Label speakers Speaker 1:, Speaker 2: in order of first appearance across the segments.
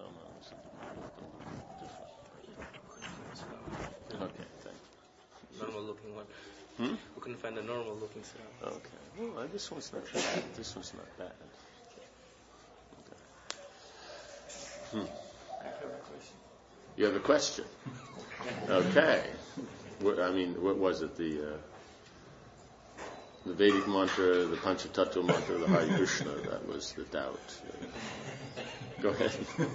Speaker 1: Okay, thanks.
Speaker 2: Normal looking one.
Speaker 1: Hmm?
Speaker 2: We couldn't find a normal looking setup.
Speaker 1: Okay. Well, this one's not bad. This one's not bad. Okay.
Speaker 3: I have a question.
Speaker 1: You have a question? Okay. What was it? The Vedic mantra, the Panchatattva mantra, the Hare Krishna, that was the doubt. Go ahead.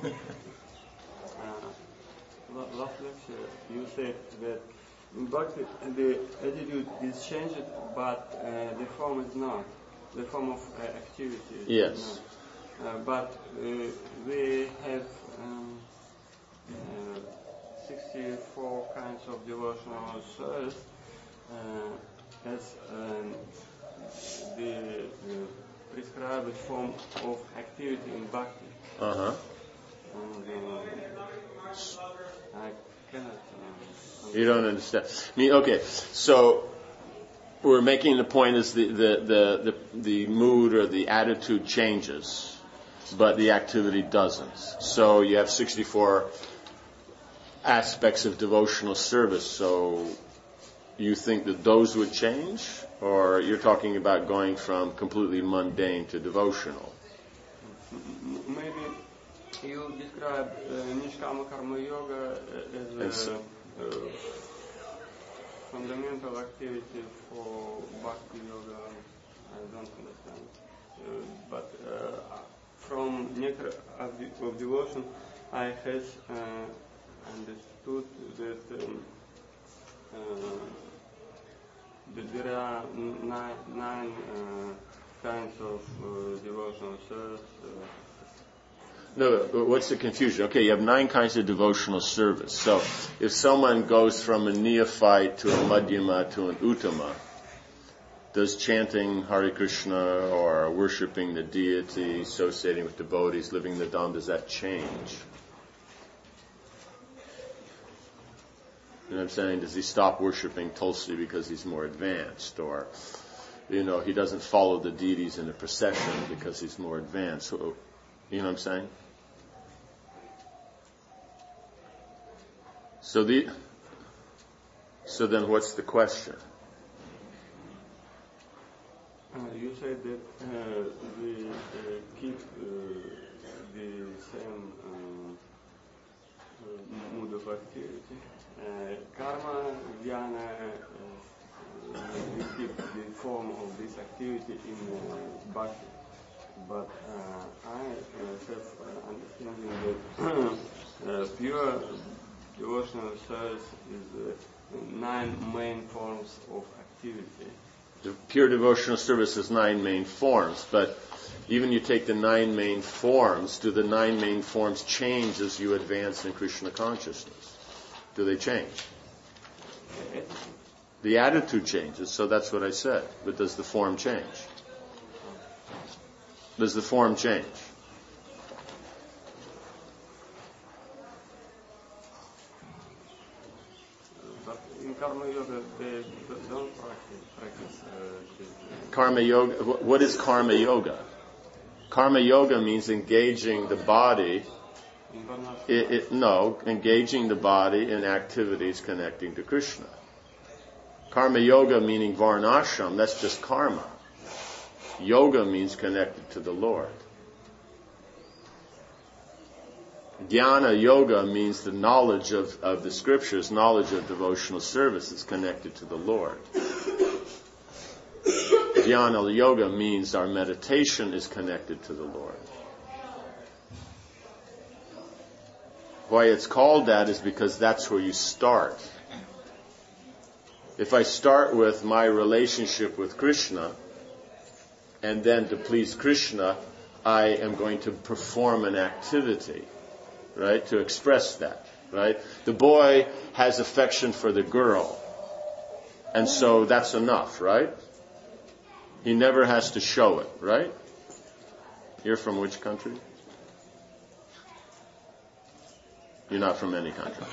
Speaker 4: Last lecture, you said that in Bhakti the attitude is changed, but the form is not. The form of activity is
Speaker 1: Yes.
Speaker 4: not. But we have 64 kinds of devotional service as the prescribed form of activity in Bhakti.
Speaker 1: Uh-huh.
Speaker 4: I cannot.
Speaker 1: You don't understand. Okay. So we're making the point is the mood or the attitude changes, but the activity doesn't. So you have 64 aspects of devotional service. So you think that those would change, or you're talking about going from completely mundane to devotional?
Speaker 4: Maybe you describe Nishkama Karma Yoga as a fundamental activity for Bhakti Yoga. I don't understand. But from Nectar of Devotion, I have understood that there are nine kinds of devotional service.
Speaker 1: No, what's the confusion? Okay, you have 9 kinds of devotional service. So if someone goes from a neophyte to a madhyama to an uttama, does chanting Hare Krishna or worshipping the deity, associating with devotees, living the Dham, does that change? You know what I'm saying? Does he stop worshipping Tulsi because he's more advanced? Or, he doesn't follow the deities in a procession because he's more advanced. So, you know what I'm saying? So then what's the question?
Speaker 4: You said that we keep the same mood of activity. Karma, jnana, we keep the form of this activity in Bhakti. But I have understanding that pure devotional service is 9 main forms of activity.
Speaker 1: The pure devotional service has 9 main forms, but even you take the 9 main forms, do the 9 main forms change as you advance in Krishna consciousness? Do they change? The attitude changes, so that's what I said. But does the form change? Does the form change?
Speaker 4: But in Karma Yoga, they don't practice
Speaker 1: Karma Yoga. What is Karma Yoga? Karma Yoga means engaging the body. Engaging the body in activities connecting to Krishna. Karma Yoga meaning Varnashram, that's just karma. Yoga means connected to the Lord. Jnana Yoga means the knowledge of the scriptures, knowledge of devotional service is connected to the Lord. Jnana Yoga means our meditation is connected to the Lord. Why it's called that is because that's where you start. If I start with my relationship with Krishna, and then to please Krishna, I am going to perform an activity, right, to express that, right? The boy has affection for the girl, and so that's enough, right? He never has to show it, right? You're from which country? You're not from any country.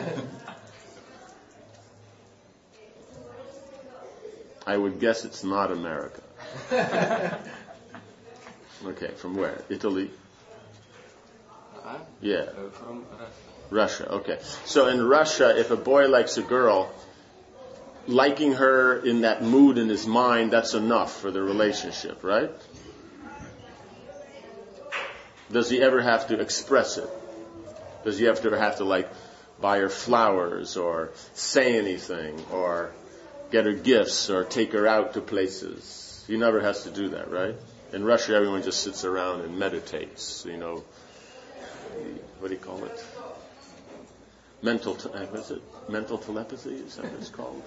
Speaker 1: I would guess it's not America. Okay, from where? Italy? Yeah.
Speaker 4: From Russia.
Speaker 1: Russia, okay. So in Russia, if a boy likes a girl, liking her in that mood in his mind, that's enough for the relationship, right? Does he ever have to express it? Does he ever have to like buy her flowers or say anything or get her gifts or take her out to places? He never has to do that, right? In Russia, everyone just sits around and meditates, what do you call it? Mental telepathy, is that what it's called?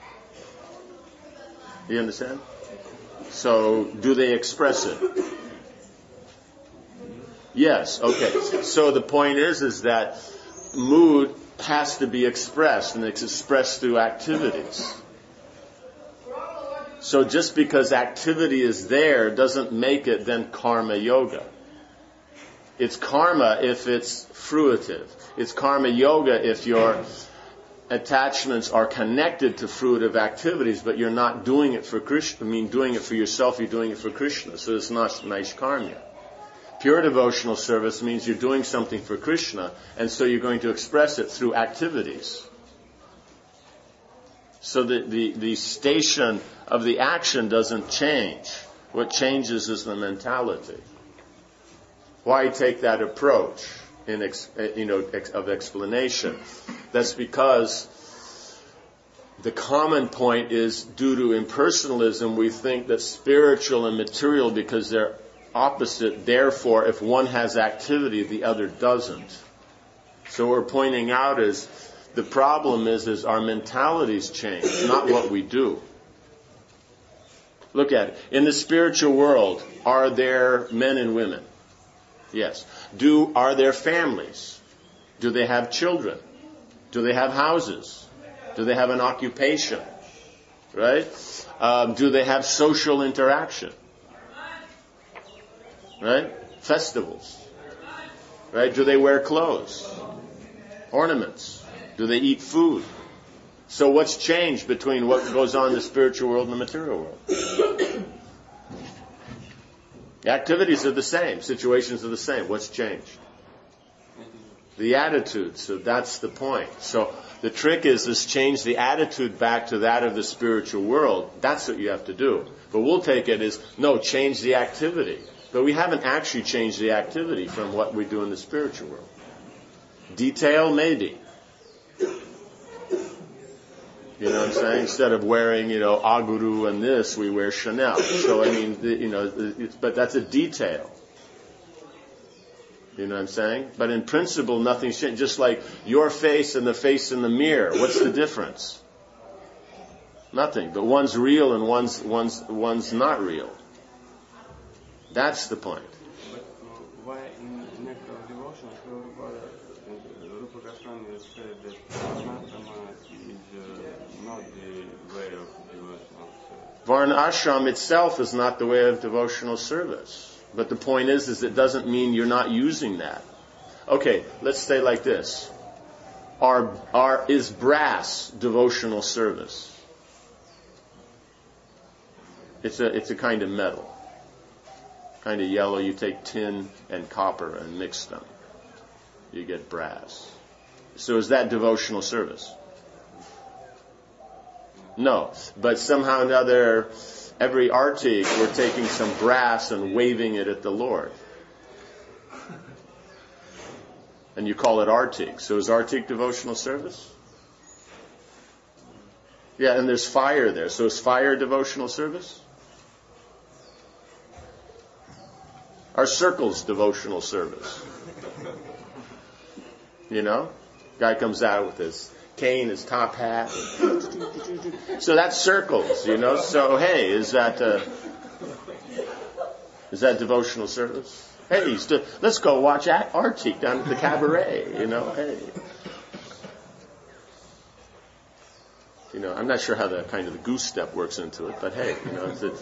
Speaker 1: You understand? So, do they express it? Yes, okay. So the point is that mood has to be expressed, and it's expressed through activities. So just because activity is there doesn't make it then karma yoga. It's karma if it's fruitive. It's karma yoga if your attachments are connected to fruitive activities, but you're not doing it for Krishna. Doing it for yourself, you're doing it for Krishna. So it's not naishkarmya. Pure devotional service means you're doing something for Krishna, and so you're going to express it through activities. So the station of the action doesn't change. What changes is the mentality. Why take that approach of explanation? That's because the common point is due to impersonalism, we think that spiritual and material, because they're opposite, therefore if one has activity, the other doesn't. So what we're pointing out is the problem is our mentalities change, not what we do. Look at it. In the spiritual world, are there men and women? Yes. Are there families? Do they have children? Do they have houses? Do they have an occupation? Right? Do they have social interaction? Right? Festivals. Right? Do they wear clothes? Ornaments? Do they eat food? So what's changed between what goes on in the spiritual world and the material world? The activities are the same. Situations are the same. What's changed? The attitude. So that's the point. So the trick is change the attitude back to that of the spiritual world. That's what you have to do. But we'll take it as, no, change the activity. But we haven't actually changed the activity from what we do in the spiritual world. Detail, maybe. You know what I'm saying? Instead of wearing, Aguru and this, we wear Chanel. So, but that's a detail. You know what I'm saying? But in principle, nothing's changed. Just like your face and the face in the mirror. What's the difference? Nothing. But one's real and one's not real. That's the point.
Speaker 4: But why in nectar of devotion, Rupa Goswami said that Varnashrama is not the way of devotional service?
Speaker 1: Varnashram itself is not the way of devotional service. But the point is it doesn't mean you're not using that. Okay, let's say like this. Is brass devotional service? It's a kind of metal. Kind of yellow. You take tin and copper and mix them. You get brass. So is that devotional service? No. But somehow or another, every artik, we're taking some brass and waving it at the Lord. And you call it artik. So is artik devotional service? Yeah, and there's fire there. So is fire devotional service? Are circles devotional service? Guy comes out with his cane, his top hat. So that's circles, So hey, is that devotional service? Hey, let's go watch Artik down at the cabaret, Hey. I'm not sure how the goose step works into it, but hey, it's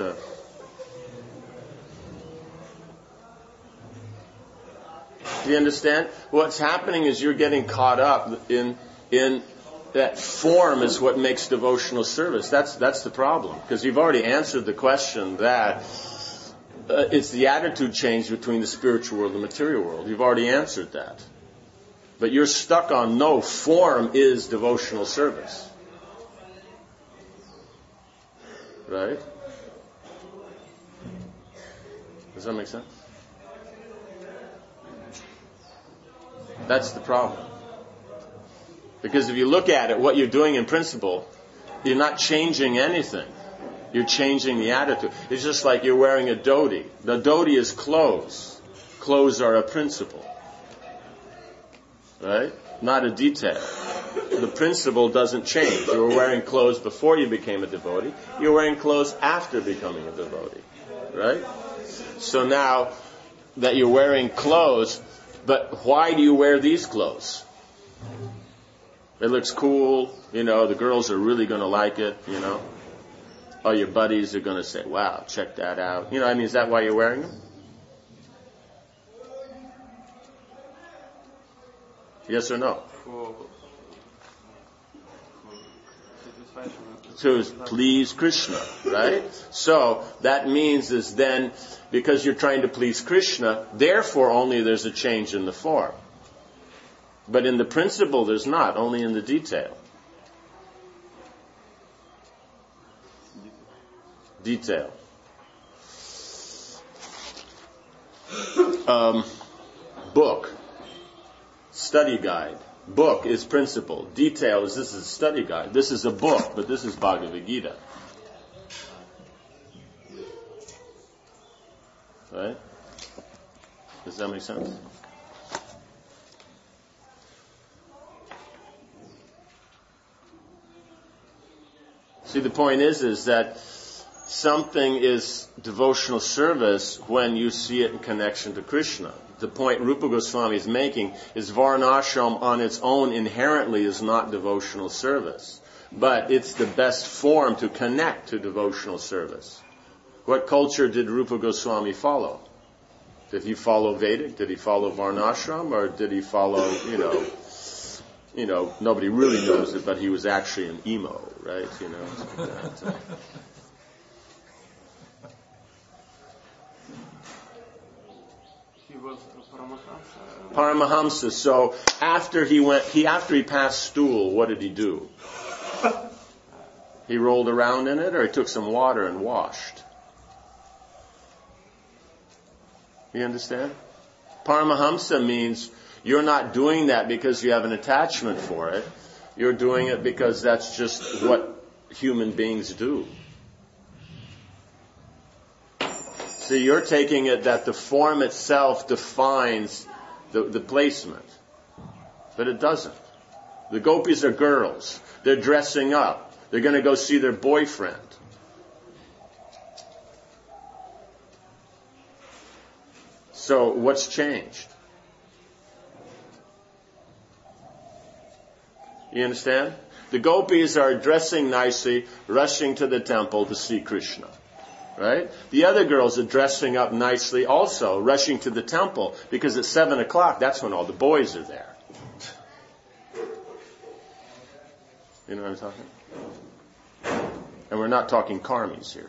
Speaker 1: Do you understand? What's happening is you're getting caught up in that form is what makes devotional service. That's the problem. Because you've already answered the question that It's the attitude change between the spiritual world and the material world. You've already answered that. But you're stuck on no, form is devotional service. Right? Does that make sense? That's the problem. Because if you look at it, what you're doing in principle, you're not changing anything. You're changing the attitude. It's just like you're wearing a dhoti. The dhoti is clothes. Clothes are a principle. Right? Not a detail. The principle doesn't change. You were wearing clothes before you became a devotee. You're wearing clothes after becoming a devotee. Right? So now that you're wearing clothes, but why do you wear these clothes? It looks cool, the girls are really going to like it, All your buddies are going to say, wow, check that out. Is that why you're wearing them? Yes or no? To please Krishna, right? So that means is then, because you're trying to please Krishna, therefore only there's a change in the form. But in the principle there's not, only in the detail. Detail. Book. Study guide. Book is principle. Detail is this is a study guide. This is a book, but this is Bhagavad Gita. Right? Does that make sense? See, the point is that something is devotional service when you see it in connection to Krishna. The point Rupa Goswami is making is Varnashram on its own inherently is not devotional service. But it's the best form to connect to devotional service. What culture did Rupa Goswami follow? Did he follow Vedic? Did he follow Varnashram? Or did he follow, nobody really knows it, but he was actually an emo, right?
Speaker 4: He was Paramahamsa.
Speaker 1: Paramahamsa. So after he passed stool, what did he do? He rolled around in it, or he took some water and washed? You understand? Paramahamsa means you're not doing that because you have an attachment for it. You're doing it because that's just what human beings do. See, you're taking it that the form itself defines the placement. But it doesn't. The gopis are girls. They're dressing up. They're going to go see their boyfriend. So what's changed? You understand? The gopis are dressing nicely, rushing to the temple to see Krishna. Right? The other girls are dressing up nicely also, rushing to the temple, because at 7 o'clock, that's when all the boys are there. You know what I'm talking? And we're not talking karmis here.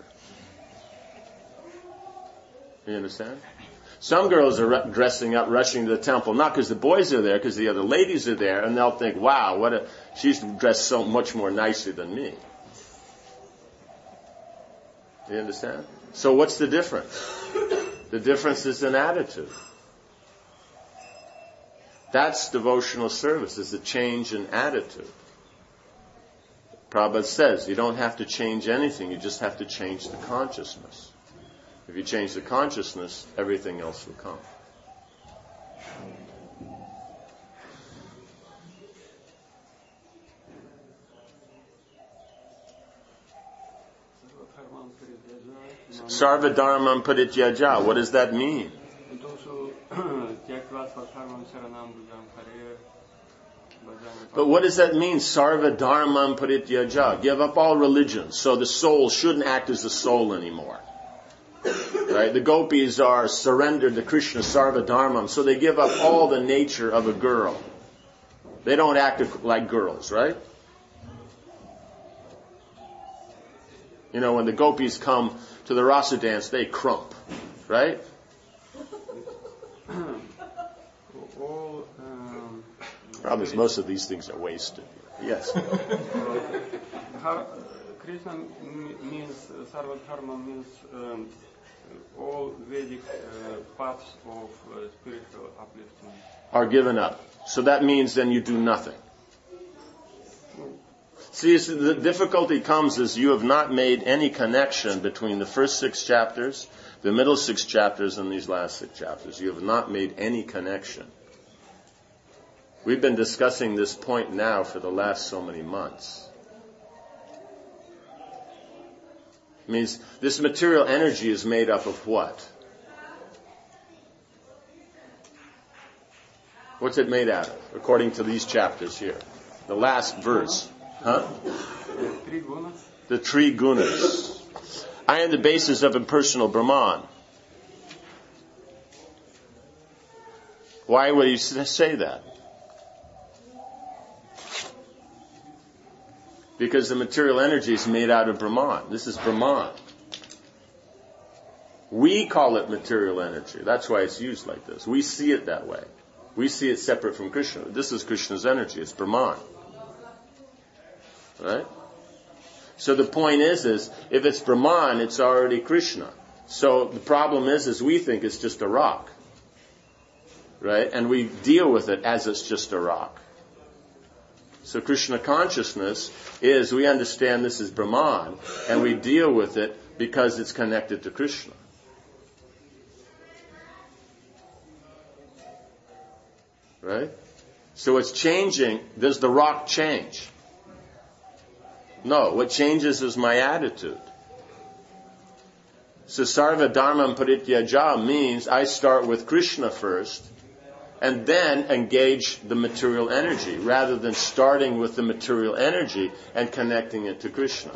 Speaker 1: You understand? Some girls are dressing up, rushing to the temple, not because the boys are there, because the other ladies are there, and they'll think, wow, she's dressed so much more nicely than me. You understand? So what's the difference? The difference is in attitude. That's devotional service, is a change in attitude. Prabhupada says you don't have to change anything, you just have to change the consciousness. If you change the consciousness, everything else will come. Sarva dharmam parityaja. What does that mean? But what does that mean? Sarva dharmam parityaja. Give up all religions. So the soul shouldn't act as the soul anymore. Right? The gopis are surrendered to Krishna sarva dharmam. So they give up all the nature of a girl. They don't act like girls, right? When the gopis come to the rasa dance, they crump. right?
Speaker 4: All
Speaker 1: Problem is, most of these things are wasted. Yes.
Speaker 4: Krishna means Sarva Dharma means all Vedic paths of spiritual upliftment
Speaker 1: Are given up. So that means then you do nothing. See, the difficulty comes is you have not made any connection between the first 6 chapters, the middle 6 chapters, and these last 6 chapters. You have not made any connection. We've been discussing this point now for the last so many months. It means this material energy is made up of what? What's it made out of, according to these chapters here? The last verse. Huh? The 3 gunas. I am the basis of impersonal Brahman. Why would he say that? Because the material energy is made out of Brahman. This is Brahman. We call it material energy. That's why it's used like this. We see it that way. We see it separate from Krishna. This is Krishna's energy. It's Brahman. Right? So the point is if it's Brahman, it's already Krishna. So the problem is we think it's just a rock. Right? And we deal with it as it's just a rock. So Krishna consciousness is, we understand this is Brahman, and we deal with it because it's connected to Krishna. Right? So it's changing. Does the rock change? No. What changes is my attitude. So Sarva Dharmam Parityaja means I start with Krishna first, and then engage the material energy, rather than starting with the material energy and connecting it to Krishna.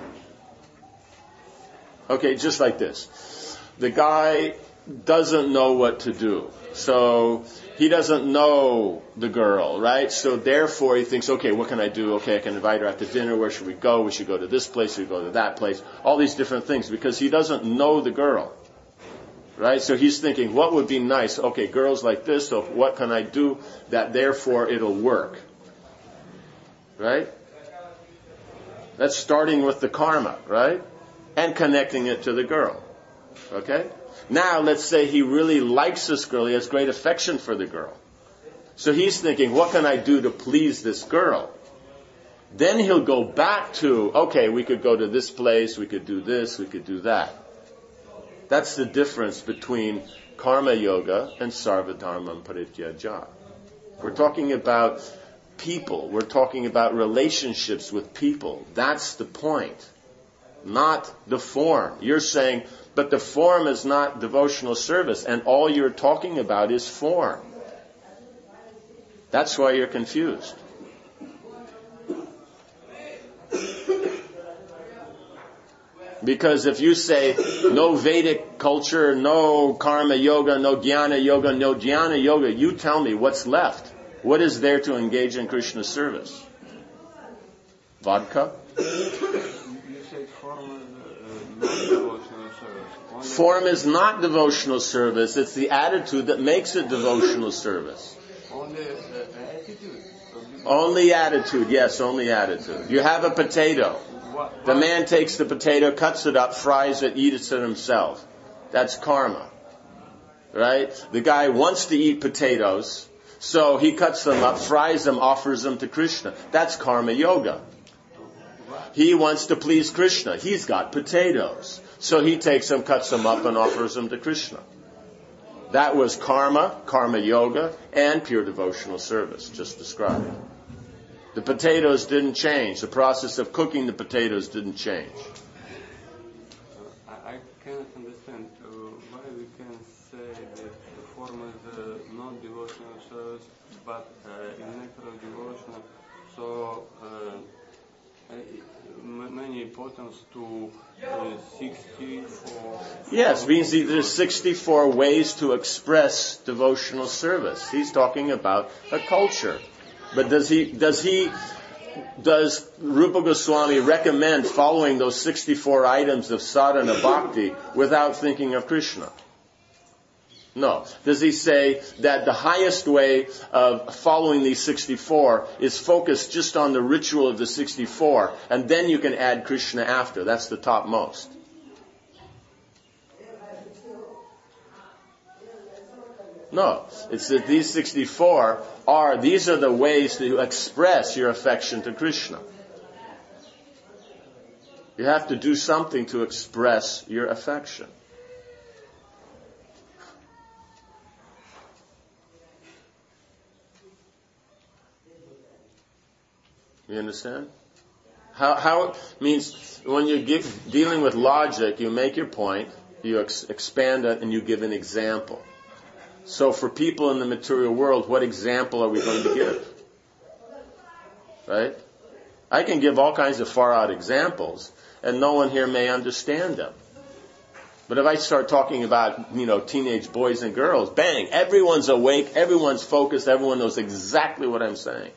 Speaker 1: Okay, just like this. The guy doesn't know what to do. So he doesn't know the girl, right? So therefore he thinks, okay, what can I do? Okay, I can invite her out to dinner. Where should we go? We should go to this place. We go to that place. All these different things, because he doesn't know the girl. Right? So he's thinking, what would be nice? Okay, girls like this, so what can I do that therefore it'll work? Right? That's starting with the karma, right? And connecting it to the girl. Okay? Now, let's say he really likes this girl. He has great affection for the girl. So he's thinking, what can I do to please this girl? Then he'll go back to, okay, we could go to this place, we could do this, we could do that. That's the difference between karma yoga and sarva dharmam parityaja. We're talking about people. We're talking about relationships with people. That's the point. Not the form. You're saying, but the form is not devotional service, and all you're talking about is form. That's why you're confused. Because if you say no Vedic culture, no karma yoga, no jnana yoga, no dhyana yoga, you tell me what's left. What is there to engage in Krishna's service? Vodka?
Speaker 4: You said form is not devotional service.
Speaker 1: Form is not devotional service. It's the attitude that makes it devotional service.
Speaker 4: Only attitude.
Speaker 1: Only attitude, yes, only attitude. You have a potato. The man takes the potato, cuts it up, fries it, eats it himself. That's karma. Right? The guy wants to eat potatoes, so he cuts them up, fries them, offers them to Krishna. That's karma yoga. He wants to please Krishna. He's got potatoes. So he takes them, cuts them up, and offers them to Krishna. That was karma yoga, and pure devotional service, just described. The potatoes didn't change. The process of cooking the potatoes didn't change.
Speaker 4: I cannot understand why we can say that the form is not devotional service, but in nectar of devotion, so many importance to 64.
Speaker 1: Yes, means there's 64 ways to express devotional service. He's talking about a culture. But does Rupa Goswami recommend following those 64 items of sadhana bhakti without thinking of Krishna? No. Does he say that the highest way of following these 64 is focused just on the ritual of the 64, and then you can add Krishna after? That's the topmost. No. It's that these 64 these are the ways to express your affection to Krishna. You have to do something to express your affection. You understand? How it means when you're dealing with logic, you make your point, you expand it, and you give an example. So for people in the material world, what example are we going to give? Right? I can give all kinds of far-out examples, and no one here may understand them. But if I start talking about, teenage boys and girls, bang, everyone's awake, everyone's focused, everyone knows exactly what I'm saying.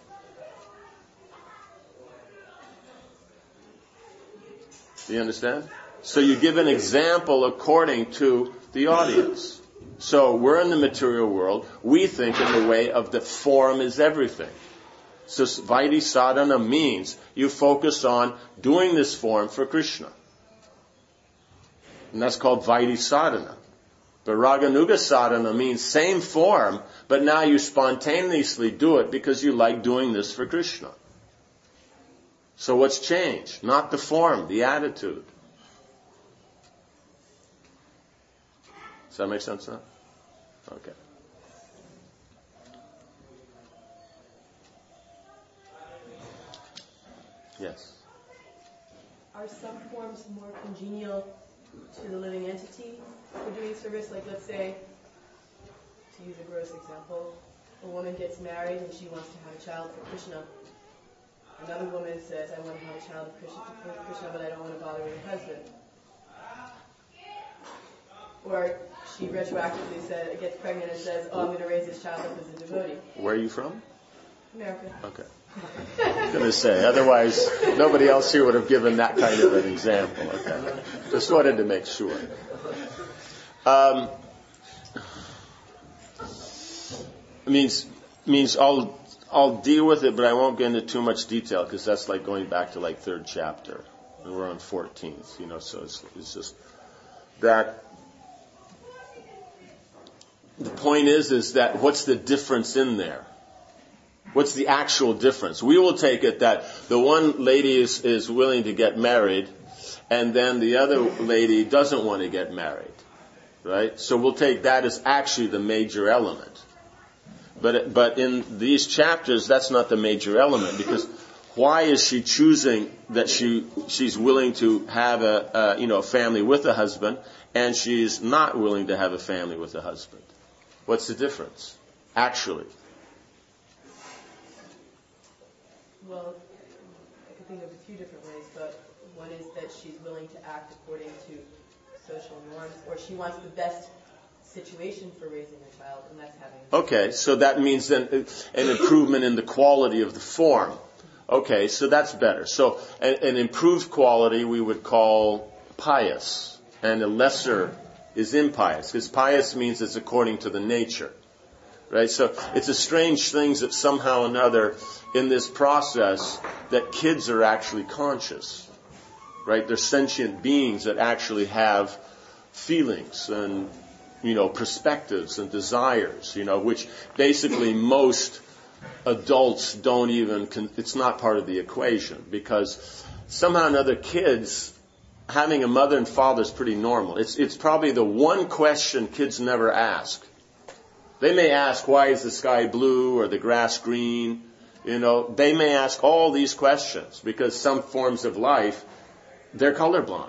Speaker 1: Do you understand? So you give an example according to the audience. So we're in the material world. We think in the way of the form is everything. So Vaidhi Sadhana means you focus on doing this form for Krishna. And that's called Vaidhi Sadhana. But Raganuga Sadhana means same form, but now you spontaneously do it because you like doing this for Krishna. So what's changed? Not the form, the attitude. Does that make sense now? Okay. Yes.
Speaker 3: Are some forms more congenial to the living entity for doing service? Like, let's say, to use a gross example, a woman gets married and she wants to have a child for Krishna. Another woman says, I want to have a child for Krishna, but I don't want to bother with her husband. Or she retroactively gets pregnant and says, I'm going to raise this child up as a devotee.
Speaker 1: Where are you from?
Speaker 3: America.
Speaker 1: Okay. I was going to say, otherwise nobody else here would have given that kind of an example. Okay. Just wanted to make sure. Means I'll deal with it, but I won't get into too much detail because that's like going back to like 3rd chapter, and we're on 14th. So it's just that. The point is that what's the difference in there? What's the actual difference? We will take it that the one lady is willing to get married, and then the other lady doesn't want to get married, right? So we'll take that as actually the major element. But in these chapters, that's not the major element, because why is she choosing that she's willing to have a family with a husband, and she's not willing to have a family with a husband? What's the difference, actually?
Speaker 3: Well, I could think of a few different ways, but one is that she's willing to act according to social norms, or she wants the best situation for raising a child, and that's having a
Speaker 1: Okay, so that means then an improvement in the quality of the form. Okay, so that's better. So an improved quality we would call pious, and a lesser is impious, because pious means it's according to the nature. Right? So it's a strange thing that somehow or another in this process that kids are actually conscious. Right? They're sentient beings that actually have feelings and, perspectives and desires, which basically most adults don't even, it's not part of the equation, because somehow or another kids, having a mother and father is pretty normal. It's probably the one question kids never ask. They may ask, why is the sky blue or the grass green? They may ask all these questions because some forms of life, they're colorblind.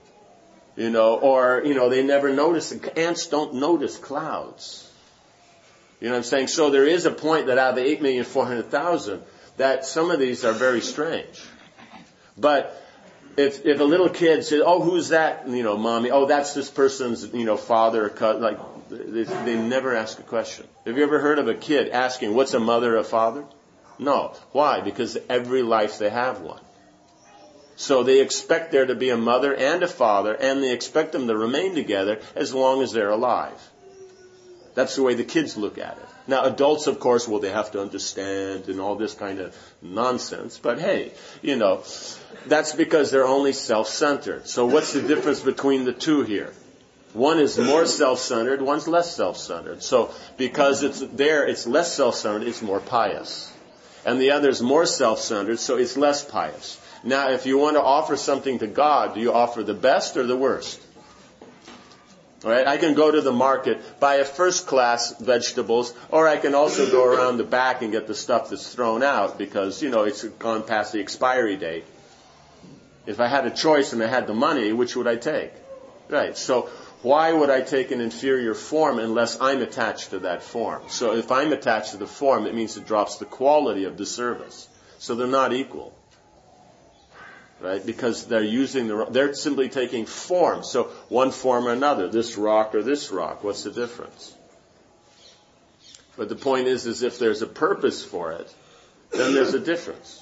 Speaker 1: Or they never notice. Ants don't notice clouds. You know what I'm saying? So there is a point that out of the 8,400,000 that some of these are very strange. But if a little kid says, oh, who's that, mommy? Oh, that's this person's, father or cousin. Like, they never ask a question. Have you ever heard of a kid asking, what's a mother or a father? No. Why? Because every life they have one. So they expect there to be a mother and a father, and they expect them to remain together as long as they're alive. That's the way the kids look at it. Now, adults, of course, well, they have to understand and all this kind of nonsense. But hey, that's because they're only self-centered. So what's the difference between the two here? One is more self-centered, one's less self-centered. So because it's less self-centered, it's more pious. And the other is more self-centered, so it's less pious. Now, if you want to offer something to God, do you offer the best or the worst? All right, I can go to the market, buy a first-class vegetables, or I can also go around the back and get the stuff that's thrown out because, it's gone past the expiry date. If I had a choice and I had the money, which would I take? Right, so why would I take an inferior form unless I'm attached to that form? So if I'm attached to the form, it means it drops the quality of the service. So they're not equal. Right? Because they're simply taking form. So one form or another, this rock or this rock. What's the difference? But the point is if there's a purpose for it, then there's a difference.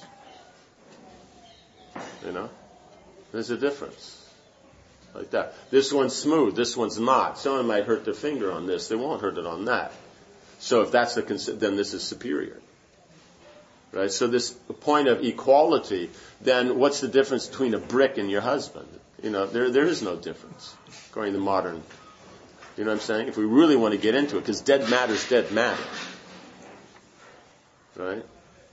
Speaker 1: There's a difference. Like that. This one's smooth, this one's not. Someone might hurt their finger on this, they won't hurt it on that. So if that's then this is superior. Right? So this point of equality, then what's the difference between a brick and your husband? There is no difference, according to modern. You know what I'm saying? If we really want to get into it, because dead matter's dead matter. Right?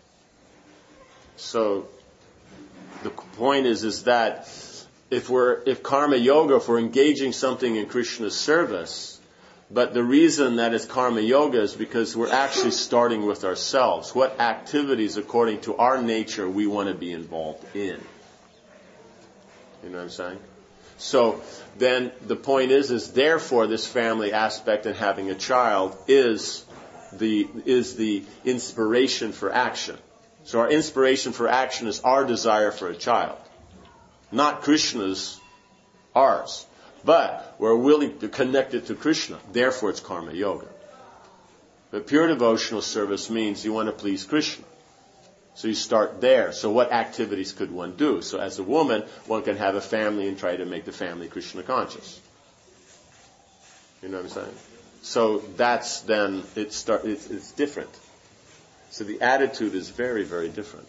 Speaker 1: So the point is that if karma yoga, if we're engaging something in Krishna's service, but the reason that it's karma yoga is because we're actually starting with ourselves. What activities, according to our nature, we want to be involved in. You know what I'm saying? So then the point is therefore this family aspect and having a child is the inspiration for action. So our inspiration for action is our desire for a child. Not Krishna's, ours. But we're willing to connect it to Krishna. Therefore, it's karma yoga. But pure devotional service means you want to please Krishna. So you start there. So what activities could one do? So as a woman, one can have a family and try to make the family Krishna conscious. You know what I'm saying? So that's then, it's different. So the attitude is very, very different.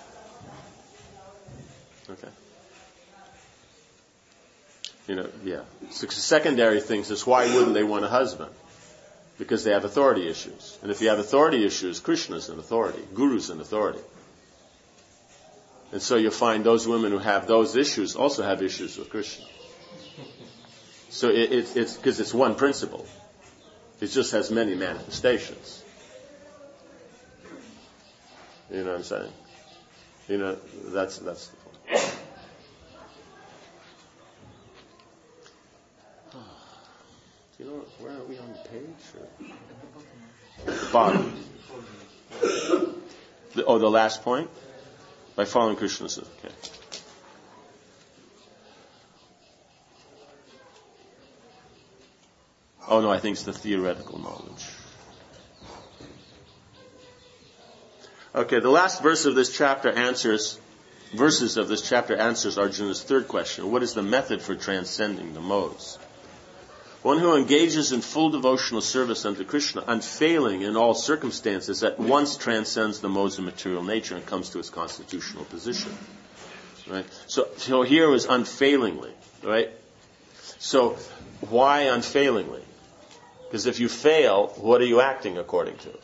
Speaker 1: Okay. So secondary things is why wouldn't they want a husband? Because they have authority issues. And if you have authority issues, Krishna's an authority. Guru's an authority. And so you'll find those women who have those issues also have issues with Krishna. So it's because it's one principle. It just has many manifestations. You know what I'm saying? That's the point. Where are we on the page? Or? The bottom. The last point? By following Krishna's. Okay. Oh no, I think it's the theoretical knowledge. Okay, the last verses of this chapter answers Arjuna's third question. What is the method for transcending the modes? One who engages in full devotional service unto Krishna, unfailing in all circumstances, at once transcends the modes of material nature and comes to its constitutional position. Right? So here was unfailingly. Right? So why unfailingly? Because if you fail, what are you acting according to?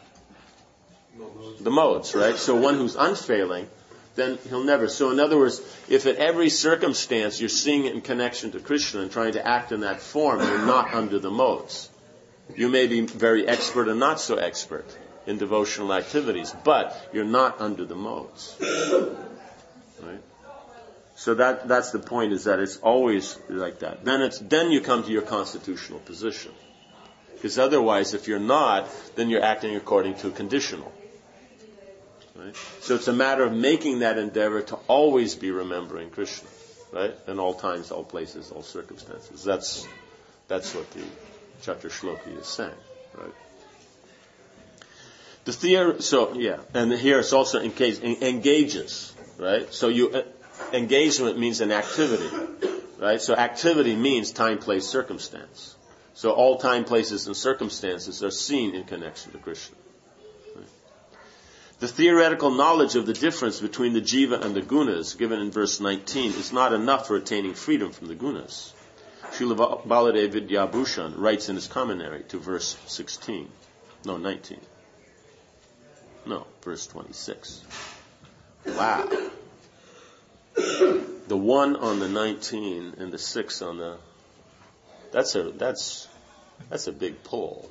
Speaker 1: The modes, right? So one who's unfailing, then he'll never. So in other words, if at every circumstance you're seeing it in connection to Krishna and trying to act in that form, you're not under the modes. You may be very expert and not so expert in devotional activities, but you're not under the modes. Right? So that's the point, is that it's always like that. Then you come to your constitutional position. Because otherwise, if you're not, then you're acting according to conditional. Right? So it's a matter of making that endeavor to always be remembering Krishna, right? In all times, all places, all circumstances. That's what the Chatra Shloki is saying, right? And here it's also engages, right? So engagement means an activity, right? So activity means time, place, circumstance. So all time, places, and circumstances are seen in connection to Krishna. The theoretical knowledge of the difference between the jiva and the gunas, given in verse 19, is not enough for attaining freedom from the gunas. Srila Baladev Vidyabhushan writes in his commentary to verse 19. Verse 26. Wow. The 1 on the 19 and the 6 on the... That's a big pull.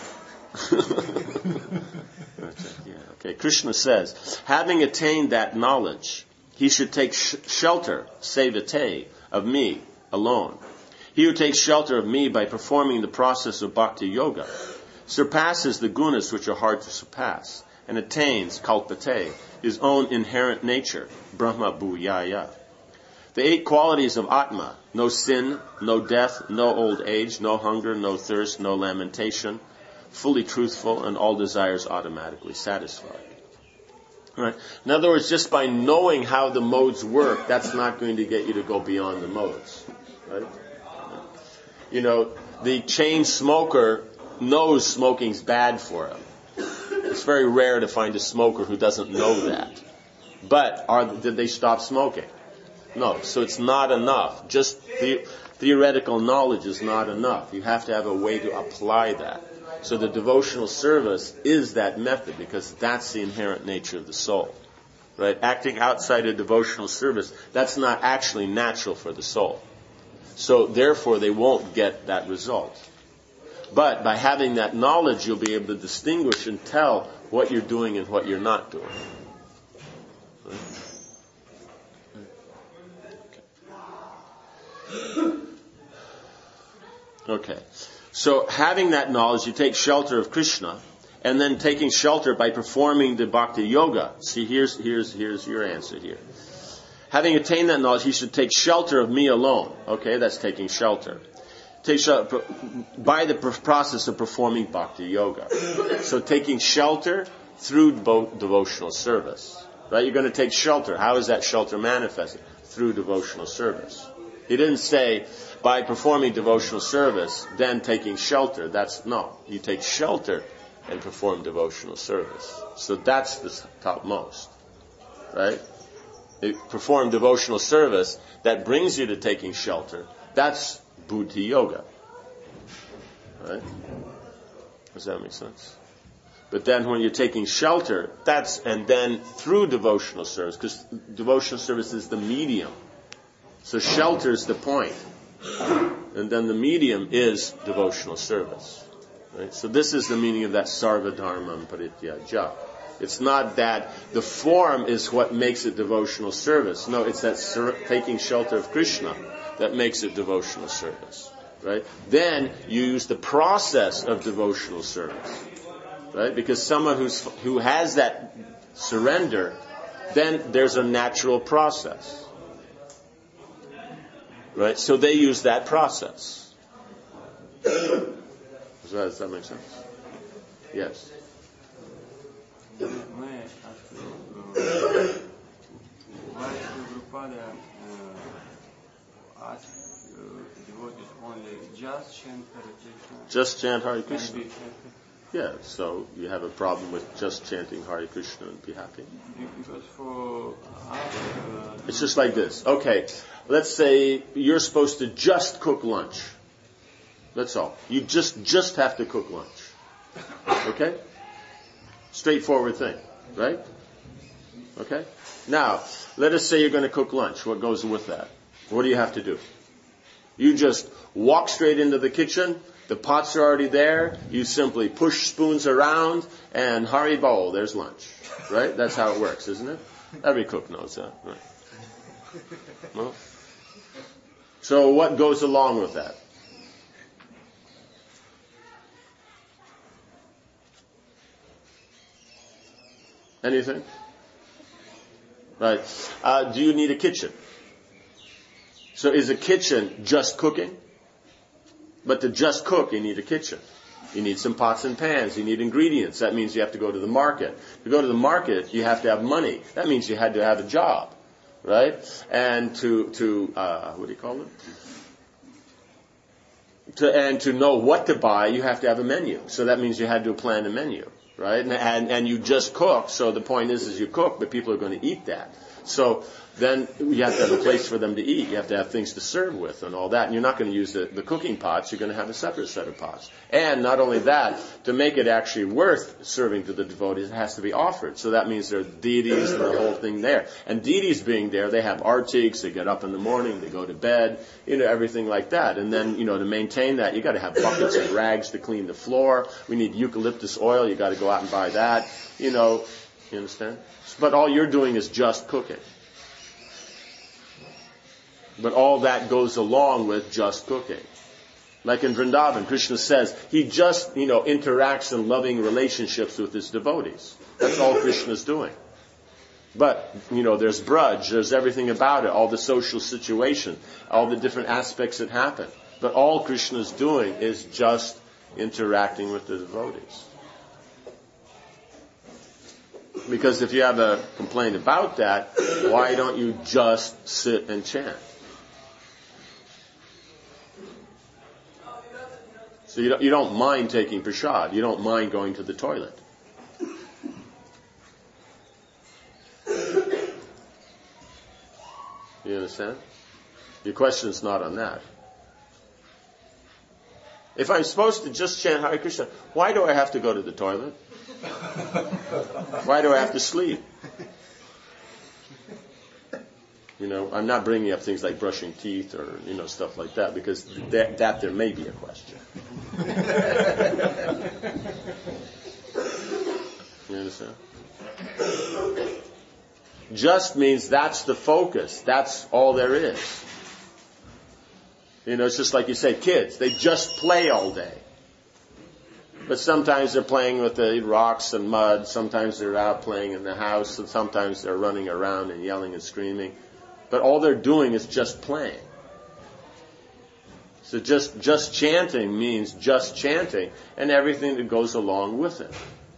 Speaker 1: Okay. Krishna says, having attained that knowledge, he should take shelter, sevate, of me alone. He who takes shelter of me by performing the process of bhakti yoga surpasses the gunas which are hard to surpass and attains, kalpate, his own inherent nature, brahma bhuyaya. The 8 qualities of Atma, no sin, no death, no old age, no hunger, no thirst, no lamentation, fully truthful, and all desires automatically satisfied. Right? In other words, just by knowing how the modes work, that's not going to get you to go beyond the modes. Right? You know, the chain smoker knows smoking's bad for him. It's very rare to find a smoker who doesn't know that. But did they stop smoking? No. So it's not enough. Just theoretical knowledge is not enough. You have to have a way to apply that. So the devotional service is that method, because that's the inherent nature of the soul. Right? Acting outside of devotional service, that's not actually natural for the soul. So therefore they won't get that result. But by having that knowledge, you'll be able to distinguish and tell what you're doing and what you're not doing. Okay. So having that knowledge, you take shelter of Krishna, and then taking shelter by performing the bhakti yoga. See, here's your answer here. Having attained that knowledge, he should take shelter of me alone. Okay, that's taking shelter. Take shelter by the process of performing bhakti yoga. So taking shelter through devotional service. Right? You're going to take shelter. How is that shelter manifested? Through devotional service. He didn't say, by performing devotional service, then taking shelter. You take shelter and perform devotional service. So that's the topmost. Right? You perform devotional service, that brings you to taking shelter. That's buddhi yoga. Right? Does that make sense? But then when you're taking shelter, and then through devotional service, because devotional service is the medium. So shelter is the point. And then the medium is devotional service. Right? So this is the meaning of that sarva dharmam parityaja. It's not that the form is what makes it devotional service. No, it's that taking shelter of Krishna that makes it devotional service. Right? Then you use the process of devotional service. Right? Because someone who has that surrender, then there's a natural process. Right? So they use that process. Does that make sense? Yes.
Speaker 4: May I ask you, why Prabhupada ask devotees only just chant Hare Krishna?
Speaker 1: Just chant Hare Krishna? Yeah, so you have a problem with just chanting Hare Krishna and be happy?
Speaker 4: Because for us...
Speaker 1: it's just like this. Okay, let's say you're supposed to just cook lunch. That's all. You just have to cook lunch. Okay? Straightforward thing, right? Okay? Now, let us say you're going to cook lunch. What goes with that? What do you have to do? You just walk straight into the kitchen. The pots are already there. You simply push spoons around and Haribo, there's lunch. Right? That's how it works, isn't it? Every cook knows that. Right? No? So what goes along with that? Anything? Right. Do you need a kitchen? So is a kitchen just cooking? But to just cook, you need a kitchen. You need some pots and pans. You need ingredients. That means you have to go to the market. To go to the market, you have to have money. That means you had to have a job. Right? And to what do you call it? to know what to buy, you have to have a menu. So that means you had to plan a menu, right? And you just cook. So the point is you cook, but people are going to eat that. So then you have to have a place for them to eat. You have to have things to serve with and all that. And you're not going to use the cooking pots. You're going to have a separate set of pots. And not only that, to make it actually worth serving to the devotees, it has to be offered. So that means there are deities and the whole thing there. And deities being there, they have artiques. They get up in the morning. They go to bed. Everything like that. And then, to maintain that, you got to have buckets and rags to clean the floor. We need eucalyptus oil. You got to go out and buy that. You understand? But all you're doing is just cooking. But all that goes along with just cooking. Like in Vrindavan, Krishna says, he just, interacts in loving relationships with his devotees. That's all Krishna's doing. But, there's Braj, there's everything about it, all the social situation, all the different aspects that happen. But all Krishna's doing is just interacting with the devotees. Because if you have a complaint about that, why don't you just sit and chant? So you don't mind taking prasad. You don't mind going to the toilet. You understand? Your question's not on that. If I'm supposed to just chant Hare Krishna, why do I have to go to the toilet? Why do I have to sleep? I'm not bringing up things like brushing teeth or, stuff like that, because that there may be a question. You understand? Just means that's the focus. That's all there is. It's just like you say, kids, they just play all day. But sometimes they're playing with the rocks and mud. Sometimes they're out playing in the house. And sometimes they're running around and yelling and screaming. But all they're doing is just playing. So just chanting means just chanting and everything that goes along with it.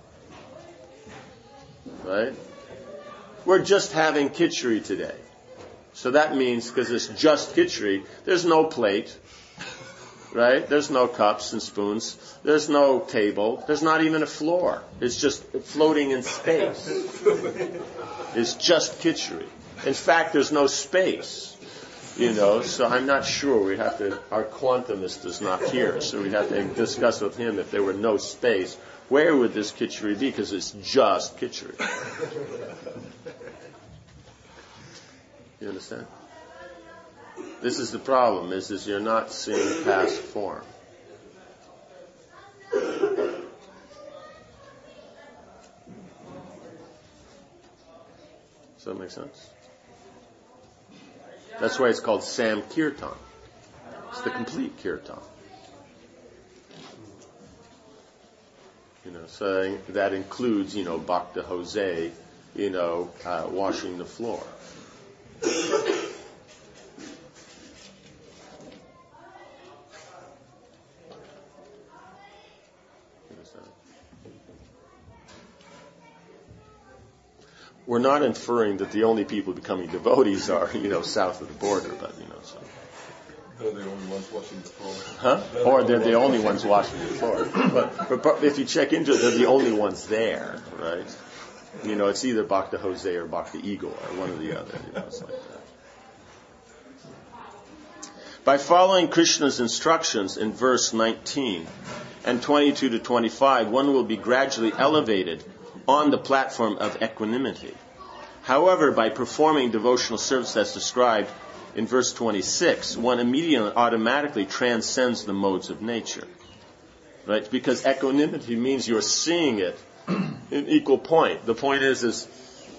Speaker 1: Right? We're just having khichdi today. So that means, because it's just khichdi, there's no plate. Right? There's no cups and spoons. There's no table. There's not even a floor. It's just floating in space. It's just khichdi. In fact, there's no space. So I'm not sure. Our quantumist is not here, so we'd have to discuss with him if there were no space, where would this khichdi be? Because it's just khichdi. You understand? This is the problem, is you're not seeing past form. Does that make sense? That's why it's called Samkirtan. It's the complete kirtan. So that includes, Bhakta Jose, washing the floor. We're not inferring that the only people becoming devotees are, south of the border, but, so.
Speaker 5: They're the only ones washing the floor.
Speaker 1: Huh? Or they're the only ones washing the floor. But if you check into it, they're the only ones there, right? It's either Bhakta Jose or Bhakta Igor, or one or the other, it's like that. By following Krishna's instructions in verse 19 and 22 to 25, one will be gradually elevated on the platform of equanimity. However, by performing devotional service as described in verse 26, one immediately automatically transcends the modes of nature. Right? Because equanimity means you're seeing it in equal point. The point is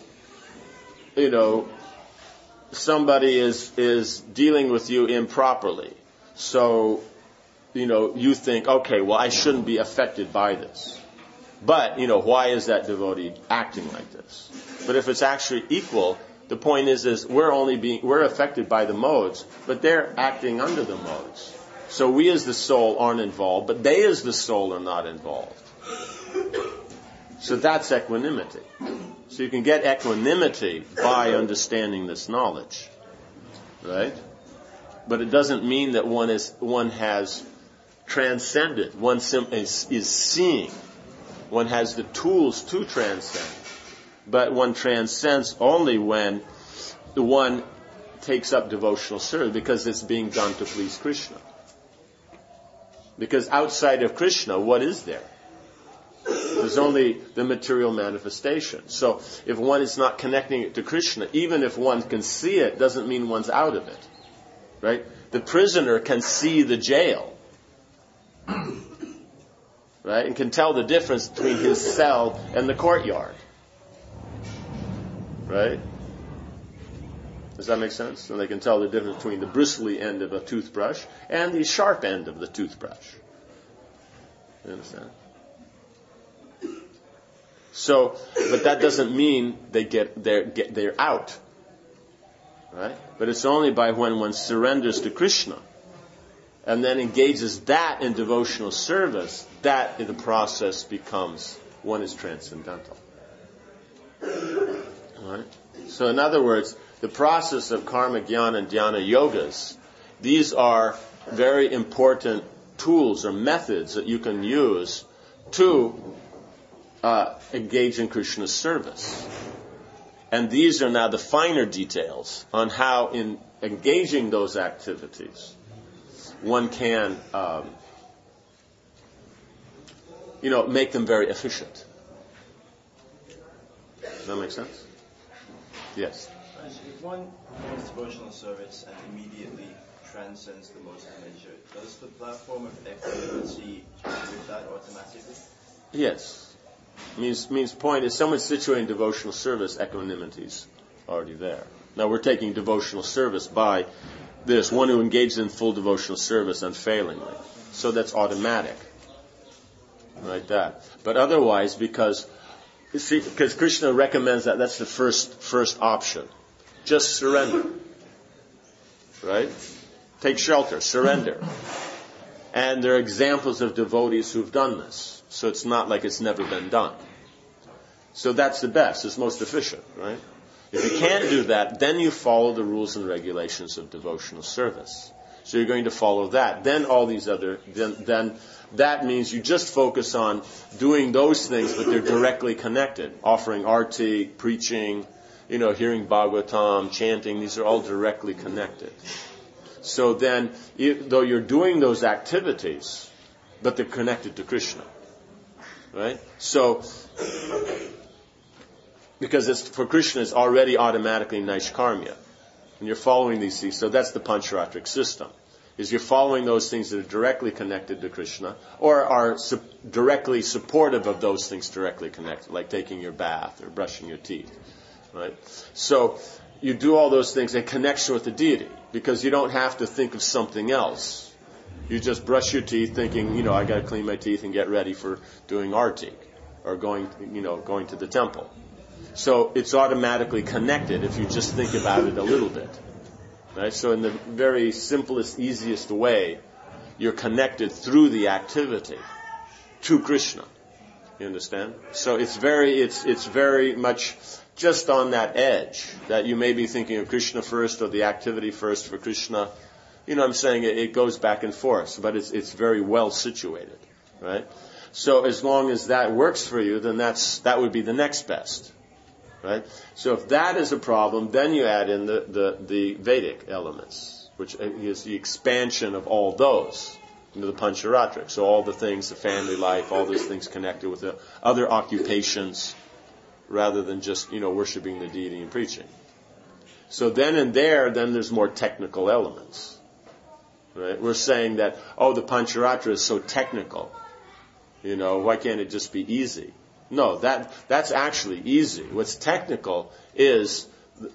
Speaker 1: somebody is dealing with you improperly. So, you think, okay, well, I shouldn't be affected by this. But, why is that devotee acting like this? But if it's actually equal, the point is we're affected by the modes, but they're acting under the modes. So we as the soul aren't involved, but they as the soul are not involved. So that's equanimity. So you can get equanimity by understanding this knowledge. Right? But it doesn't mean that one has transcendent. One is seeing. One has the tools to transcend. But one transcends only when the one takes up devotional service, because it's being done to please Krishna. Because outside of Krishna, what is there? There's only the material manifestation. So if one is not connecting it to Krishna, even if one can see it, doesn't mean one's out of it. Right? The prisoner can see the jail. Right? And can tell the difference between his cell and the courtyard. Right? Does that make sense? And they can tell the difference between the bristly end of a toothbrush and the sharp end of the toothbrush. You understand? So, but that doesn't mean they're out. Right? But it's only by when one surrenders to Krishna and then engages that in devotional service that the process becomes, one is transcendental. Right? So in other words, the process of karma, jnana, and dhyana yogas, these are very important tools or methods that you can use to engage in Krishna's service. And these are now the finer details on how, in engaging those activities, one can, make them very efficient. Does that make sense? Yes.
Speaker 6: If one performs devotional service and immediately transcends the most nature, does the platform of equanimity with that automatically?
Speaker 1: Yes. Means point is, someone situated in devotional service, equanimity's already there. Now we're taking devotional service by this, one who engages in full devotional service unfailingly. So that's automatic. Like that. But otherwise, because Krishna recommends that's the first option. Just surrender. Right? Take shelter, surrender. And there are examples of devotees who've done this. So it's not like it's never been done. So that's the best, it's most efficient, right? If you can't do that, then you follow the rules and regulations of devotional service. So you're going to follow that. Then all these other, then that means you just focus on doing those things, but they're directly connected. Offering arti, preaching, hearing Bhagavatam, chanting, these are all directly connected. So then, though you're doing those activities, but they're connected to Krishna. Right? So, because for Krishna it's already automatically Naishkarmya. And you're following these things. So that's the Pancharatric system. Is you're following those things that are directly connected to Krishna, or are directly supportive of those things directly connected, like taking your bath or brushing your teeth. Right? So, you do all those things in connection with the deity, because you don't have to think of something else. You just brush your teeth thinking, I got to clean my teeth and get ready for doing arti or going to the temple. So it's automatically connected if you just think about it a little bit. Right? So in the very simplest, easiest way, you're connected through the activity to Krishna. You understand? So it's very much just on that edge that you may be thinking of Krishna first or the activity first for Krishna. I'm saying it goes back and forth, but it's very well situated, right? So as long as that works for you, then that would be the next best, right? So if that is a problem, then you add in the Vedic elements, which is the expansion of all those into the Pancharatric. So all the things, the family life, all those things connected with the other occupations, rather than just worshiping the deity and preaching. So then there's more technical elements. Right? We're saying that, the Pancharatra is so technical. Why can't it just be easy? No, that's actually easy. What's technical is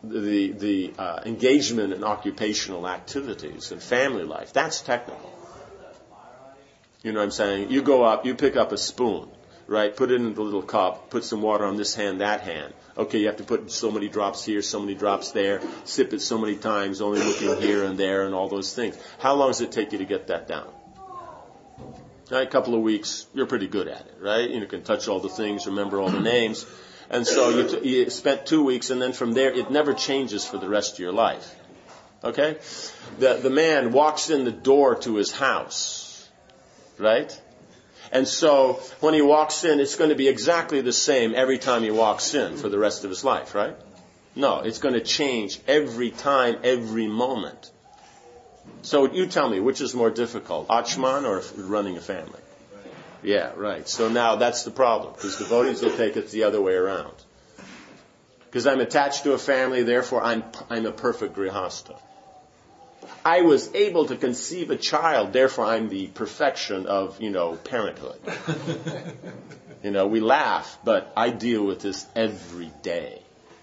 Speaker 1: the engagement in occupational activities and family life. That's technical. You know what I'm saying? You go up, you pick up a spoon, right? Put it in the little cup, put some water on this hand, that hand. Okay, you have to put so many drops here, so many drops there, sip it so many times, only looking here and there and all those things. How long does it take you to get that down? Right, a couple of weeks, you're pretty good at it, right? You can touch all the things, remember all the names. And so you spent 2 weeks, and then from there, it never changes for the rest of your life. Okay? The man walks in the door to his house, right? And so when he walks in, it's going to be exactly the same every time he walks in for the rest of his life, right? No, it's going to change every time, every moment. So you tell me, which is more difficult, Achman or running a family? Yeah, right. So now that's the problem, because devotees will take it the other way around. Because I'm attached to a family, therefore I'm a perfect grihasta. I was able to conceive a child, therefore I'm the perfection of, parenthood. We laugh, but I deal with this every day.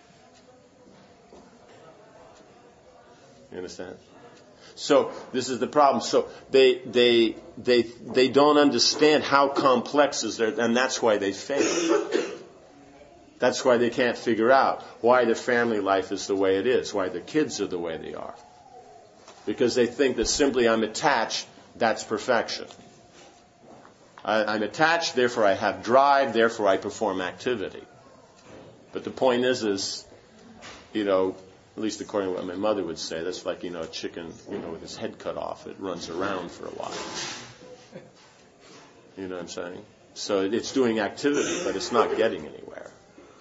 Speaker 1: You understand? So this is the problem. So they don't understand how complex is there, and that's why they fail. That's why they can't figure out why their family life is the way it is, why their kids are the way they are. Because they think that simply I'm attached, that's perfection. I'm attached, therefore I have drive, therefore I perform activity. But the point is, at least according to what my mother would say, that's like, a chicken, with his head cut off. It runs around for a while. You know what I'm saying? So it's doing activity, but it's not getting anywhere.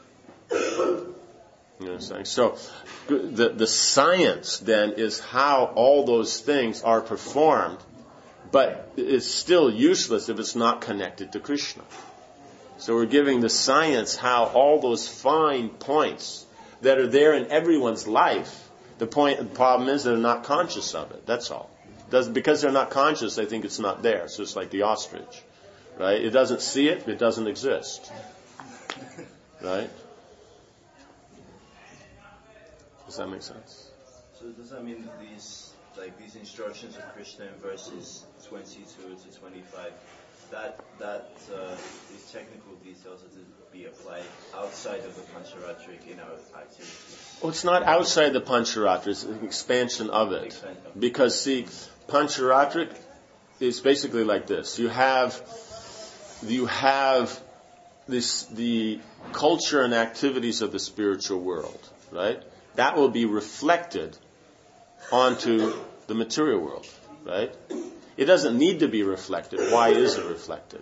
Speaker 1: You know what I'm saying? So the science then is how all those things are performed, but it's still useless if it's not connected to Krishna. So we're giving the science how all those fine points that are there in everyone's life, the problem is they're not conscious of it. That's all. Because they're not conscious, they think it's not there. So it's like the ostrich, right? It doesn't see it, it doesn't exist, right? Does that make sense?
Speaker 6: So does that mean that these instructions of Krishna in verses 22 to 25, these technical details are to be applied outside of the Pancharatric in our activities?
Speaker 1: Well, it's not outside the Pancharatra, it's an expansion of it. Because, see, Pancharatric is basically like this. You have the culture and activities of the spiritual world, right? That will be reflected onto the material world, right? It doesn't need to be reflected. Why is it reflected?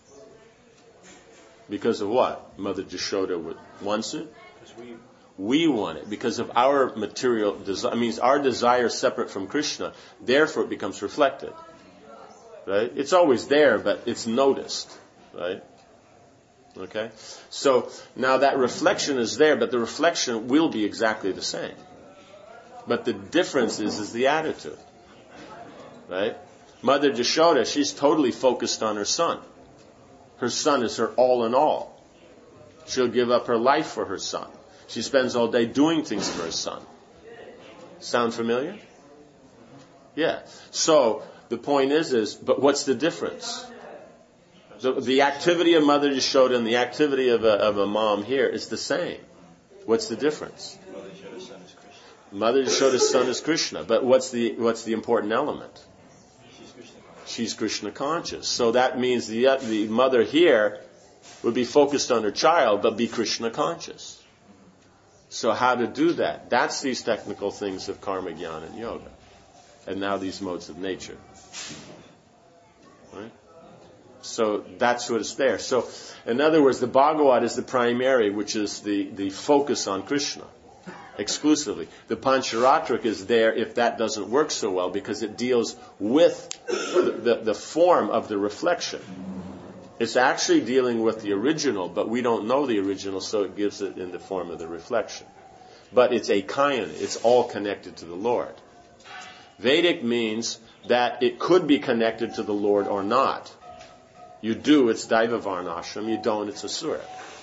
Speaker 1: Because of what? Mother Jashoda wants it? We want it. Because of our material desire. I mean, our desire is separate from Krishna. Therefore, it becomes reflected. Right? It's always there, but it's noticed. Right? Okay? So, now that reflection is there, but the reflection will be exactly the same. But the difference is the attitude. Right? Mother Jashoda, she's totally focused on her son. Her son is her all in all. She'll give up her life for her son. She spends all day doing things for her son. Sound familiar? Yeah. So, the point is, but what's the difference? The activity of Mother Jashoda and the activity of a mom here is the same. What's the difference? Mother Jashoda's son is Krishna. But what's the important element? She's Krishna conscious. So that means the mother here would be focused on her child, but be Krishna conscious. So how to do that? That's these technical things of karma, jnana, and yoga. And now these modes of nature. Right? So that's what is there. So, in other words, the Bhagavad is the primary, which is the focus on Krishna exclusively. The Pancharatric is there if that doesn't work so well, because it deals with the form of the reflection. It's actually dealing with the original, but we don't know the original, so it gives it in the form of the reflection. But it's ekayana. It's all connected to the Lord. Vedic means that it could be connected to the Lord or not. You do, it's Daiva Varnashram. You don't, it's Asura.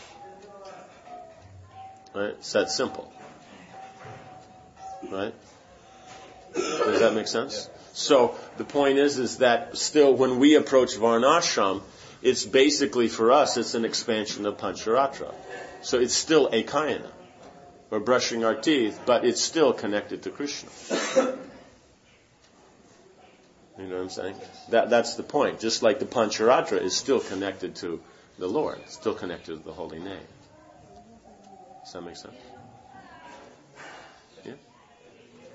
Speaker 1: Right? It's that simple. Right? Does that make sense? So the point is that still when we approach Varnashram, it's basically for us, it's an expansion of Pancharatra. So it's still ekayana. We're brushing our teeth, but it's still connected to Krishna. You know what I'm saying? That's the point. Just like the Pancharatra is still connected to the Lord. It's still connected to the holy name. Does that make sense? Yeah?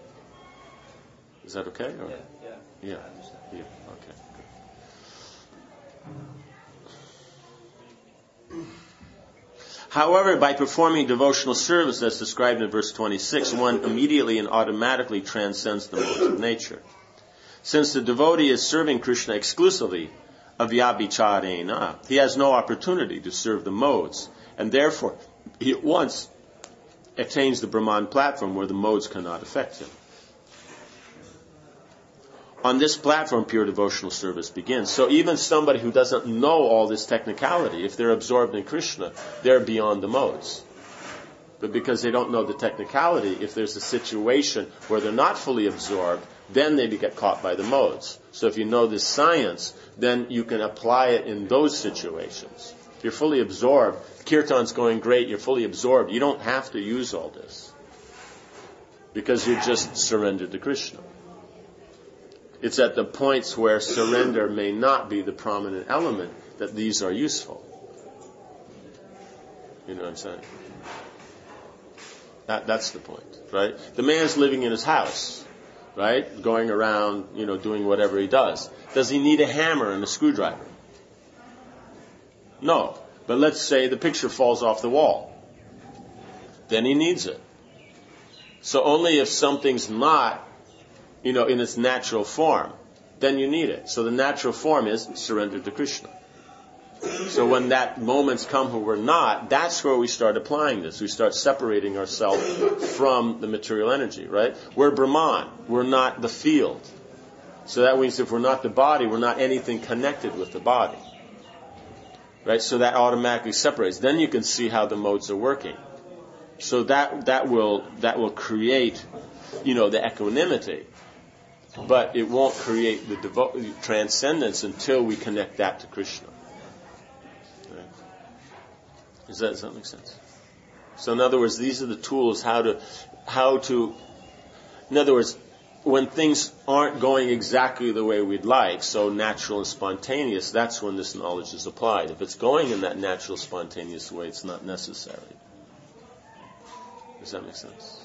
Speaker 1: Is that okay? Or?
Speaker 6: Yeah.
Speaker 1: Yeah. Okay. Good. However, by performing devotional service as described in verse 26, one immediately and automatically transcends the modes of nature. Since the devotee is serving Krishna exclusively, avyabhicharena, he has no opportunity to serve the modes, and therefore he at once attains the Brahman platform where the modes cannot affect him. On this platform, pure devotional service begins. So even somebody who doesn't know all this technicality, if they're absorbed in Krishna, they're beyond the modes. But because they don't know the technicality, if there's a situation where they're not fully absorbed, then they get caught by the modes. So if you know this science, then you can apply it in those situations. If you're fully absorbed, kirtan's going great, you're fully absorbed, you don't have to use all this. Because you're just surrendered to Krishna. It's at the points where surrender may not be the prominent element that these are useful. You know what I'm saying? That's the point, right? The man's living in his house, right? Going around, doing whatever he does. Does he need a hammer and a screwdriver? No. But let's say the picture falls off the wall. Then he needs it. So only if something's not in its natural form, then you need it. So the natural form is surrender to Krishna. So when that moment's come where we're not, that's where we start applying this. We start separating ourselves from the material energy, right? We're Brahman. We're not the field. So that means if we're not the body, we're not anything connected with the body. Right? So that automatically separates. Then you can see how the modes are working. So that will create, the equanimity. But it won't create the transcendence until we connect that to Krishna. Right? Does that make sense? So in other words, these are the tools how to. In other words, when things aren't going exactly the way we'd like, so natural and spontaneous, that's when this knowledge is applied. If it's going in that natural, spontaneous way, it's not necessary. Does that make sense?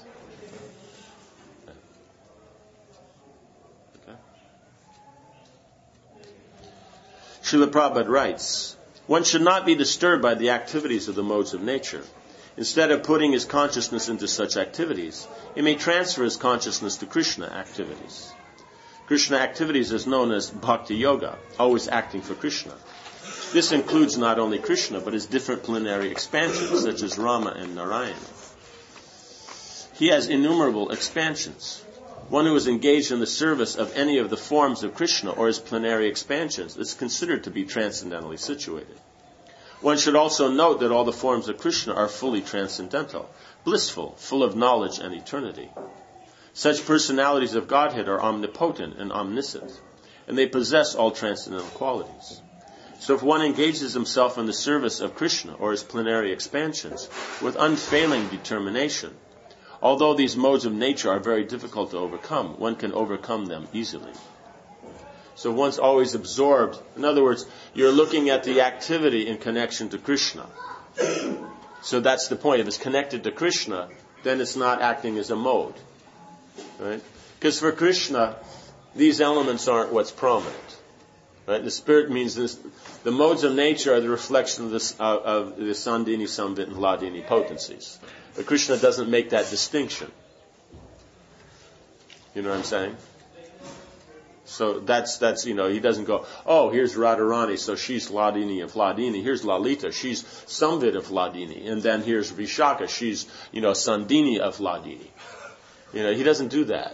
Speaker 1: Srila Prabhupada writes, one should not be disturbed by the activities of the modes of nature. Instead of putting his consciousness into such activities, he may transfer his consciousness to Krishna activities. Krishna activities is known as bhakti yoga, always acting for Krishna. This includes not only Krishna, but his different plenary expansions, such as Rama and Narayana. He has innumerable expansions. One who is engaged in the service of any of the forms of Krishna or his plenary expansions is considered to be transcendentally situated. One should also note that all the forms of Krishna are fully transcendental, blissful, full of knowledge and eternity. Such personalities of Godhead are omnipotent and omniscient, and they possess all transcendental qualities. So if one engages himself in the service of Krishna or his plenary expansions with unfailing determination, although these modes of nature are very difficult to overcome, one can overcome them easily. So one's always absorbed. In other words, you're looking at the activity in connection to Krishna. So that's the point. If it's connected to Krishna, then it's not acting as a mode. Right? Because for Krishna, these elements aren't what's prominent. Right? The spirit means this. The modes of nature are the reflection of the Sandhini, Samvit, and Hladini potencies. But Krishna doesn't make that distinction. You know what I'm saying? So that's he doesn't go, oh, here's Radharani, so she's Hladini of Hladini. Here's Lalita, she's Samvit of Hladini. And then here's Vishaka, she's, Sandhini of Hladini. He doesn't do that.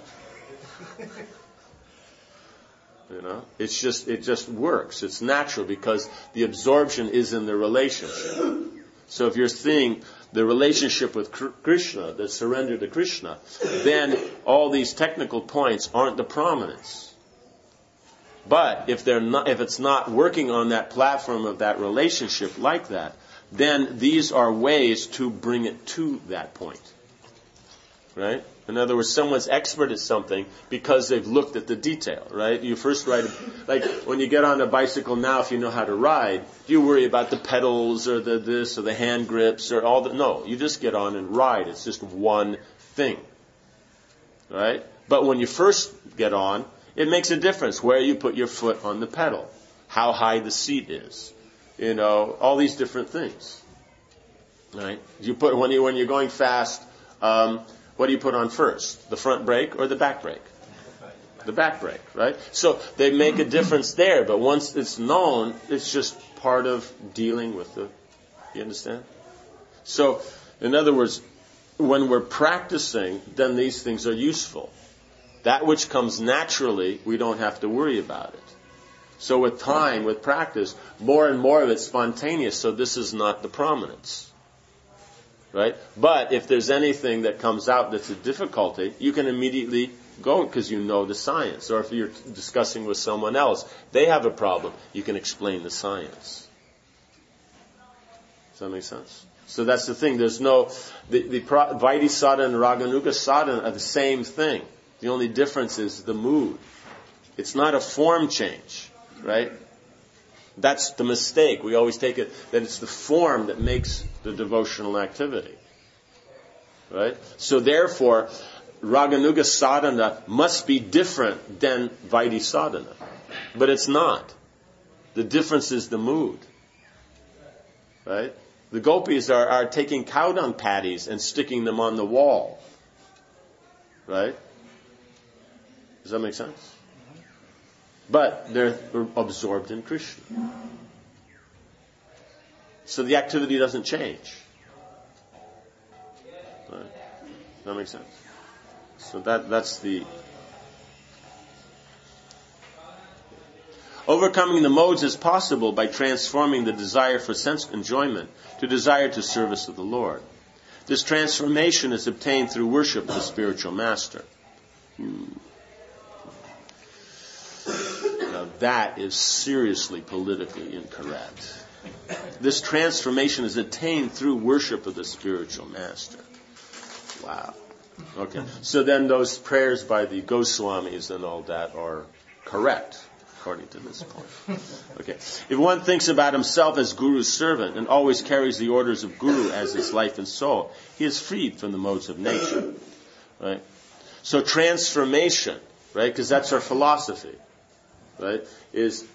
Speaker 1: It just works. It's natural because the absorption is in the relationship. So if you're seeing the relationship with Krishna, the surrender to Krishna, then all these technical points aren't the prominence. But if it's not working on that platform of that relationship like that, then these are ways to bring it to that point. Right? In other words, someone's expert at something because they've looked at the detail, right? You first ride, like when you get on a bicycle now, if you know how to ride, do you worry about the pedals or the this or the hand grips or all the, no, you just get on and ride. It's just one thing. Right? But when you first get on, it makes a difference where you put your foot on the pedal, how high the seat is, all these different things. Right? You put when you're going fast, what do you put on first? The front brake or the back brake? The back brake, right? So they make a difference there, but once it's known, it's just part of dealing with you understand? So, in other words, when we're practicing, then these things are useful. That which comes naturally, we don't have to worry about it. So with time, with practice, more and more of it's spontaneous, so this is not the prominence. Right? But if there's anything that comes out that's a difficulty, you can immediately go because you know the science. Or if you're discussing with someone else, they have a problem, you can explain the science. Does that make sense? So that's the thing. There's no... The Vaidhi sadhana and Raganuga sadhana are the same thing. The only difference is the mood. It's not a form change, right? That's the mistake. We always take it that it's the form that makes the devotional activity. Right? So therefore, Raganuga sadhana must be different than Vaidhi sadhana. But it's not. The difference is the mood. Right? The gopis are taking cow dung patties and sticking them on the wall. Right? Does that make sense? But they're absorbed in Krishna. So the activity doesn't change. Right? Does that make sense? So that's the... Overcoming the modes is possible by transforming the desire for sense enjoyment to desire to service of the Lord. This transformation is obtained through worship of the spiritual master. Now that is seriously politically incorrect. This transformation is attained through worship of the spiritual master. Wow. Okay. So then those prayers by the Goswamis and all that are correct, according to this point. Okay. If one thinks about himself as Guru's servant and always carries the orders of Guru as his life and soul, he is freed from the modes of nature. Right? So transformation, right? Because that's our philosophy. Right? Is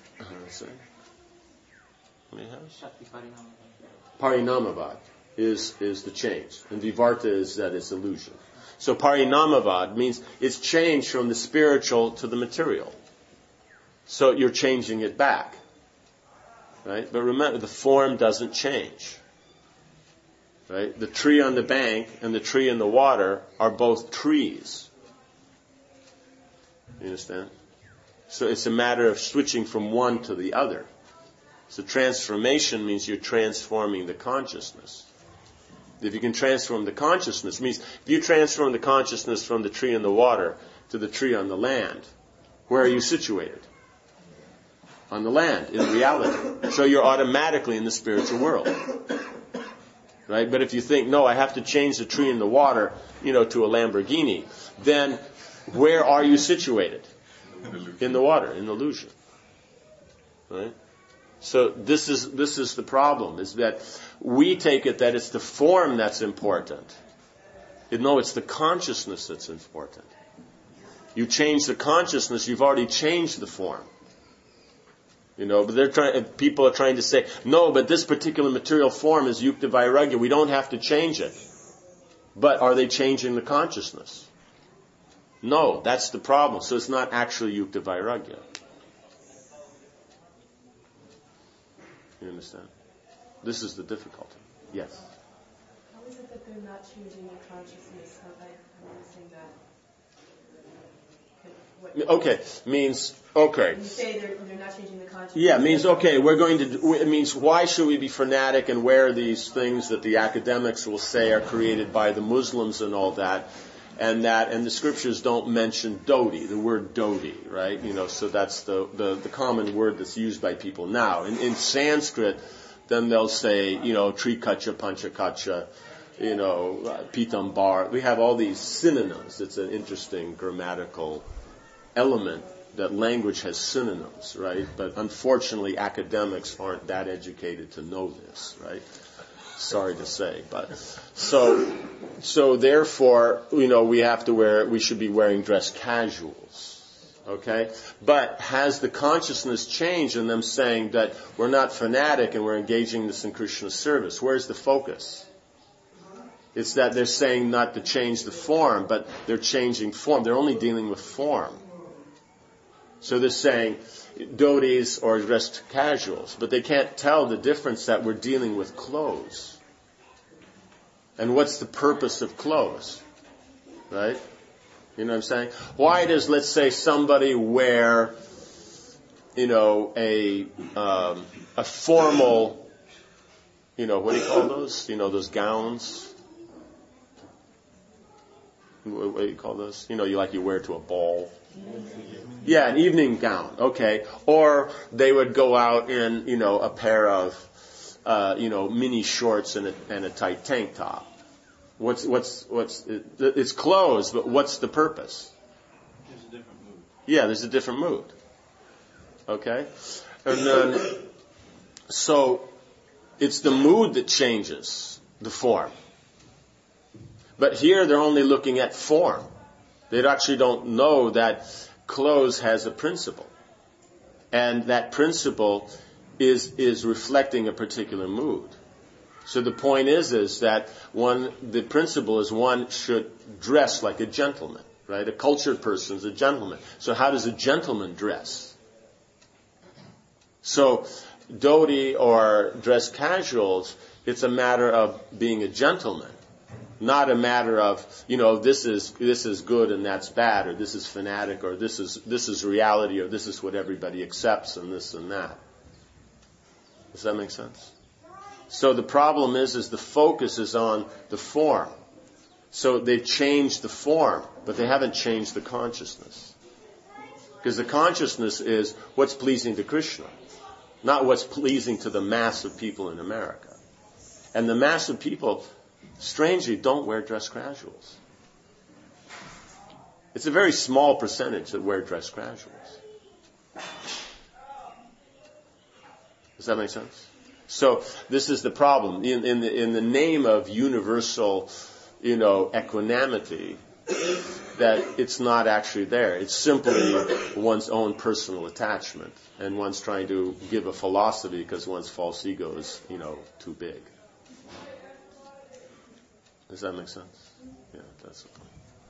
Speaker 1: Parinamavad is the change. And Vivarta is that it's illusion. So Parinamavad means it's changed from the spiritual to the material. So you're changing it back. Right? But remember, the form doesn't change. Right? The tree on the bank and the tree in the water are both trees. You understand? So it's a matter of switching from one to the other. So transformation means you're transforming the consciousness. If you can transform the consciousness, means if you transform the consciousness from the tree in the water to the tree on the land, where are you situated? On the land, in reality. So you're automatically in the spiritual world. Right? But if you think, no, I have to change the tree in the water, to a Lamborghini, then where are you situated? In the water, in illusion. Right? So this is the problem, is that we take it that it's the form that's important. No, it's the consciousness that's important. You change the consciousness, you've already changed the form. But people are trying to say, no, but this particular material form is yukta vairagya. We don't have to change it. But are they changing the consciousness? No, that's the problem. So it's not actually yukta vairagya. You understand? This is the difficulty. Yes?
Speaker 3: How is it that they're not changing the consciousness? I'm missing that.
Speaker 1: Okay, means, okay.
Speaker 3: When you say they're not changing the consciousness.
Speaker 1: Yeah, means, okay, it means why should we be fanatic and wear these things that the academics will say are created by the Muslims and all that, and the scriptures don't mention dhoti, the word dhoti, right? So that's the common word that's used by people now. In Sanskrit, then they'll say, trikacha, panchakacha, pitambar. We have all these synonyms. It's an interesting grammatical element that language has synonyms, right? But unfortunately, academics aren't that educated to know this, right? Sorry to say, but so therefore, we should be wearing dress casuals, Okay? But has the consciousness changed in them saying that we're not fanatic and we're engaging this in Krishna service? Where's the focus? It's that they're saying not to change the form, but they're changing form. They're only dealing with form. So they're saying dhotis or dressed casuals, but they can't tell the difference that we're dealing with clothes. And what's the purpose of clothes? Right? You know what I'm saying? Why does, let's say, somebody wear, a formal, what do you call those? Those gowns? What do you call those? You wear to a ball. Yeah, an evening gown. Okay. Or they would go out in, a pair of, mini shorts and a tight tank top. It's clothes, but what's the purpose?
Speaker 6: There's a different mood.
Speaker 1: Yeah, there's a different mood. Okay? And then, so, it's the mood that changes the form. But here they're only looking at form. They actually don't know that clothes has a principle. And that principle is reflecting a particular mood. So the point is that the principle is one should dress like a gentleman, right? A cultured person is a gentleman. So how does a gentleman dress? So dhoti or dress casuals, it's a matter of being a gentleman, not a matter of, this is good and that's bad, or this is fanatic, or this is reality, or this is what everybody accepts, and this and that. Does that make sense? So the problem is the focus is on the form. So they've changed the form, but they haven't changed the consciousness. Because the consciousness is what's pleasing to Krishna, not what's pleasing to the mass of people in America. And the mass of people, strangely, don't wear dress casuals. It's a very small percentage that wear dress casuals. Does that make sense? So this is the problem. In the name of universal, equanimity, that it's not actually there. It's simply one's own personal attachment, and one's trying to give a philosophy because one's false ego is, too big. Does that make sense? Yeah, that's the point.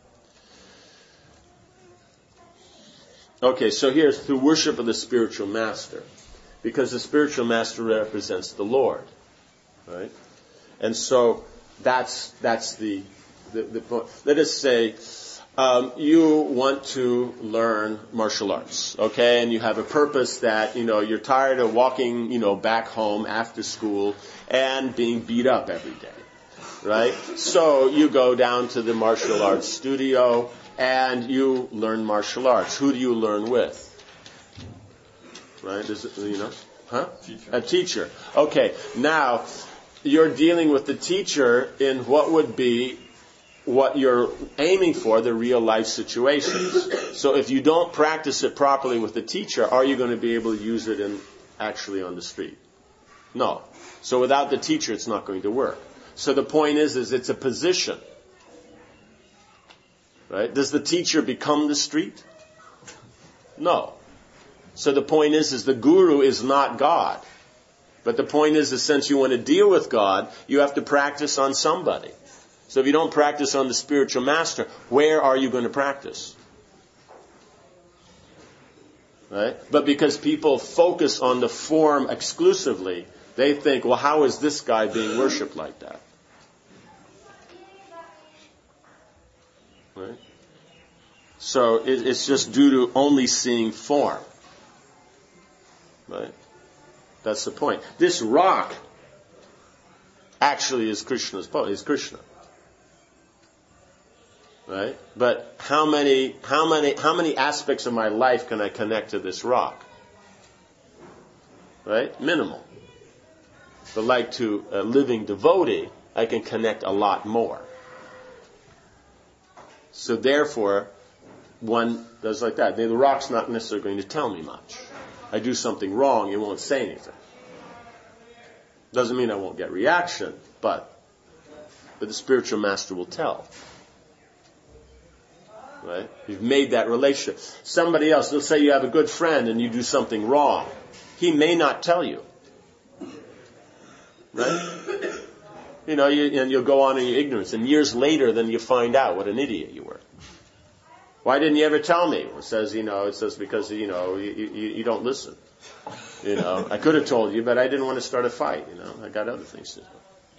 Speaker 1: Okay, so here's through worship of the spiritual master. Because the spiritual master represents the Lord, right? And so that's the point. Let us say you want to learn martial arts, okay? And you have a purpose that you're tired of walking back home after school and being beat up every day, right? So you go down to the martial arts studio and you learn martial arts. Who do you learn with? Right? Is it,
Speaker 5: Teacher.
Speaker 1: A teacher. Okay. Now, you're dealing with the teacher in what would be what you're aiming for, the real life situations. So if you don't practice it properly with the teacher, are you going to be able to use it actually on the street? No. So without the teacher, it's not going to work. So the point is it's a position. Right? Does the teacher become the street? No. So the point is the guru is not God. But the point is since you want to deal with God, you have to practice on somebody. So if you don't practice on the spiritual master, where are you going to practice? Right? But because people focus on the form exclusively, they think, well, how is this guy being worshipped like that? Right? So it's just due to only seeing form. Right? That's the point. This rock actually is Krishna's pose, is Krishna. Right? But how many aspects of my life can I connect to this rock? Right? Minimal. But like to a living devotee, I can connect a lot more. So therefore, one does like that. The rock's not necessarily going to tell me much. I do something wrong, it won't say anything. Doesn't mean I won't get reaction, but the spiritual master will tell. Right? You've made that relationship. Somebody else, let's say you have a good friend and you do something wrong. He may not tell you. Right? You know, and you'll go on in your ignorance. And years later, then you find out what an idiot you were. Why didn't you ever tell me? It says because, you don't listen. I could have told you, but I didn't want to start a fight. I got other things to do.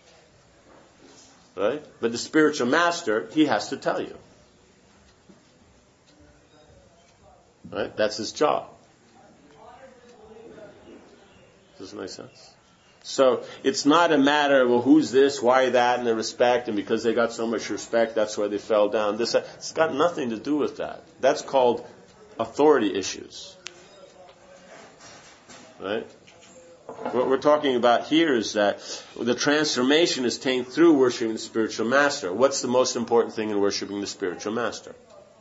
Speaker 1: Right? But the spiritual master, he has to tell you. Right? That's his job. Does that make sense? So it's not a matter of, well, who's this, why that, and the respect, and because they got so much respect, that's why they fell down. It's got nothing to do with that. That's called authority issues. Right? What we're talking about here is that the transformation is attained through worshiping the spiritual master. What's the most important thing in worshiping the spiritual master?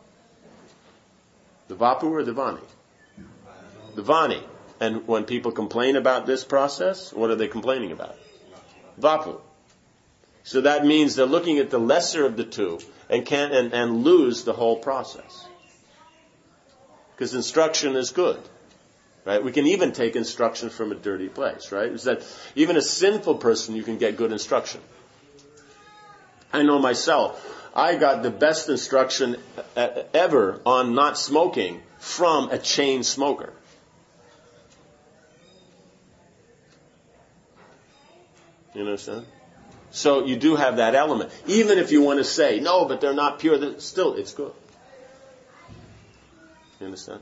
Speaker 1: The Vapu or the Vani? The Vani. And when people complain about this process, what are they complaining about? Vapu. So that means they're looking at the lesser of the two and lose the whole process. Because instruction is good. Right? We can even take instruction from a dirty place, right? Is that even a sinful person, you can get good instruction. I know myself. I got the best instruction ever on not smoking from a chain smoker. You understand? So you do have that element. Even if you want to say, no, but they're not pure, still, it's good. You understand?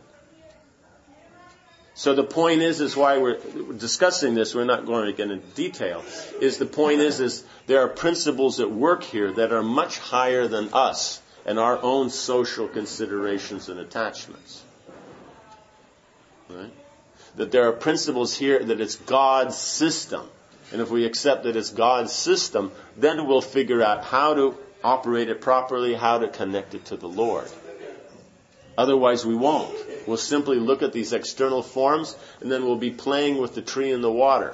Speaker 1: So the point is why we're discussing this, we're not going to get into detail, the point is there are principles at work here that are much higher than us and our own social considerations and attachments. Right? That there are principles here that it's God's system. And if we accept that it's God's system, then we'll figure out how to operate it properly, how to connect it to the Lord. Otherwise we won't. We'll simply look at these external forms and then we'll be playing with the tree in the water.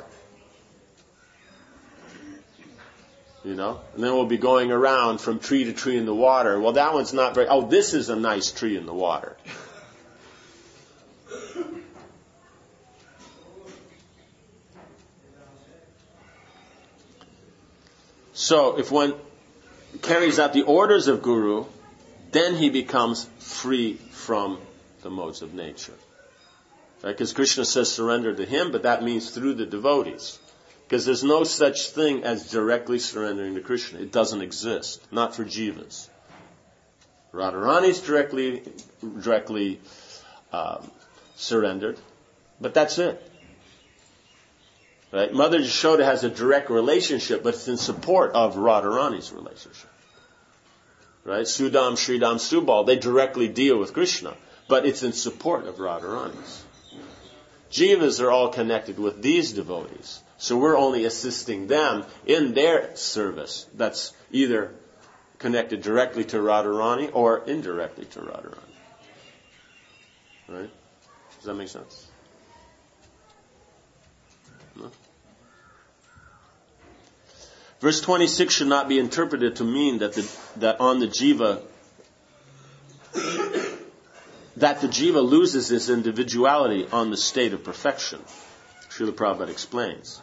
Speaker 1: And then we'll be going around from tree to tree in the water. Well, that one's not this is a nice tree in the water. So if one carries out the orders of Guru, then he becomes free from the modes of nature. Right? Because Krishna says surrender to him, but that means through the devotees. Because there's no such thing as directly surrendering to Krishna. It doesn't exist. Not for jivas. Radharani's directly surrendered, but that's it. Right? Mother Yashoda has a direct relationship, but it's in support of Radharani's relationship. Right? Sudam, Sridam, Subal, they directly deal with Krishna, but it's in support of Radharani's. Jivas are all connected with these devotees, so we're only assisting them in their service. That's either connected directly to Radharani or indirectly to Radharani. Right? Does that make sense? No? Verse 26 should not be interpreted to mean that on the jiva that the jiva loses its individuality on the state of perfection. Srila Prabhupada explains.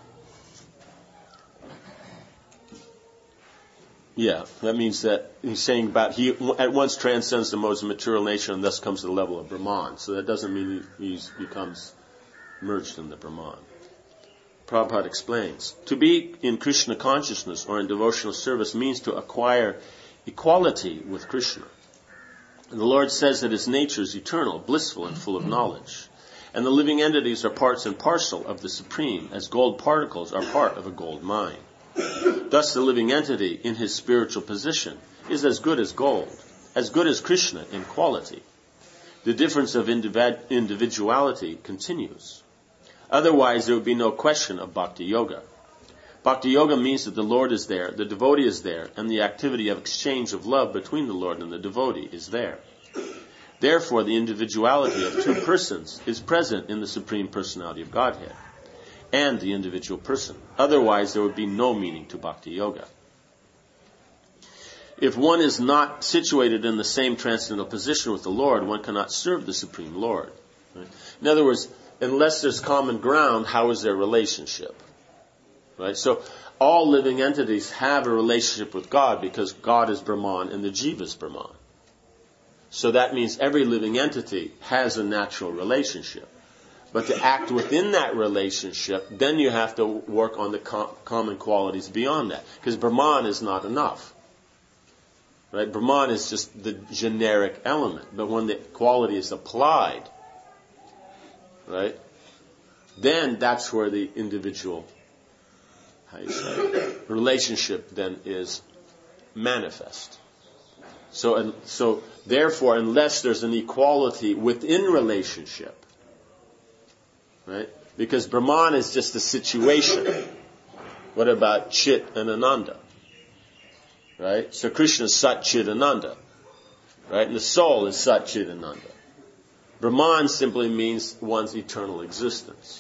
Speaker 1: Yeah, that means that he's saying about he at once transcends the modes of material nature and thus comes to the level of Brahman. So that doesn't mean he becomes merged in the Brahman. Prabhupada explains, to be in Krishna consciousness or in devotional service means to acquire equality with Krishna. And the Lord says that his nature is eternal, blissful, and full of knowledge. And the living entities are parts and parcel of the Supreme, as gold particles are part of a gold mine. Thus the living entity in his spiritual position is as good as gold, as good as Krishna in quality. The difference of individuality continues. Otherwise, there would be no question of Bhakti Yoga. Bhakti Yoga means that the Lord is there, the devotee is there, and the activity of exchange of love between the Lord and the devotee is there. Therefore, the individuality of two persons is present in the Supreme Personality of Godhead and the individual person. Otherwise, there would be no meaning to Bhakti Yoga. if one is not situated in the same transcendental position with the Lord, one cannot serve the Supreme Lord. Right? In other words, unless there's common ground, how is their relationship? Right? So all living entities have a relationship with God because God is Brahman and the Jiva is Brahman. So that means every living entity has a natural relationship. But to act within that relationship, then you have to work on the common qualities beyond that. Because Brahman is not enough. Right? Brahman is just the generic element. But when the quality is applied, right, then that's where the individual, relationship then is manifest. So therefore, unless there's an equality within relationship, right? Because Brahman is just a situation. What about Chit and Ananda? Right? So Krishna is Sat Chit Ananda. Right? And the soul is Sat Chit Ananda. Brahman simply means one's eternal existence.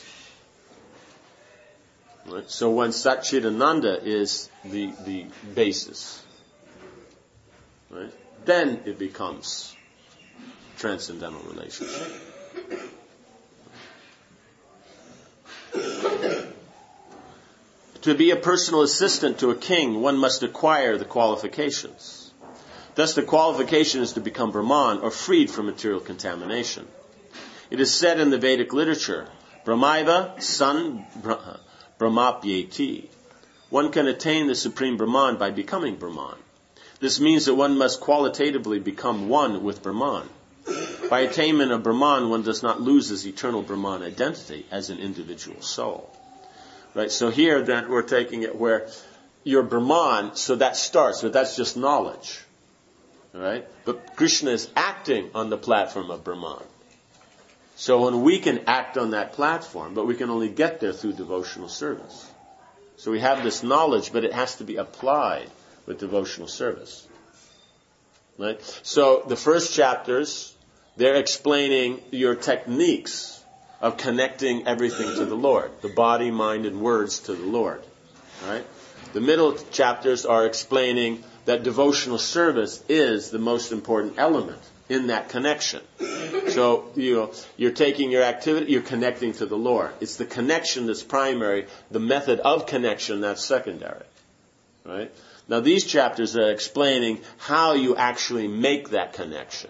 Speaker 1: Right? So when Sat Chit Ananda is the basis, right, then it becomes transcendental relationship. To be a personal assistant to a king, one must acquire the qualifications. Thus the qualification is to become Brahman or freed from material contamination. It is said in the Vedic literature, Brahmaiva san Brahmapyeti. One can attain the Supreme Brahman by becoming Brahman. This means that one must qualitatively become one with Brahman. By attainment of Brahman, one does not lose his eternal Brahman identity as an individual soul. Right, so here then we're taking it where you're Brahman, so that starts, but that's just knowledge. Right? But Krishna is acting on the platform of Brahman. So when we can act on that platform, but we can only get there through devotional service. So we have this knowledge, but it has to be applied with devotional service. Right? So the first chapters, they're explaining your techniques of connecting everything to the Lord. The body, mind, and words to the Lord. Right? The middle chapters are explaining that devotional service is the most important element in that connection. So, you're taking your activity, you're connecting to the Lord. It's the connection that's primary, the method of connection that's secondary. Right? Now these chapters are explaining how you actually make that connection.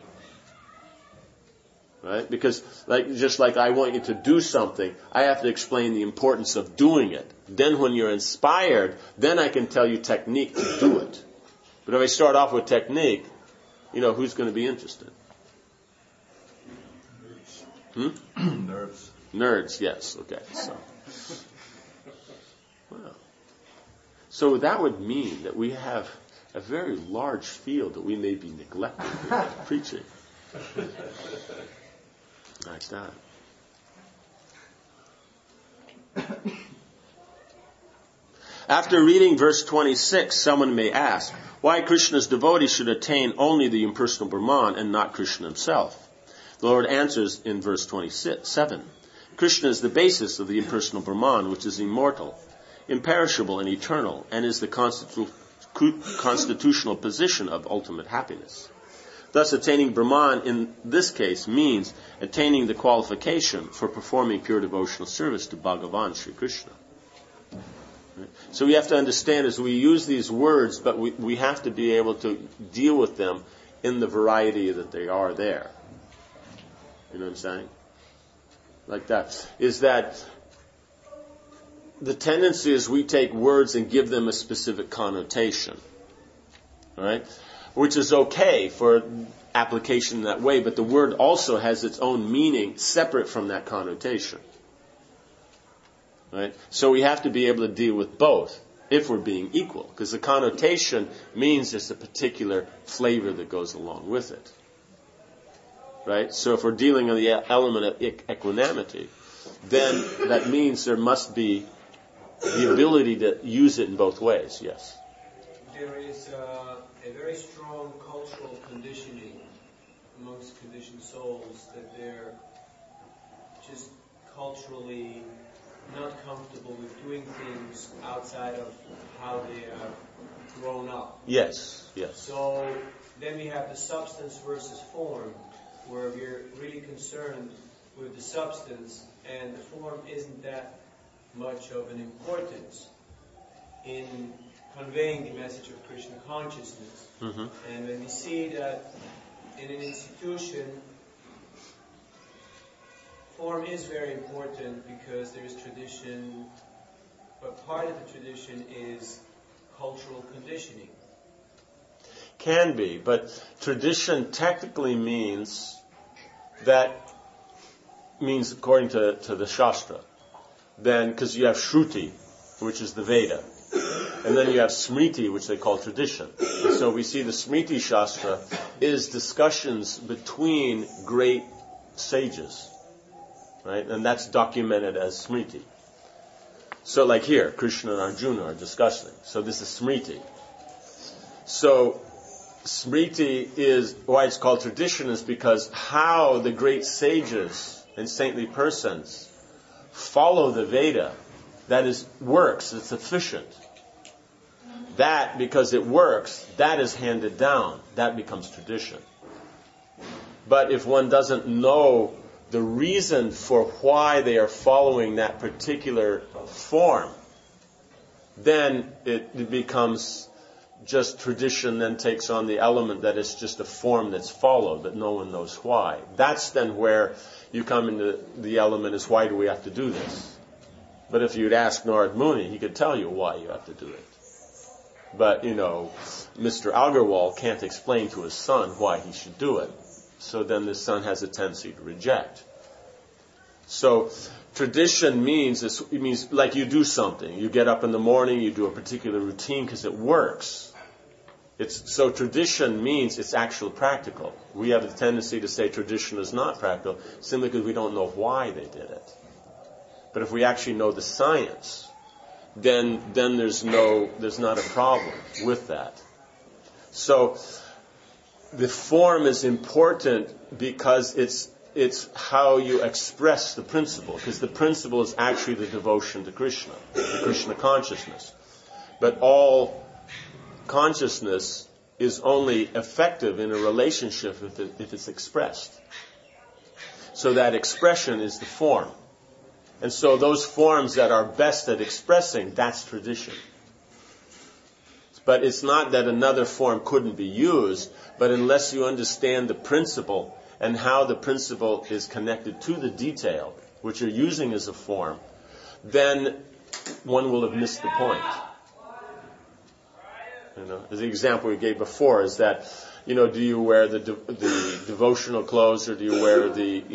Speaker 1: Right? Because just like I want you to do something, I have to explain the importance of doing it. Then when you're inspired, then I can tell you technique to do it. But if I start off with technique, who's going to be interested?
Speaker 5: Nerds.
Speaker 1: Nerds, yes. Okay. So that would mean that we have a very large field that we may be neglecting in preaching. Like that. After reading verse 26, someone may ask, why Krishna's devotees should attain only the impersonal Brahman and not Krishna himself? The Lord answers in verse 27. Krishna is the basis of the impersonal Brahman, which is immortal, imperishable, and eternal, and is the constitutional position of ultimate happiness. Thus, attaining Brahman in this case means attaining the qualification for performing pure devotional service to Bhagavan Sri Krishna. So we have to understand as we use these words, but we have to be able to deal with them in the variety that they are there. You know what I'm saying? Like that. Is that the tendency is we take words and give them a specific connotation. All right? Which is okay for application in that way, but the word also has its own meaning separate from that connotation. Right? So we have to be able to deal with both if we're being equal, because the connotation means there's a particular flavor that goes along with it. Right? So if we're dealing on the element of equanimity, then that means there must be the ability to use it in both ways. Yes?
Speaker 7: There is a very strong cultural conditioning amongst conditioned souls that they're just culturally not comfortable with doing things outside of how they are grown up.
Speaker 1: Yes. Yes.
Speaker 7: So then we have the substance versus form, where we're really concerned with the substance, and the form isn't that much of an importance in conveying the message of Krishna consciousness.
Speaker 1: Mm-hmm.
Speaker 7: And when we see that in an institution, form is very important because there's tradition, but part of the tradition is cultural conditioning.
Speaker 1: Can be, but tradition technically means according to the Shastra. Then, because you have Shruti, which is the Veda, and then you have Smriti, which they call tradition. And so we see the Smriti Shastra is discussions between great sages, right? And that's documented as Smriti. So like here, Krishna and Arjuna are discussing. So this is Smriti. So Smriti is, why it's called tradition is because how the great sages and saintly persons follow the Veda, that is, works, it's efficient. That, because it works, that is handed down. That becomes tradition. But if one doesn't know the reason for why they are following that particular form, then it becomes just tradition, then takes on the element that it's just a form that's followed, but no one knows why. That's then where you come into the element is, why do we have to do this? But if you'd ask Narad Muni, he could tell you why you have to do it. But, Mr. Agarwal can't explain to his son why he should do it. So then the son has a tendency to reject. So tradition means like you do something. You get up in the morning, you do a particular routine because it works. So tradition means it's actually practical. We have a tendency to say tradition is not practical simply because we don't know why they did it. But if we actually know the science, then there's not a problem with that. So the form is important because it's how you express the principle, because the principle is actually the devotion to Krishna, the Krishna consciousness. But all consciousness is only effective in a relationship if it's expressed. So that expression is the form. And so those forms that are best at expressing, that's tradition. But it's not that another form couldn't be used, but unless you understand the principle and how the principle is connected to the detail, which you're using as a form, then one will have missed the point. As the example we gave before is that, do you wear the devotional clothes, or do you wear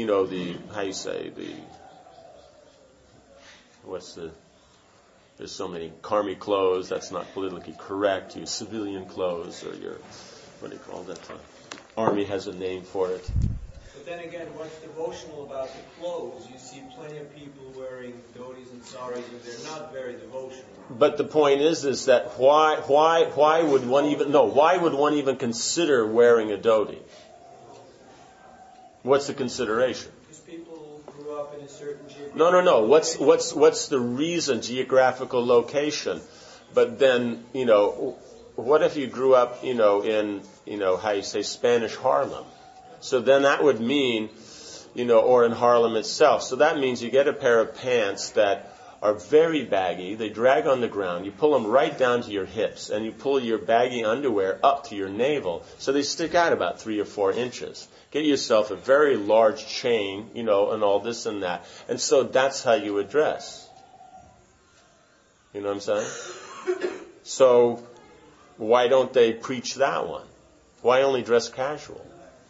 Speaker 1: there's so many karmi clothes, that's not politically correct, your civilian clothes, or your, what do you call that? Army has a name for it.
Speaker 7: But then again, what's devotional about the clothes? You see plenty of people wearing dhotis and saris, and they're not very devotional.
Speaker 1: But the point is that why would one even consider wearing a dhoti? What's the consideration?
Speaker 7: Because people grew up in a certain geographical
Speaker 1: No. What's the reason? Geographical location. But then, what if you grew up, in, Spanish Harlem? So then that would mean, or in Harlem itself. So that means you get a pair of pants that are very baggy. They drag on the ground. You pull them right down to your hips, and you pull your baggy underwear up to your navel, so they stick out about 3 or 4 inches. Get yourself a very large chain, and all this and that. And so that's how you would dress. You know what I'm saying? So why don't they preach that one? Why only dress casual?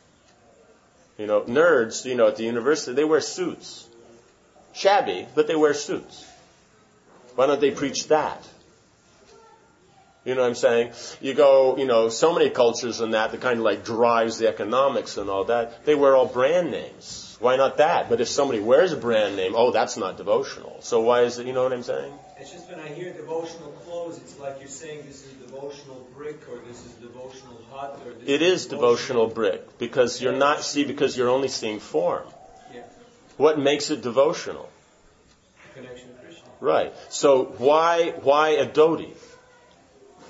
Speaker 1: Nerds, at the university, they wear suits. Shabby, but they wear suits. Why don't they preach that? You know what I'm saying? You go, so many cultures in that kind of like drives the economics and all that. They wear all brand names. Why not that? But if somebody wears a brand name, that's not devotional. So why is it, you know what I'm saying?
Speaker 7: It's just when I hear devotional clothes, it's like you're saying this is devotional brick, or this is devotional hut, or this
Speaker 1: It is devotional brick, because because you're only seeing form.
Speaker 7: Yeah.
Speaker 1: What makes it devotional?
Speaker 7: Connection to Krishna.
Speaker 1: Right. So why a dhoti?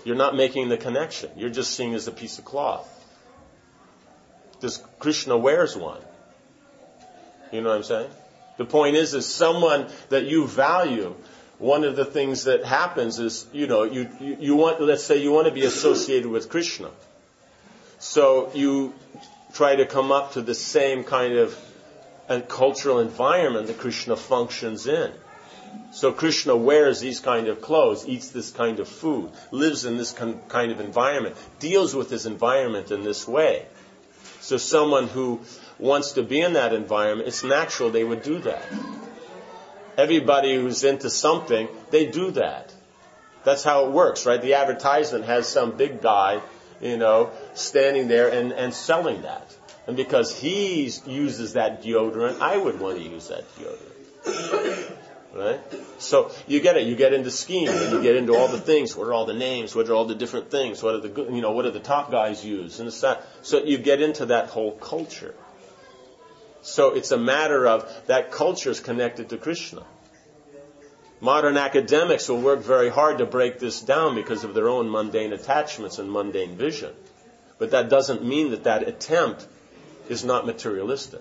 Speaker 1: You're not making the connection. You're just seeing it as a piece of cloth. Does Krishna wears one? You know what I'm saying? The point is someone that you value, one of the things that happens is, you want, let's say you want to be associated with Krishna. So you try to come up to the same kind of cultural environment that Krishna functions in. So Krishna wears these kind of clothes, eats this kind of food, lives in this kind of environment, deals with his environment in this way. So someone who wants to be in that environment, it's natural they would do that. Everybody who's into something, they do that. That's how it works, right? The advertisement has some big guy, standing there and selling that. And because he uses that deodorant, I would want to use that deodorant. Right? So you get it. You get into skiing, and you get into all the things. What are all the names? What are all the different things? What are what do the top guys use? And so you get into that whole culture. So it's a matter of that culture is connected to Krishna. Modern academics will work very hard to break this down because of their own mundane attachments and mundane vision. But that doesn't mean that attempt is not materialistic.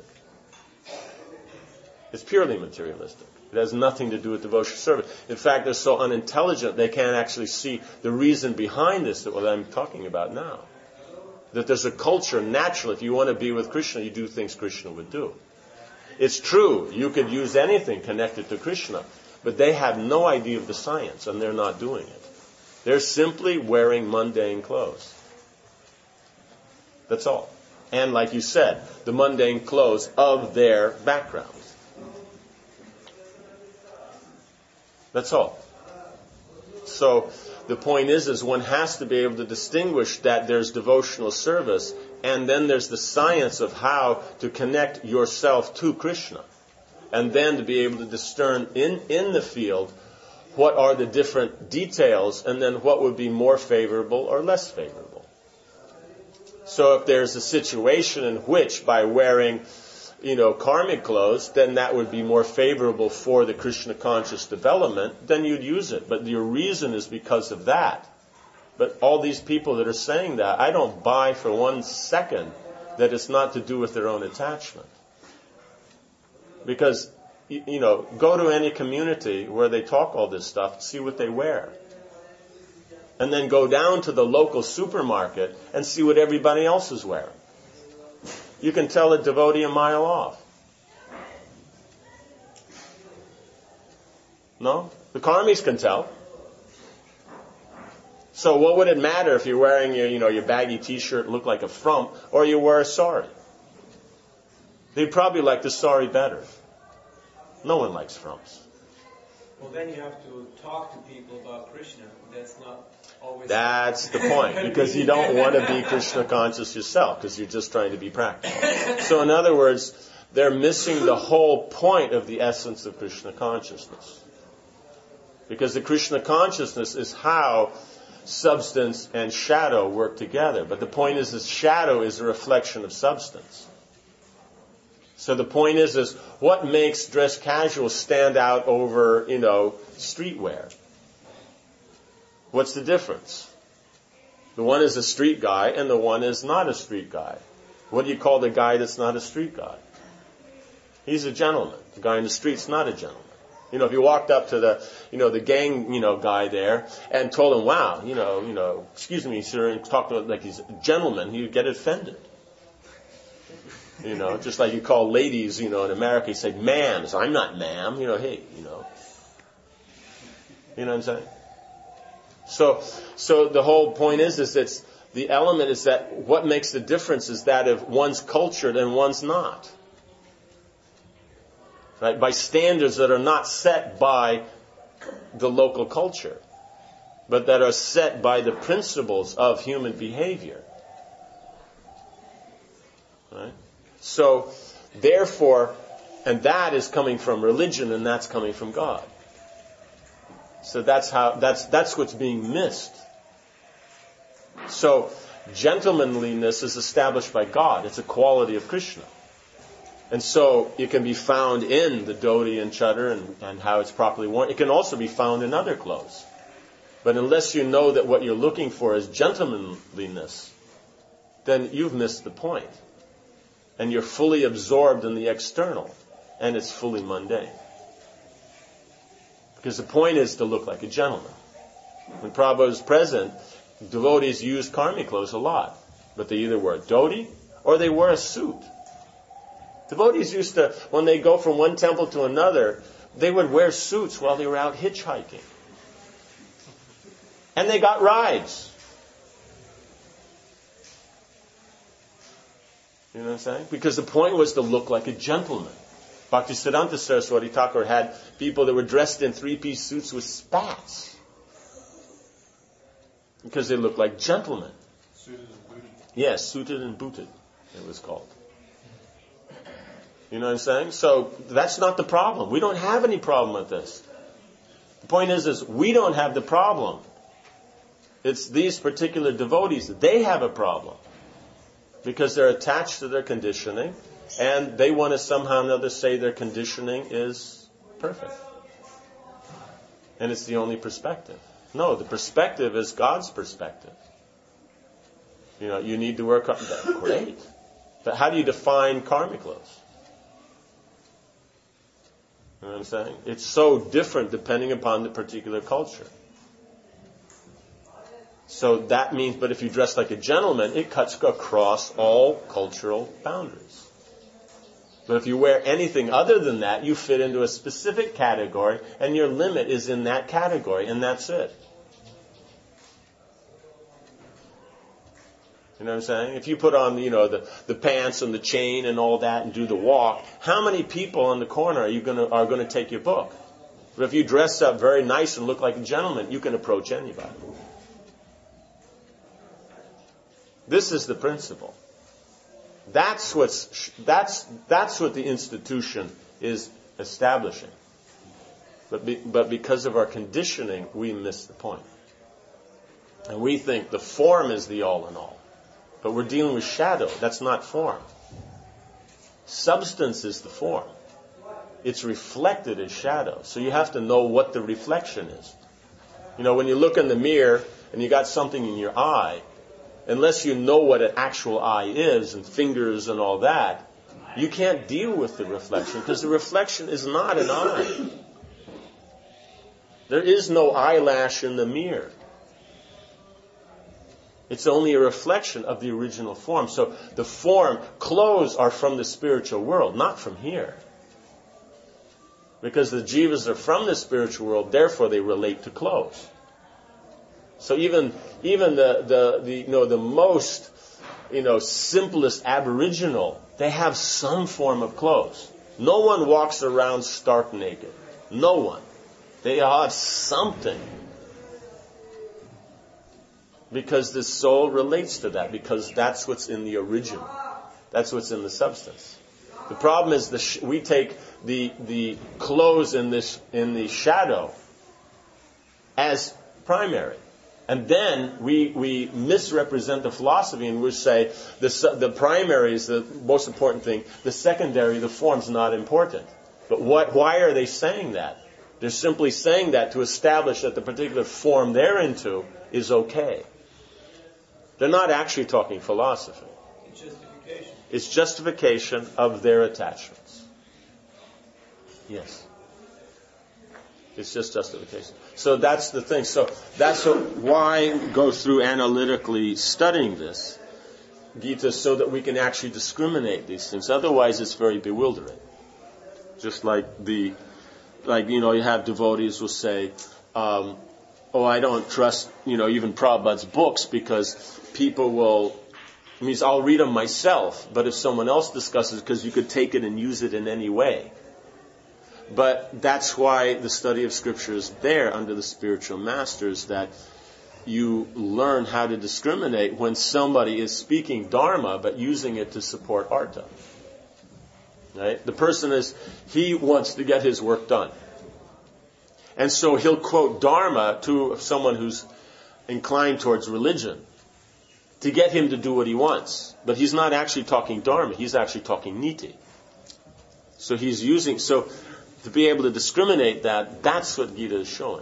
Speaker 1: It's purely materialistic. It has nothing to do with devotional service. In fact, they're so unintelligent they can't actually see the reason behind this that what I'm talking about now. That there's a culture, natural, if you want to be with Krishna, you do things Krishna would do. It's true, you could use anything connected to Krishna, but they have no idea of the science, and they're not doing it. They're simply wearing mundane clothes. That's all. And like you said, the mundane clothes of their background. That's all. So the point is one has to be able to distinguish that there's devotional service and then there's the science of how to connect yourself to Krishna. And then to be able to discern in the field what are the different details and then what would be more favorable or less favorable. So if there's a situation in which by wearing karmic clothes, then that would be more favorable for the Krishna conscious development, then you'd use it. But your reason is because of that. But all these people that are saying that, I don't buy for 1 second that it's not to do with their own attachment. Because, go to any community where they talk all this stuff, see what they wear. And then go down to the local supermarket and see what everybody else is wearing. You can tell a devotee a mile off. No? The karmis can tell. So what would it matter if you're wearing your baggy t-shirt and look like a frump, or you wear a sari? They'd probably like the sari better. No one likes frumps.
Speaker 7: Well, then you have to talk to people about Krishna. That's not always...
Speaker 1: That's the point, because you don't want to be Krishna conscious yourself, because you're just trying to be practical. So in other words, they're missing the whole point of the essence of Krishna consciousness. Because the Krishna consciousness is how substance and shadow work together. But the point is that shadow is a reflection of substance. So the point is what makes dress casual stand out over, streetwear? What's the difference? The one is a street guy and the one is not a street guy. What do you call the guy that's not a street guy? He's a gentleman. The guy in the street's not a gentleman. If you walked up to the gang, guy there and told him, wow, excuse me, sir, and talked to him like he's a gentleman, he'd get offended. Just like you call ladies, in America, you say, ma'am. So I'm not ma'am. Hey, You know what I'm saying? So the whole point is it's the element is that what makes the difference is that if one's cultured and one's not. Right? By standards that are not set by the local culture, but that are set by the principles of human behavior. Right? So, therefore, and that is coming from religion, and that's coming from God. So that's what's being missed. So, gentlemanliness is established by God. It's a quality of Krishna. And so, it can be found in the dhoti and chadar and how it's properly worn. It can also be found in other clothes. But unless you know that what you're looking for is gentlemanliness, then you've missed the point. And you're fully absorbed in the external, and it's fully mundane. Because the point is to look like a gentleman. When Prabhupada was present, devotees used karmi clothes a lot. But they either wear a dhoti or they wear a suit. Devotees used to, when they go from one temple to another, they would wear suits while they were out hitchhiking. And they got rides. You know what I'm saying? Because the point was to look like a gentleman. Bhaktisiddhanta Saraswati Thakur had people that were dressed in three-piece suits with spats. Because they looked like gentlemen.
Speaker 5: Suited and booted.
Speaker 1: Yes, suited and booted, it was called. You know what I'm saying? So that's not the problem. We don't have any problem with this. The point is we don't have the problem. It's these particular devotees. They have a problem. Because they're attached to their conditioning, and they want to somehow or another say their conditioning is perfect. And it's the only perspective. No, the perspective is God's perspective. You know, you need to wear karmic. Great. But how do you define karmic clothes? You know what I'm saying? It's so different depending upon the particular culture. So that means, but if you dress like a gentleman, it cuts across all cultural boundaries. But if you wear anything other than that, you fit into a specific category, and your limit is in that category, and that's it. You know what I'm saying? If you put on, the pants and the chain and all that and do the walk, how many people on the corner are going to take your book? But if you dress up very nice and look like a gentleman, you can approach anybody. This is the principle. That's what the institution is establishing. But because of our conditioning, we miss the point. And we think the form is the all in all. But we're dealing with shadow. That's not form. Substance is the form. It's reflected as shadow. So you have to know what the reflection is. When you look in the mirror and you got something in your eye, unless you know what an actual eye is and fingers and all that, you can't deal with the reflection because the reflection is not an eye. There is no eyelash in the mirror. It's only a reflection of the original form. So the form, clothes are from the spiritual world, not from here. Because the jivas are from the spiritual world, therefore they relate to clothes. So even the most simplest aboriginal, they have some form of clothes. No one walks around stark naked. No one. They have something. Because the soul relates to that, because that's what's in the original. That's what's in the substance. The problem is we take the clothes in the shadow as primary. And then we misrepresent the philosophy and we say the primary is the most important thing. The secondary, the form's not important. But why are they saying that? They're simply saying that to establish that the particular form they're into is okay. They're not actually talking philosophy.
Speaker 7: It's justification.
Speaker 1: It's justification of their attachments. Yes. It's just justification. So that's the thing. So that's why go through analytically studying this, Gita, so that we can actually discriminate these things. Otherwise, it's very bewildering. Just like you have devotees who say, I don't trust, even Prabhupada's books because people will, I'll read them myself, but if someone else discusses, because you could take it and use it in any way. But that's why the study of Scripture is there under the spiritual masters, that you learn how to discriminate when somebody is speaking Dharma but using it to support Artha. Right? The person he wants to get his work done. And so he'll quote Dharma to someone who's inclined towards religion to get him to do what he wants. But he's not actually talking Dharma, he's actually talking Niti. So to be able to discriminate that's what Gita is showing.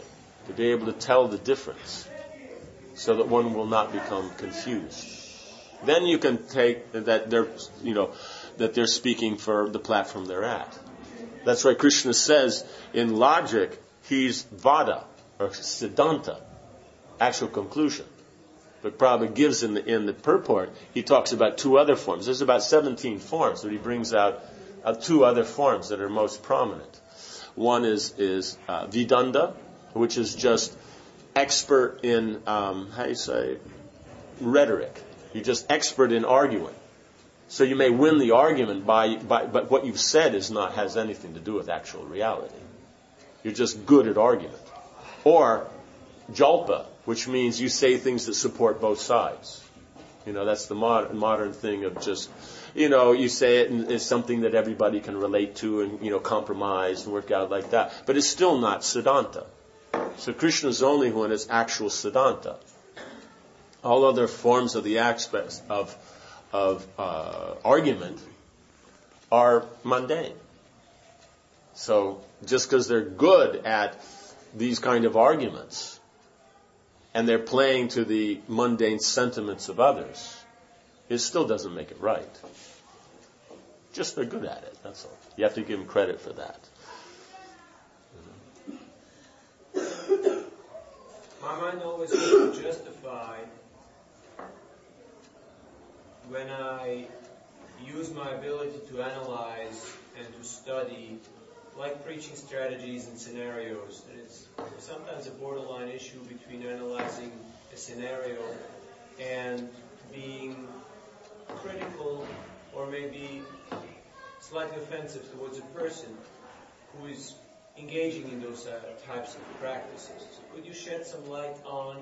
Speaker 1: to be able to tell the difference so that one will not become confused. Then you can take that they're speaking for the platform they're at. That's why Krishna says in logic, he's Vada, or Siddhanta, actual conclusion. But Prabhupada gives in the purport, he talks about two other forms. There's about 17 forms, but he brings out two other forms that are most prominent. One is Vidanda, which is just expert in, rhetoric. You're just expert in arguing. So you may win the argument but what you've said has anything to do with actual reality. You're just good at argument. Or Jalpa, which means you say things that support both sides. That's the modern thing of just, you say it and it's something that everybody can relate to and, compromise and work out like that. But it's still not Siddhanta. So Krishna's the only one that's actual Siddhanta. All other forms of the aspects of argument are mundane. So just because they're good at these kind of arguments and they're playing to the mundane sentiments of others, it still doesn't make it right. Just they're good at it, that's all. You have to give them credit for that.
Speaker 7: My mind always wants to justify when I use my ability to analyze and to study, like preaching strategies and scenarios. And it's sometimes a borderline issue between analyzing a scenario and being critical or maybe slightly offensive towards a person who is engaging in those types of practices. So could you shed some light on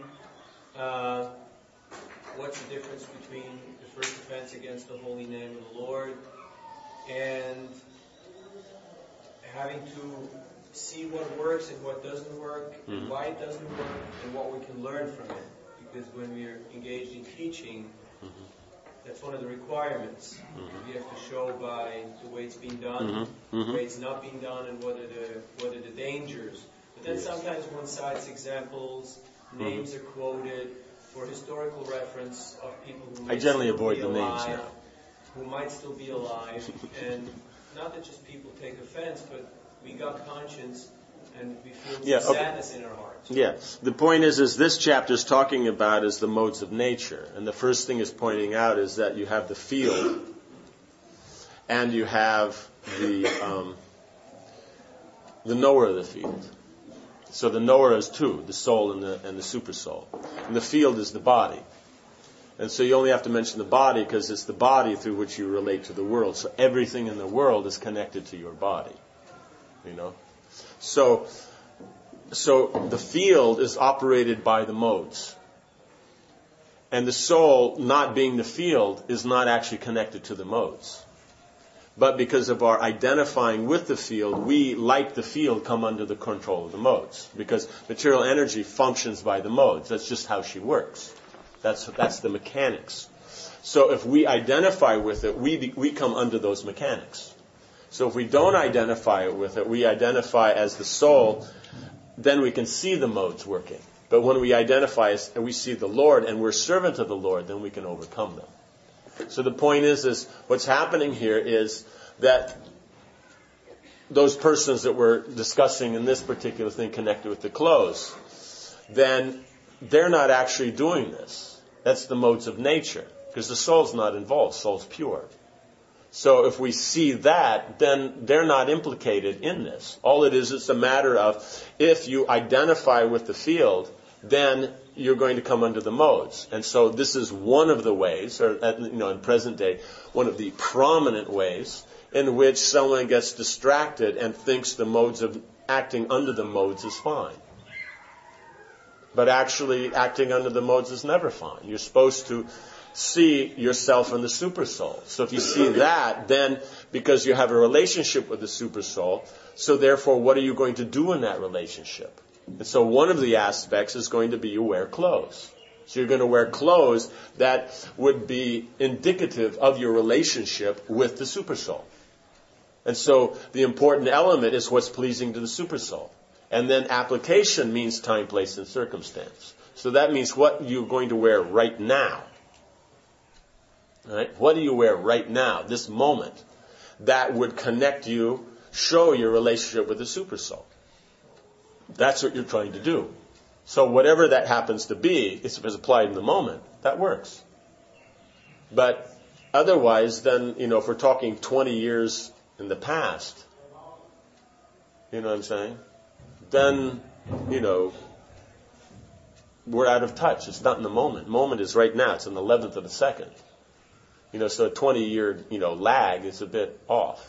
Speaker 7: what's the difference between the first offense against the holy name of the Lord and having to see what works and what doesn't work, and why it doesn't work, and what we can learn from it? Because when we're engaged in teaching, that's one of the requirements. We have to show by the way it's being done, the way it's not being done, and what are the dangers. But then sometimes one cites examples, names are quoted for historical reference of people who might
Speaker 1: I generally
Speaker 7: still
Speaker 1: avoid
Speaker 7: be
Speaker 1: the
Speaker 7: alive,
Speaker 1: names.
Speaker 7: who might still be alive, and not that just people take offense, but we got conscience and we feel some sadness in our hearts.
Speaker 1: Yeah. The point is this chapter is talking about is the modes of nature. And the first thing is pointing out is that you have the field and you have the knower of the field. So the knower is two, the soul and the super soul. And the field is the body. And so you only have to mention the body because it's the body through which you relate to the world. So everything in the world is connected to your body. So the field is operated by the modes. And the soul, not being the field, is not actually connected to the modes. But because of our identifying with the field, we, like the field, come under the control of the modes. Because material energy functions by the modes. That's just how she works. That's the mechanics. So if we identify with it, we come under those mechanics. So if we don't identify with it, we identify as the soul, then we can see the modes working. But when we identify as we see the Lord and we're servant of the Lord, then we can overcome them. So the point is what's happening here is that those persons that we're discussing in this particular thing connected with the clothes, then they're not actually doing this. That's the modes of nature, because the soul's not involved. Soul's pure. So if we see that, then they're not implicated in this. All it is, it's a matter of if you identify with the field, then you're going to come under the modes. And so this is one of the ways, or in present day, one of the prominent ways in which someone gets distracted and thinks the modes of acting under the modes is fine. But actually, acting under the modes is never fine. You're supposed to see yourself in the super soul. So if you see that, then because you have a relationship with the super soul, so therefore what are you going to do in that relationship? And so one of the aspects is going to be you wear clothes. So you're going to wear clothes that would be indicative of your relationship with the super soul. And so the important element is what's pleasing to the super soul. And then application means time, place, and circumstance. So that means what you're going to wear right now. Right? What do you wear right now, this moment, that would connect you, show your relationship with the Supersoul? That's what you're trying to do. So whatever that happens to be, if it's applied in the moment, that works. But otherwise, then, if we're talking 20 years in the past, you know what I'm saying? Then, we're out of touch. It's not in the moment. Moment is right now. It's an 11th of a second. So a 20-year, lag is a bit off.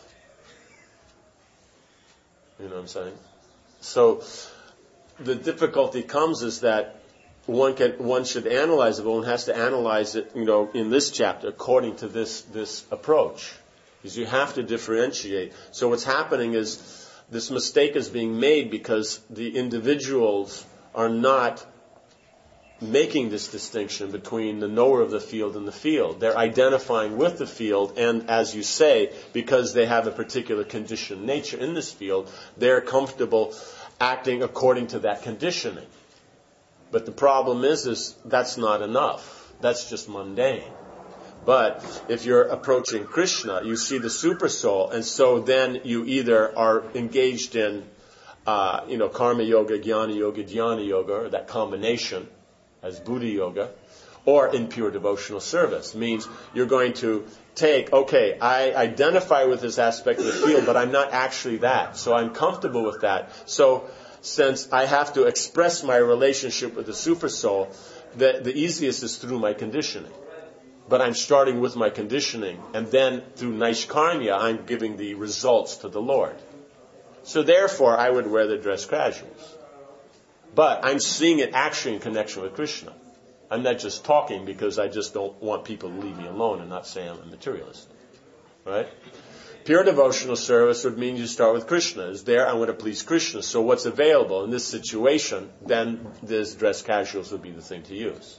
Speaker 1: You know what I'm saying? So the difficulty comes is that one should analyze it, but one has to analyze it, in this chapter according to this approach. Because you have to differentiate. So what's happening is this mistake is being made because the individuals are not making this distinction between the knower of the field and the field. They're identifying with the field, and as you say, because they have a particular conditioned nature in this field, they're comfortable acting according to that conditioning. But the problem is that's not enough. That's just mundane. But if you're approaching Krishna, you see the Supersoul, and so then you either are engaged in, karma yoga, jnana yoga, dhyana yoga, or that combination as Buddha yoga, or in pure devotional service. Means you're going to I identify with this aspect of the field, but I'm not actually that. So I'm comfortable with that. So since I have to express my relationship with the Supersoul, the easiest is through my conditioning. But I'm starting with my conditioning, and then through Naishkarmya, I'm giving the results to the Lord. So therefore, I would wear the dress casuals. But I'm seeing it actually in connection with Krishna. I'm not just talking because I just don't want people to leave me alone and not say I'm a materialist. Right? Pure devotional service would mean you start with Krishna. Is there, I want to please Krishna. So what's available in this situation, then this dress casuals would be the thing to use.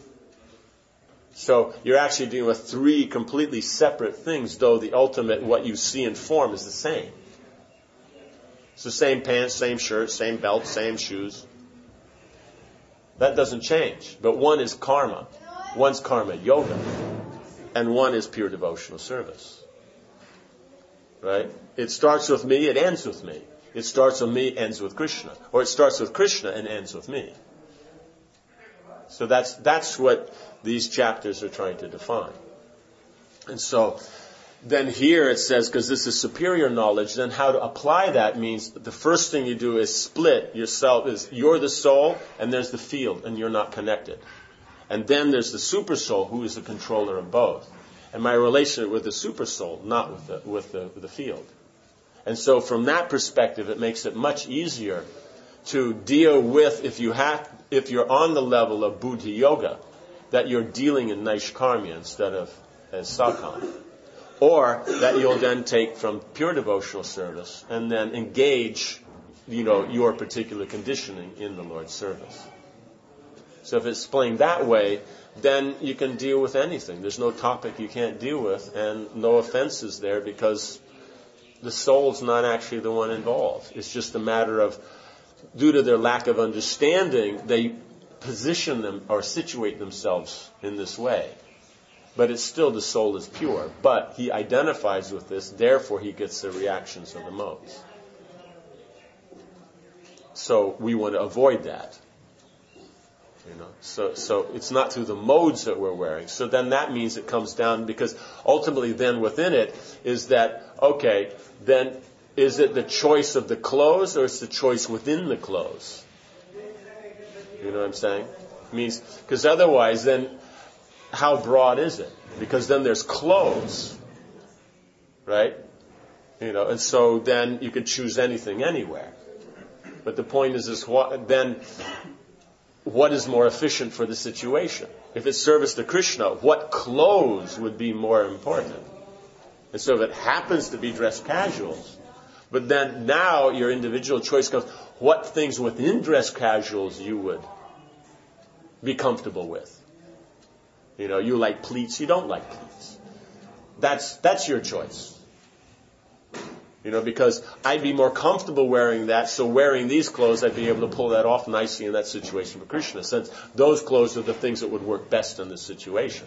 Speaker 1: So you're actually dealing with three completely separate things, though the ultimate, what you see in form, is the same. It's the same pants, same shirt, same belt, same shoes. That doesn't change. But one is karma. One's karma yoga. And one is pure devotional service. Right? It starts with me, it ends with me. It starts with me, ends with Krishna. Or it starts with Krishna and ends with me. So that's what these chapters are trying to define. And so then here it says, because this is superior knowledge, then how to apply that means the first thing you do is split yourself. You're the soul, and there's the field, and you're not connected. And then there's the Supersoul, who is the controller of both. And my relationship with the Supersoul, not with the field. And so from that perspective, it makes it much easier to deal with, if you're on the level of Buddha yoga, that you're dealing in Naishkarmya instead of as Sakam. Or that you'll then take from pure devotional service and then engage, your particular conditioning in the Lord's service. So if it's explained that way, then you can deal with anything. There's no topic you can't deal with, and no offenses there, because the soul's not actually the one involved. It's just a matter of, due to their lack of understanding, they position them or situate themselves in this way. But it's still, the soul is pure. But he identifies with this, therefore he gets the reactions of the modes. So we want to avoid that. So it's not through the modes that we're wearing. So then that means it comes down, because ultimately then within it is that, then is it the choice of the clothes, or it's the choice within the clothes? You know what I'm saying? Means, because otherwise then, how broad is it? Because then there's clothes, right? And so then you could choose anything anywhere. But the point is what is more efficient for the situation? If it's service to Krishna, what clothes would be more important? And so if it happens to be dress casuals, but then now your individual choice comes, what things within dress casuals you would be comfortable with. You like pleats, you don't like pleats. That's your choice. Because I'd be more comfortable wearing that, so wearing these clothes, I'd be able to pull that off nicely in that situation for Krishna, since those clothes are the things that would work best in this situation.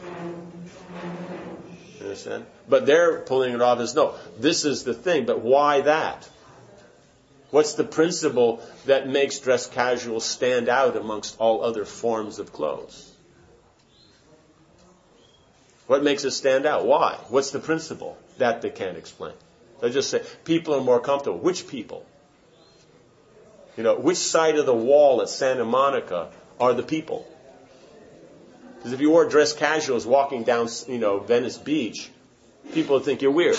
Speaker 1: You understand? But they're pulling it off as, no, this is the thing, but why that? What's the principle that makes dress casual stand out amongst all other forms of clothes? What makes it stand out? Why? What's the principle? That they can't explain. They just say, people are more comfortable. Which people? Which side of the wall at Santa Monica are the people? Because if you wore dress casuals walking down, Venice Beach, people would think you're weird.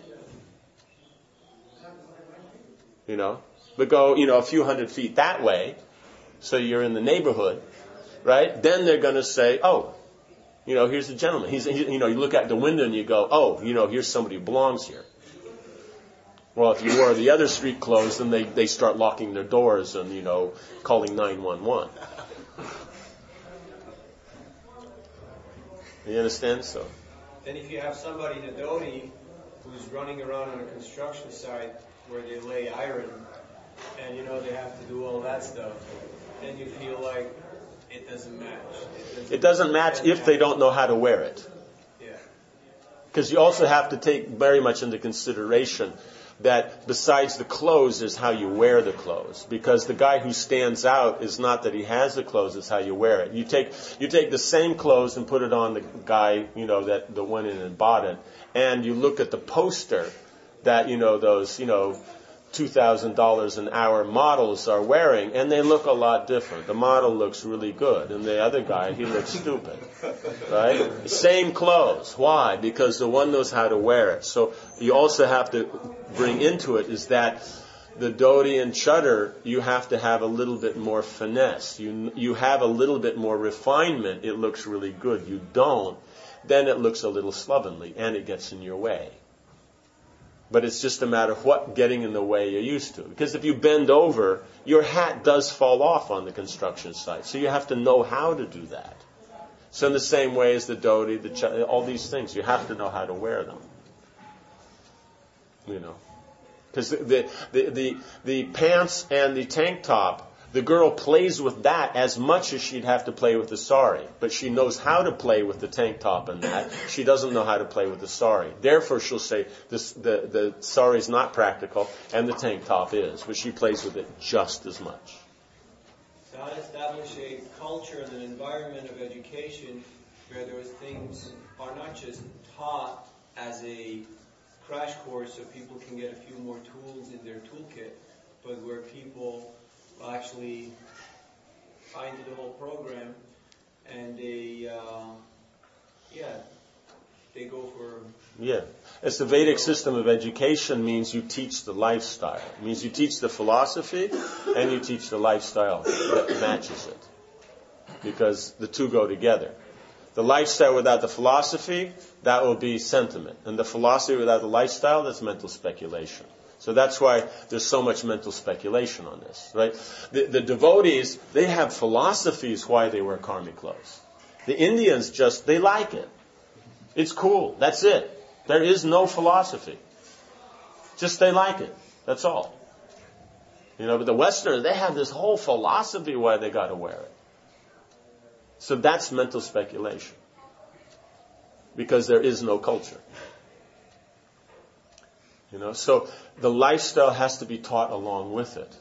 Speaker 1: But go, a few hundred feet that way, so you're in the neighborhood, right? Then they're going to say, oh, here's the gentleman. You look out the window and you go, oh, here's somebody who belongs here. Well, if you wore the other street clothes, then they start locking their doors and, calling 911. You understand? So.
Speaker 7: Then if you have somebody in a dhoti who's running around on a construction site where they lay iron, and they have to do all that stuff, then you feel like it doesn't match.
Speaker 1: It doesn't match if they don't know how to wear it.
Speaker 7: Yeah.
Speaker 1: Because you also have to take very much into consideration that besides the clothes is how you wear the clothes. Because the guy who stands out is not that he has the clothes, it's how you wear it. You take the same clothes and put it on the guy, that went in and bought it, and you look at the poster that, those, $2,000 an hour models are wearing, and they look a lot different. The model looks really good, and the other guy, he looks stupid. Right? Same clothes. Why? Because the one knows how to wear it. So you also have to bring into it is that the dhoti and chador, you have to have a little bit more finesse. You have a little bit more refinement. It looks really good. You don't, then it looks a little slovenly, and it gets in your way. But it's just a matter of what getting in the way you're used to. Because if you bend over, your hat does fall off on the construction site. So you have to know how to do that. So in the same way as the dhoti, all these things, you have to know how to wear them. Because the pants and the tank top, the girl plays with that as much as she'd have to play with the sari. But she knows how to play with the tank top and that. She doesn't know how to play with the sari. Therefore, she'll say the sari is not practical and the tank top is. But she plays with it just as much.
Speaker 7: So how to establish a culture and an environment of education where those things are not just taught as a crash course so people can get a few more tools in their toolkit, but where people actually buy into the whole program and they go for...
Speaker 1: Yeah. It's the Vedic system of education means you teach the lifestyle. It means you teach the philosophy and you teach the lifestyle that matches it. Because the two go together. The lifestyle without the philosophy, that will be sentiment. And the philosophy without the lifestyle, that's mental speculation. So that's why there's so much mental speculation on this, right? The devotees, they have philosophies why they wear karmic clothes. The Indians they like it. It's cool. That's it. There is no philosophy. Just they like it. That's all. But the Westerners, they have this whole philosophy why they got to wear it. So that's mental speculation. Because there is no culture. So the lifestyle has to be taught along with it.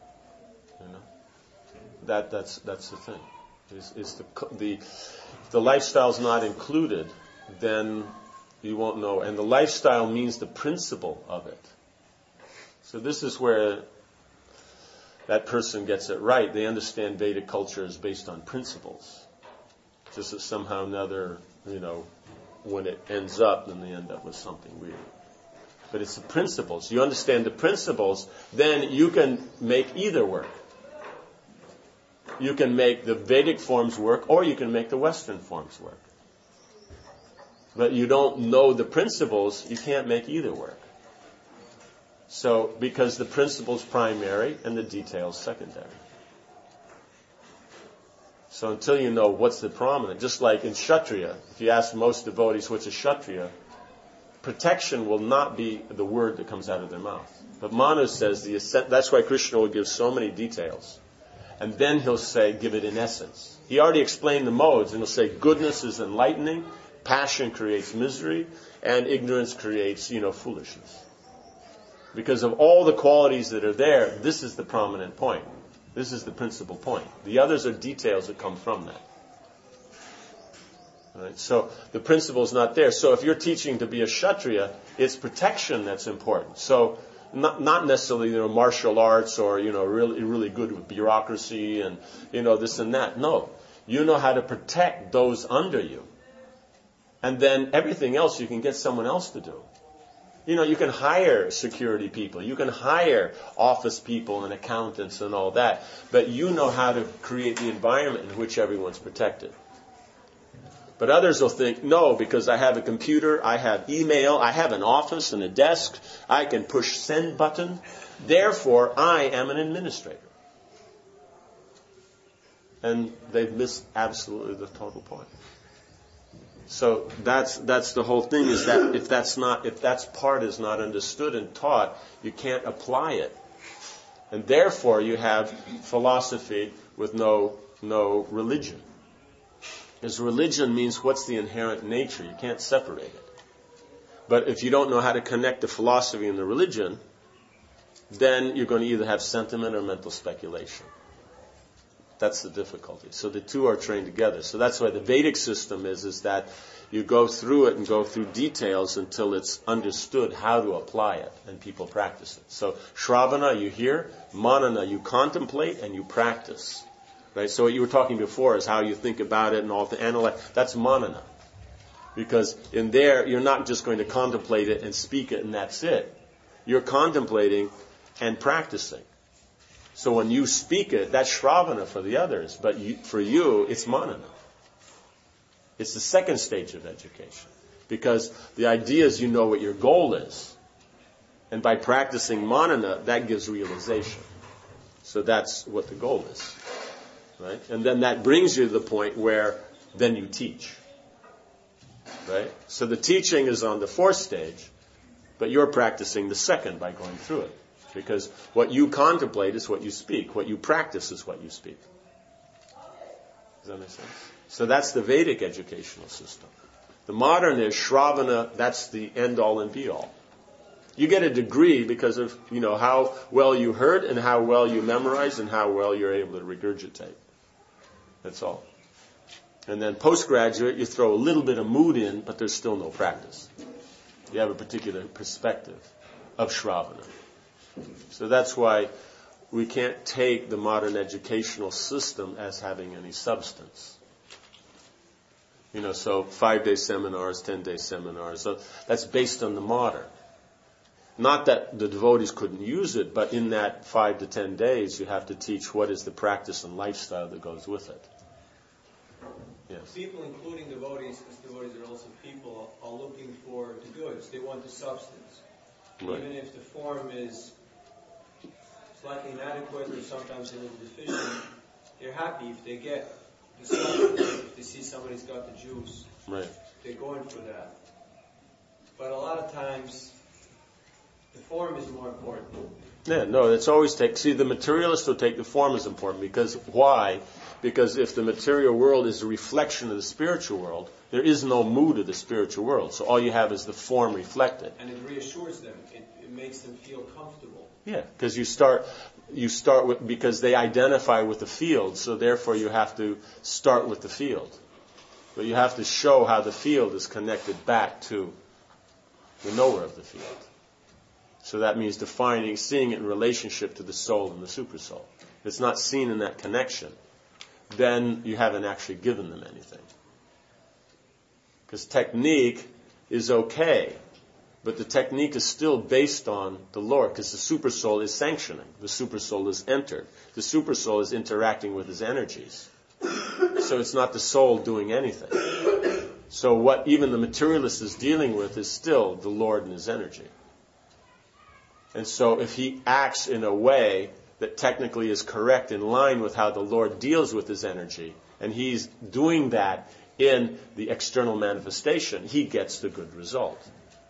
Speaker 1: That's the thing. Is if the lifestyle is not included, then you won't know. And the lifestyle means the principle of it. So this is where that person gets it right. They understand Vedic culture is based on principles. Just that somehow or another, when it ends up, then they end up with something weird. But it's the principles. You understand the principles, then you can make either work. You can make the Vedic forms work, or you can make the Western forms work. But you don't know the principles, you can't make either work. So, because the principle's primary and the detail's secondary. So until you know what's the prominent, just like in Kshatriya, if you ask most devotees what's a Kshatriya, protection will not be the word that comes out of their mouth. But Manu says that's why Krishna will give so many details. And then he'll say, give it in essence. He already explained the modes, and he'll say, goodness is enlightening, passion creates misery, and ignorance creates, foolishness. Because of all the qualities that are there, this is the prominent point. This is the principal point. The others are details that come from that. Right? So the principle is not there. So if you're teaching to be a Kshatriya, it's protection that's important. So not necessarily martial arts or really good with bureaucracy and this and that. No, you know how to protect those under you, and then everything else you can get someone else to do. You can hire security people, you can hire office people and accountants and all that, but you know how to create the environment in which everyone's protected. But others will think, no, because I have a computer, I have email, I have an office and a desk, I can push send button, therefore I am an administrator. And they've missed absolutely the total point. So that's the whole thing, is that if that part is not understood and taught, you can't apply it. And therefore you have philosophy with no religion. Because religion means what's the inherent nature. You can't separate it. But if you don't know how to connect the philosophy and the religion, then you're going to either have sentiment or mental speculation. That's the difficulty. So the two are trained together. So that's why the Vedic system is that you go through it and go through details until it's understood how to apply it and people practice it. So Shravana, you hear. Manana, you contemplate and you practice. Right? So what you were talking before is how you think about it and all to analyze. That's manana. Because in there, you're not just going to contemplate it and speak it and that's it. You're contemplating and practicing. So when you speak it, that's shravana for the others. But for you, it's manana. It's the second stage of education. Because the idea is you know what your goal is. And by practicing manana, that gives realization. So that's what the goal is. Right? And then that brings you to the point where then you teach. Right? So the teaching is on the fourth stage, but you're practicing the second by going through it. Because what you contemplate is what you speak. What you practice is what you speak. Does that make sense? So that's the Vedic educational system. The modern is Shravana, that's the end-all and be-all. You get a degree because of, how well you heard and how well you memorized and how well you're able to regurgitate. That's all. And then postgraduate, you throw a little bit of mood in, but there's still no practice. You have a particular perspective of Shravana. So that's why we can't take the modern educational system as having any substance. So 5-day seminars, 10-day seminars. So that's based on the modern. Not that the devotees couldn't use it, but in that 5 to 10 days, you have to teach what is the practice and lifestyle that goes with it. Yes.
Speaker 7: People, including devotees, because devotees are also people, are looking for the goods. They want the substance. Right. Even if the form is slightly inadequate or sometimes a little deficient, they're happy if they get the substance. If they see somebody's got the juice,
Speaker 1: right,
Speaker 7: they're going for that. But a lot of times, the form is more important.
Speaker 1: Yeah, no, it's always the materialist will take the form as important. Because why? Because if the material world is a reflection of the spiritual world, there is no mood of the spiritual world. So all you have is the form reflected.
Speaker 7: And it reassures them. It makes them feel comfortable.
Speaker 1: Yeah, because you start with, because they identify with the field, so therefore you have to start with the field. But you have to show how the field is connected back to the knower of the field. So that means seeing it in relationship to the soul and the supersoul. If it's not seen in that connection, then you haven't actually given them anything. Because technique is okay, but the technique is still based on the Lord, because the supersoul is sanctioning. The supersoul is entered. The supersoul is interacting with his energies. So it's not the soul doing anything. So what even the materialist is dealing with is still the Lord and his energy. And so if he acts in a way that technically is correct in line with how the Lord deals with his energy, and he's doing that in the external manifestation, he gets the good result.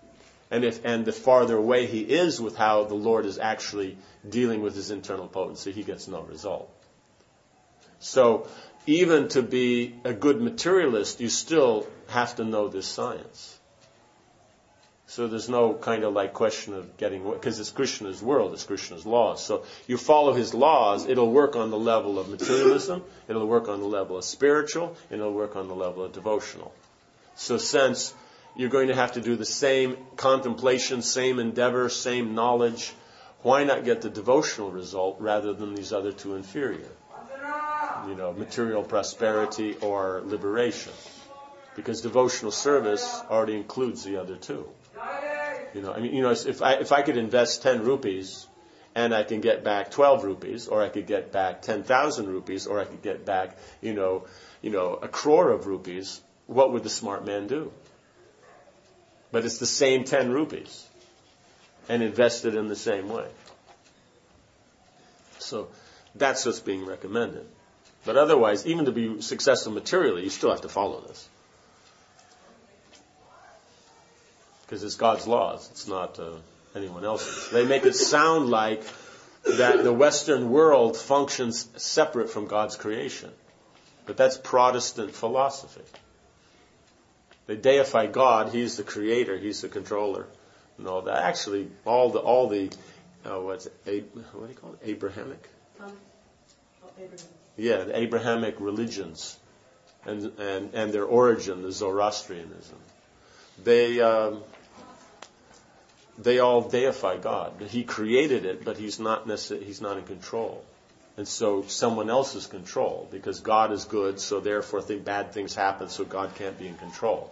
Speaker 1: And the farther away he is with how the Lord is actually dealing with his internal potency, he gets no result. So even to be a good materialist, you still have to know this science. So there's no kind of like question of getting, because it's Krishna's world, it's Krishna's laws. So you follow his laws, it'll work on the level of materialism, it'll work on the level of spiritual, and it'll work on the level of devotional. So since you're going to have to do the same contemplation, same endeavor, same knowledge, why not get the devotional result rather than these other two inferior? Material prosperity or liberation. Because devotional service already includes the other two. If I could invest 10 rupees and I can get back 12 rupees, or I could get back 10,000 rupees, or I could get back, a crore of rupees, what would the smart man do? But it's the same 10 rupees and invested in the same way. So that's what's being recommended. But otherwise, even to be successful materially, you still have to follow this. Because it's God's laws. It's not anyone else's. They make it sound like that the Western world functions separate from God's creation. But that's Protestant philosophy. They deify God. He's the creator. He's the controller. And all that. Actually, all the what do you call it? Abrahamic?
Speaker 3: Abraham.
Speaker 1: Yeah, the Abrahamic religions and their origin, the Zoroastrianism. They all deify God. He created it, but he's not in control. And so someone else is control, because God is good, so therefore bad things happen, so God can't be in control.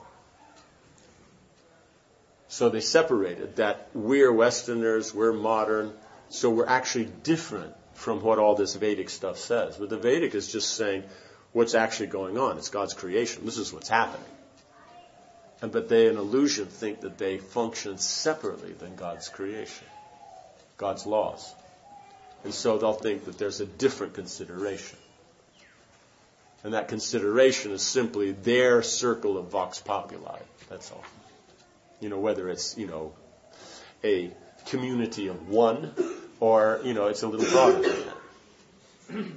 Speaker 1: So they separated that we're Westerners, we're modern, so we're actually different from what all this Vedic stuff says. But the Vedic is just saying what's actually going on. It's God's creation. This is what's happening. But they, in illusion, think that they function separately than God's creation, God's laws. And so they'll think that there's a different consideration. And that consideration is simply their circle of vox populi. That's all. Whether it's, a community of one, or, it's a little broader than that.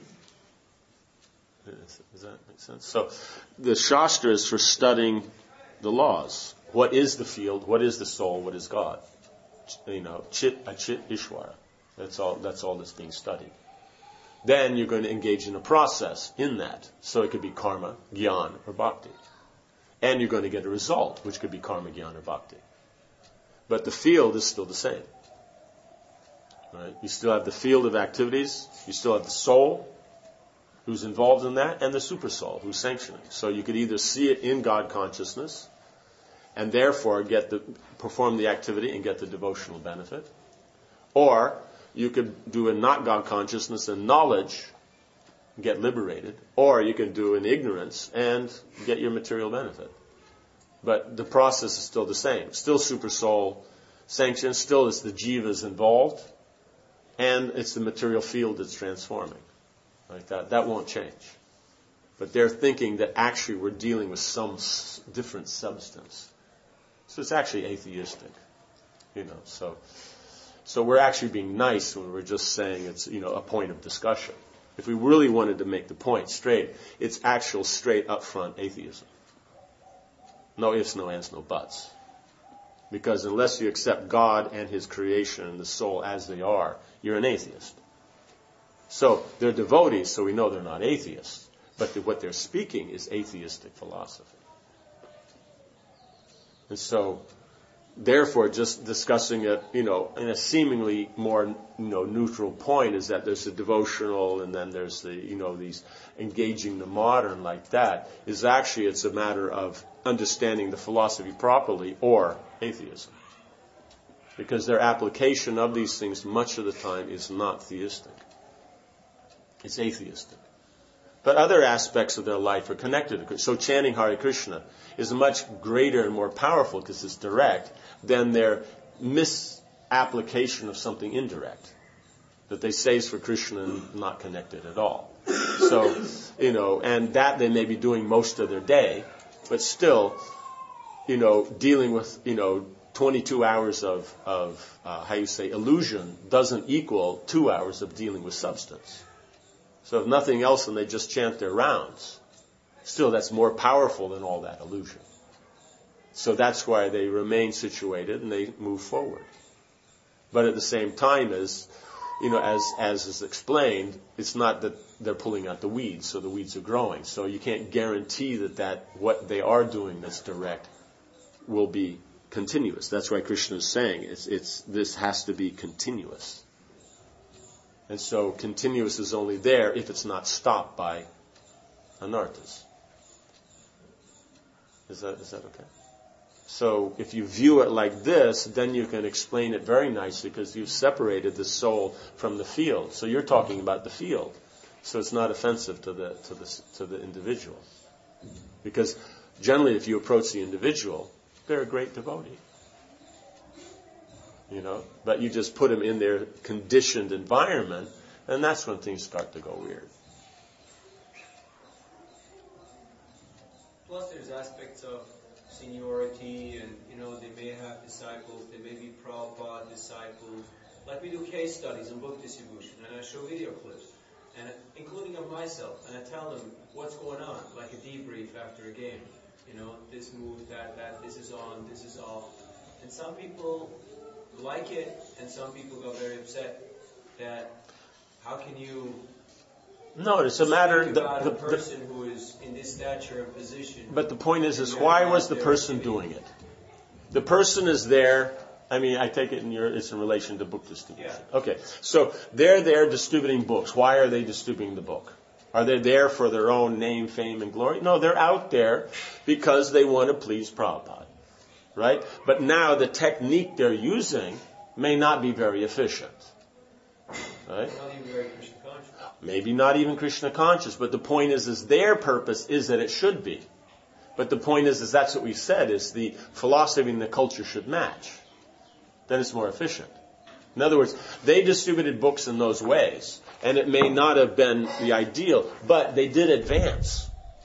Speaker 1: Does that make sense? So the Shastra is for studying the laws. What is the field? What is the soul? What is God? Chit, Achit, Ishvara. That's all that's being studied. Then you're going to engage in a process in that. So it could be karma, jnana, or bhakti. And you're going to get a result, which could be karma, jnana, or bhakti. But the field is still the same. Right? You still have the field of activities. You still have the soul who's involved in that, and the super soul who's sanctioning. So you could either see it in God consciousness, and therefore perform the activity and get the devotional benefit, or you could do in not God consciousness and knowledge, get liberated, or you can do in ignorance and get your material benefit. But the process is still the same. Still super soul sanctioned, still it's the jivas involved, and it's the material field that's transforming. Like that won't change. But they're thinking that actually we're dealing with some different substance. So it's actually atheistic. So we're actually being nice when we're just saying it's, a point of discussion. If we really wanted to make the point straight, it's actual straight up front atheism. No ifs, no ands, no buts. Because unless you accept God and His creation and the soul as they are, you're an atheist. So they're devotees, so we know they're not atheists. But what they're speaking is atheistic philosophy. And so, therefore, just discussing it, in a seemingly more, neutral point is that there's a devotional and then there's these engaging the modern like that, is actually it's a matter of understanding the philosophy properly or atheism. Because their application of these things much of the time is not theistic. It's atheistic. But other aspects of their life are connected to it. So chanting Hare Krishna is much greater and more powerful because it's direct than their misapplication of something indirect. That they say is for Krishna and not connected at all. So, and that they may be doing most of their day, but still, dealing with, 22 hours of illusion doesn't equal 2 hours of dealing with substance. So if nothing else, and they just chant their rounds, still that's more powerful than all that illusion. So that's why they remain situated and they move forward. But at the same time, as is explained, it's not that they're pulling out the weeds, so the weeds are growing. So you can't guarantee that what they are doing that's direct will be continuous. That's why Krishna is saying this has to be continuous. And so continuous is only there if it's not stopped by anarthas. Is that okay? So if you view it like this, then you can explain it very nicely because you've separated the soul from the field. So you're talking about the field. So it's not offensive to the individual. Because generally if you approach the individual, they're a great devotee. But you just put them in their conditioned environment, and that's when things start to go weird.
Speaker 7: Plus there's aspects of seniority, and they may have disciples, they may be Prabhupada disciples. Like we do case studies and book distribution, and I show video clips, and including of myself, and I tell them what's going on, like a debrief after a game. This move, that, this is on, this is off. And some people like it, and some people got very upset that how can you
Speaker 1: No, it's a matter
Speaker 7: about a person who is in this stature and position.
Speaker 1: But the point is why was the person doing it? The person is there. I take it it's in relation to book distribution.
Speaker 7: Yeah.
Speaker 1: Okay, so they're there distributing books. Why are they distributing the book? Are they there for their own name, fame, and glory? No, they're out there because they want to please Prabhupada, right? But now the technique they're using may not be very efficient, right?
Speaker 7: Not even very Krishna conscious.
Speaker 1: Maybe not even Krishna conscious, but the point is their purpose is that it should be. But the point is that's what we said, is the philosophy and the culture should match. Then it's more efficient. In other words, they distributed books in those ways, and it may not have been the ideal, but they did advance.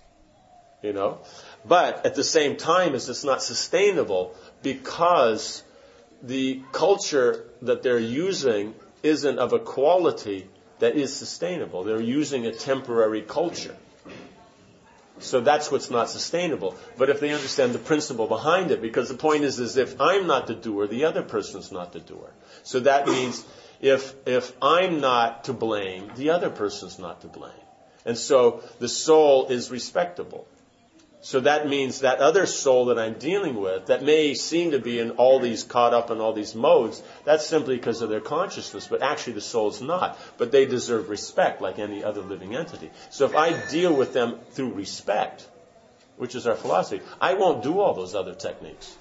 Speaker 1: But at the same time, it's not sustainable because the culture that they're using isn't of a quality that is sustainable. They're using a temporary culture. So that's what's not sustainable. But if they understand the principle behind it, because the point is if I'm not the doer, the other person's not the doer. So that means if I'm not to blame, the other person's not to blame. And so the soul is respectable. So that means that other soul that I'm dealing with, that may seem to be in all these, caught up in all these modes, that's simply because of their consciousness, but actually the soul's not. But they deserve respect like any other living entity. So if I deal with them through respect, which is our philosophy, I won't do all those other techniques.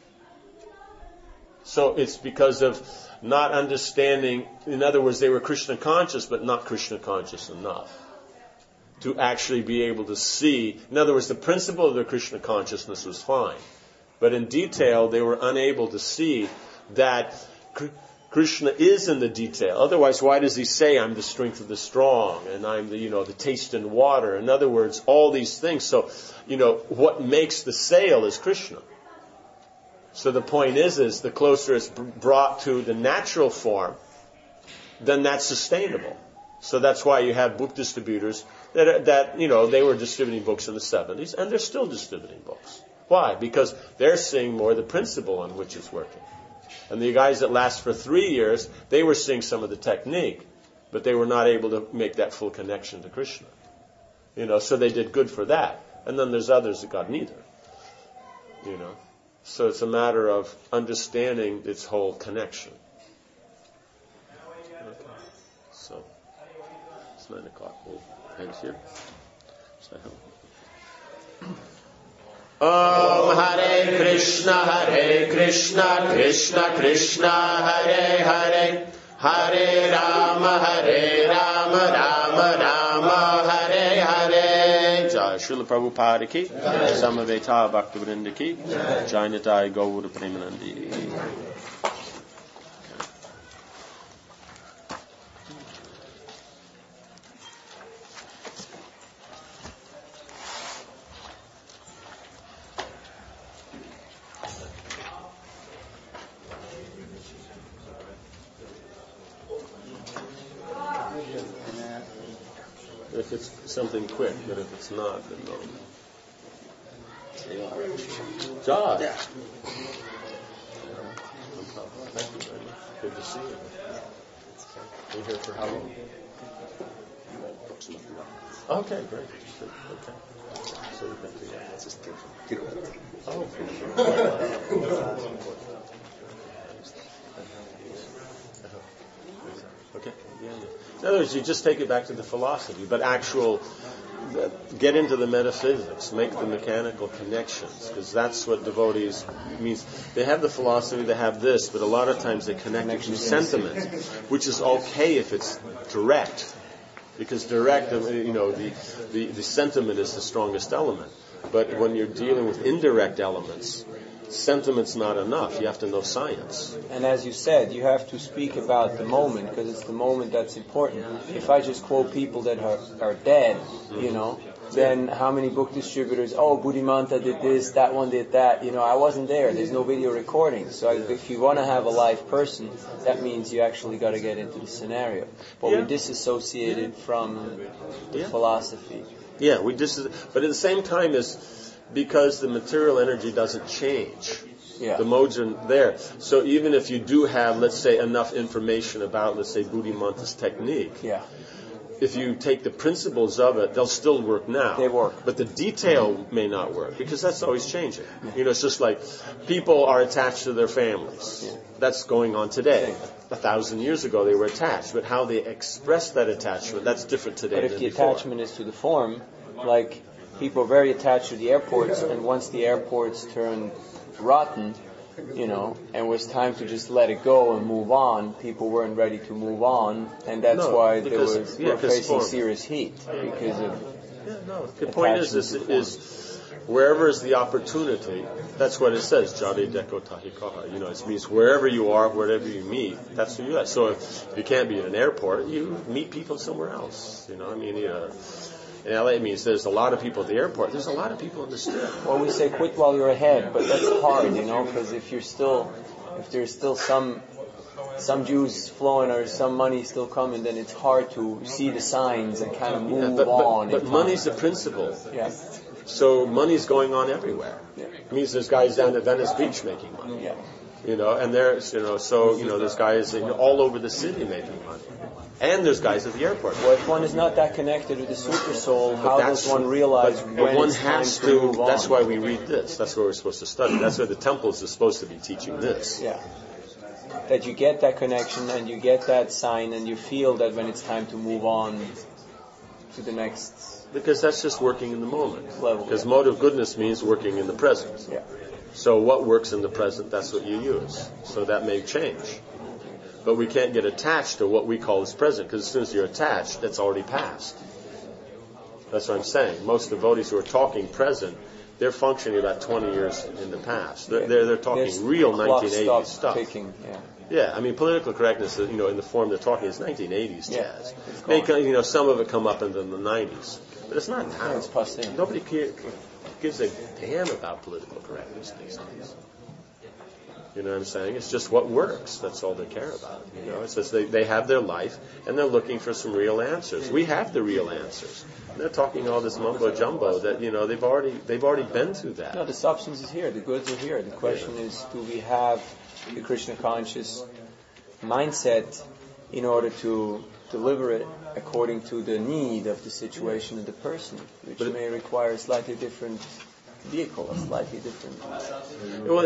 Speaker 1: So it's because of not understanding, in other words, they were Krishna conscious, but not Krishna conscious enough to actually be able to see. In other words, the principle of their Krishna consciousness was fine. But in detail, they were unable to see that Krishna is in the detail. Otherwise, why does he say, I'm the strength of the strong, and I'm the taste in water? In other words, all these things. So, what makes the sale is Krishna. So the point is the closer it's brought to the natural form, then that's sustainable. So that's why you have book distributors that they were distributing books in the 70s, and they're still distributing books. Why? Because they're seeing more the principle on which it's working. And the guys that last for 3 years, they were seeing some of the technique, but they were not able to make that full connection to Krishna. So they did good for that. And then there's others that got neither. So it's a matter of understanding its whole connection. Okay. So it's 9 o'clock. We'll head here. Om Hare Krishna, Krishna Krishna, Hare Hare, Hare Rama, Rama Rama, Hare Hare. Jai Srila Prabhupada ki, Samaveta Bhaktivinoda ki, Jai Nitai Gaura Premanandi. if it's something quick, but if it's not, then no. Josh. Yeah. Thank you very much. Good to see you. Been here for how long? Okay, great. Okay. So we can do that. That's just oh, for sure. Okay. Yeah. In other words, you just take it back to the philosophy, but get into the metaphysics, make the mechanical connections, because that's what devotees means. They have the philosophy, they have this, but a lot of times they connect it to sentiment, which is okay if it's direct, because direct, the sentiment is the strongest element. But when you're dealing with indirect elements, sentiment's not enough. You have to know science.
Speaker 8: And as you said, you have to speak about the moment, because it's the moment that's important. If I just quote people that are dead, then how many book distributors, Buddhimanta did this, that one did that, I wasn't there. There's no video recording. So if you want to have a live person, that means you actually got to get into the scenario. But we disassociate it from the philosophy.
Speaker 1: Yeah, but at the same time because the material energy doesn't change. Yeah. The modes are there. So even if you do have, let's say, enough information about, let's say, Buddhimanta's technique, if you take the principles of it, they'll still work now.
Speaker 8: They work.
Speaker 1: But the detail may not work, because that's always changing. It's just like people are attached to their families. Yeah. That's going on today. 1,000 years ago they were attached, but how they express that attachment, that's different today than before.
Speaker 8: But if the attachment is to the form, like people are very attached to the airports, and once the airports turned rotten, and it was time to just let it go and move on, people weren't ready to move on, and that's why we're facing serious heat because of
Speaker 1: the point is wherever is the opportunity, that's what it says, Jade Deko Tahikaha. It means wherever you are, wherever you meet, that's who you are. So if you can't be at an airport, you meet people somewhere else. In LA, it means there's a lot of people at the airport. There's a lot of people in the strip.
Speaker 8: Well, we say quit while you're ahead, but that's hard, because if there's still some Jews flowing or some money still coming, then it's hard to see the signs and kind of move on.
Speaker 1: But money's the principle.
Speaker 8: Yeah.
Speaker 1: So money's going on everywhere. Yeah. It means there's guys down at Venice Beach making money.
Speaker 8: Yeah.
Speaker 1: And there's, there's guys all over the city making money. And there's guys at the airport.
Speaker 8: Well, if one is not that connected with the super soul, how does one realize when
Speaker 1: one
Speaker 8: it's
Speaker 1: has
Speaker 8: time to move on?
Speaker 1: That's why we read this. That's what we're supposed to study. That's why the temples are supposed to be teaching this.
Speaker 8: Yeah. That you get that connection and you get that sign and you feel that when it's time to move on to the next...
Speaker 1: Because that's just working in the moment.
Speaker 8: Level.
Speaker 1: Because mode of goodness means working in the present.
Speaker 8: Yeah.
Speaker 1: So what works in the present, that's what you use. So that may change. But we can't get attached to what we call as present, because as soon as you're attached, that's already past. That's what I'm saying. Most devotees who are talking present, they're functioning about 20 years in the past. They're talking real 1980s stuff. Yeah, political correctness, in the form they're talking is 1980s jazz. Some of it come up into the 90s. But it's not now.
Speaker 8: It's passé.
Speaker 1: Nobody gives a damn about political correctness these days. You know what I'm saying? It's just what works. That's all they care about. It's just they have their life and they're looking for some real answers. We have the real answers. They're talking all this mumbo jumbo that they've already been through that.
Speaker 8: No, the substance is here. The goods are here. The question is, do we have the Krishna conscious mindset in order to deliver it according to the need of the situation of the person, which may require a slightly different vehicle, a slightly different.
Speaker 1: Well,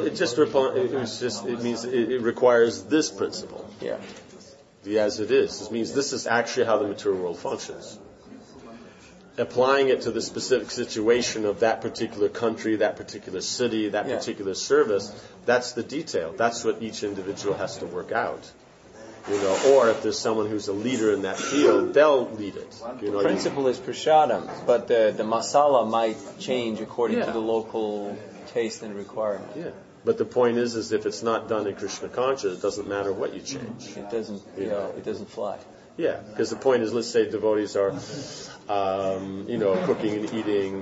Speaker 1: it means it requires this principle.
Speaker 8: Yeah.
Speaker 1: The as it is. It means this is actually how the material world functions. Applying it to the specific situation of that particular country, that particular city, that particular service, that's the detail. That's what each individual has to work out. Or if there's someone who's a leader in that field, they'll lead it.
Speaker 8: The principle is prashadam, but the masala might change according to the local taste and requirement.
Speaker 1: Yeah. But the point is if it's not done in Krishna conscious, it doesn't matter what you change.
Speaker 8: It doesn't. It doesn't fly.
Speaker 1: Yeah, because the point is, let's say devotees are, cooking and eating,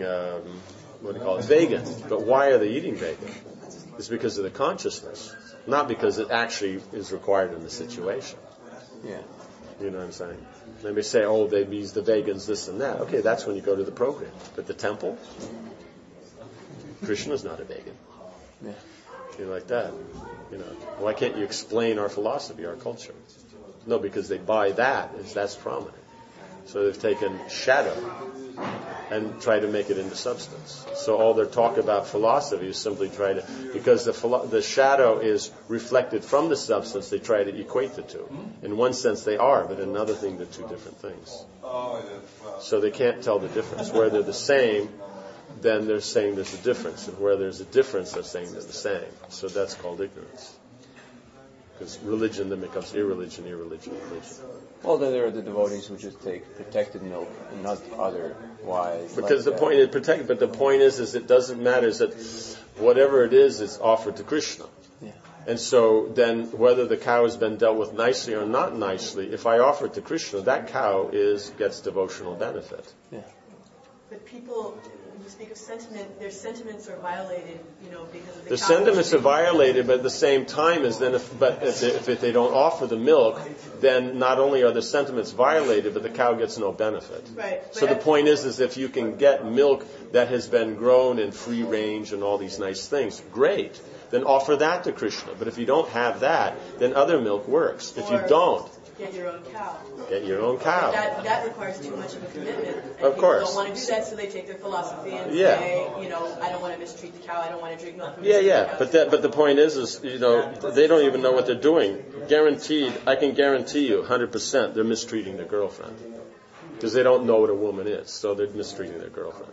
Speaker 1: vegan. But why are they eating vegan? It's because of the consciousness, not because it actually is required in the situation.
Speaker 8: Yeah.
Speaker 1: You know what I'm saying? They may say, oh, the vegans, this and that. Okay, that's when you go to the program. But the temple, Krishna's not a vegan.
Speaker 8: Yeah.
Speaker 1: Like that. Why can't you explain our philosophy, our culture? No, because they buy that's prominent. So they've taken shadow and try to make it into substance. So all their talk about philosophy is simply because the shadow is reflected from the substance, they try to equate the two. In one sense they are, but in another thing they're two different things. So they can't tell the difference. Where they're the same, then they're saying there's a difference. And where there's a difference, they're saying they're the same. So that's called ignorance. Because religion then becomes irreligion.
Speaker 8: Well, then there are the devotees who just take protected milk and not otherwise.
Speaker 1: Because the point is protected, but the point is it doesn't matter. Is that whatever it is, it's offered to Krishna.
Speaker 8: Yeah.
Speaker 1: And so then, whether the cow has been dealt with nicely or not nicely, if I offer it to Krishna, that cow gets devotional benefit.
Speaker 8: Yeah.
Speaker 3: But people, when you speak of sentiment, their sentiments are violated, because of the
Speaker 1: The sentiments are violated, but at the same time, if they don't offer the milk, then not only are the sentiments violated, but the cow gets no benefit.
Speaker 3: Right.
Speaker 1: So the point is if you can get milk that has been grown in free range and all these nice things, great. Then offer that to Krishna. But if you don't have that, then other milk works. If you don't,
Speaker 3: get your own cow.
Speaker 1: Get your own cow.
Speaker 3: That requires too much of a commitment. And
Speaker 1: of course.
Speaker 3: People don't want to do that, so they take their philosophy and say, I don't want to mistreat the cow. I don't want to drink milk from the cow.
Speaker 1: But the point is, they don't even know what they're doing. I can guarantee you, 100%, they're mistreating their girlfriend because they don't know what a woman is, so they're mistreating their girlfriend.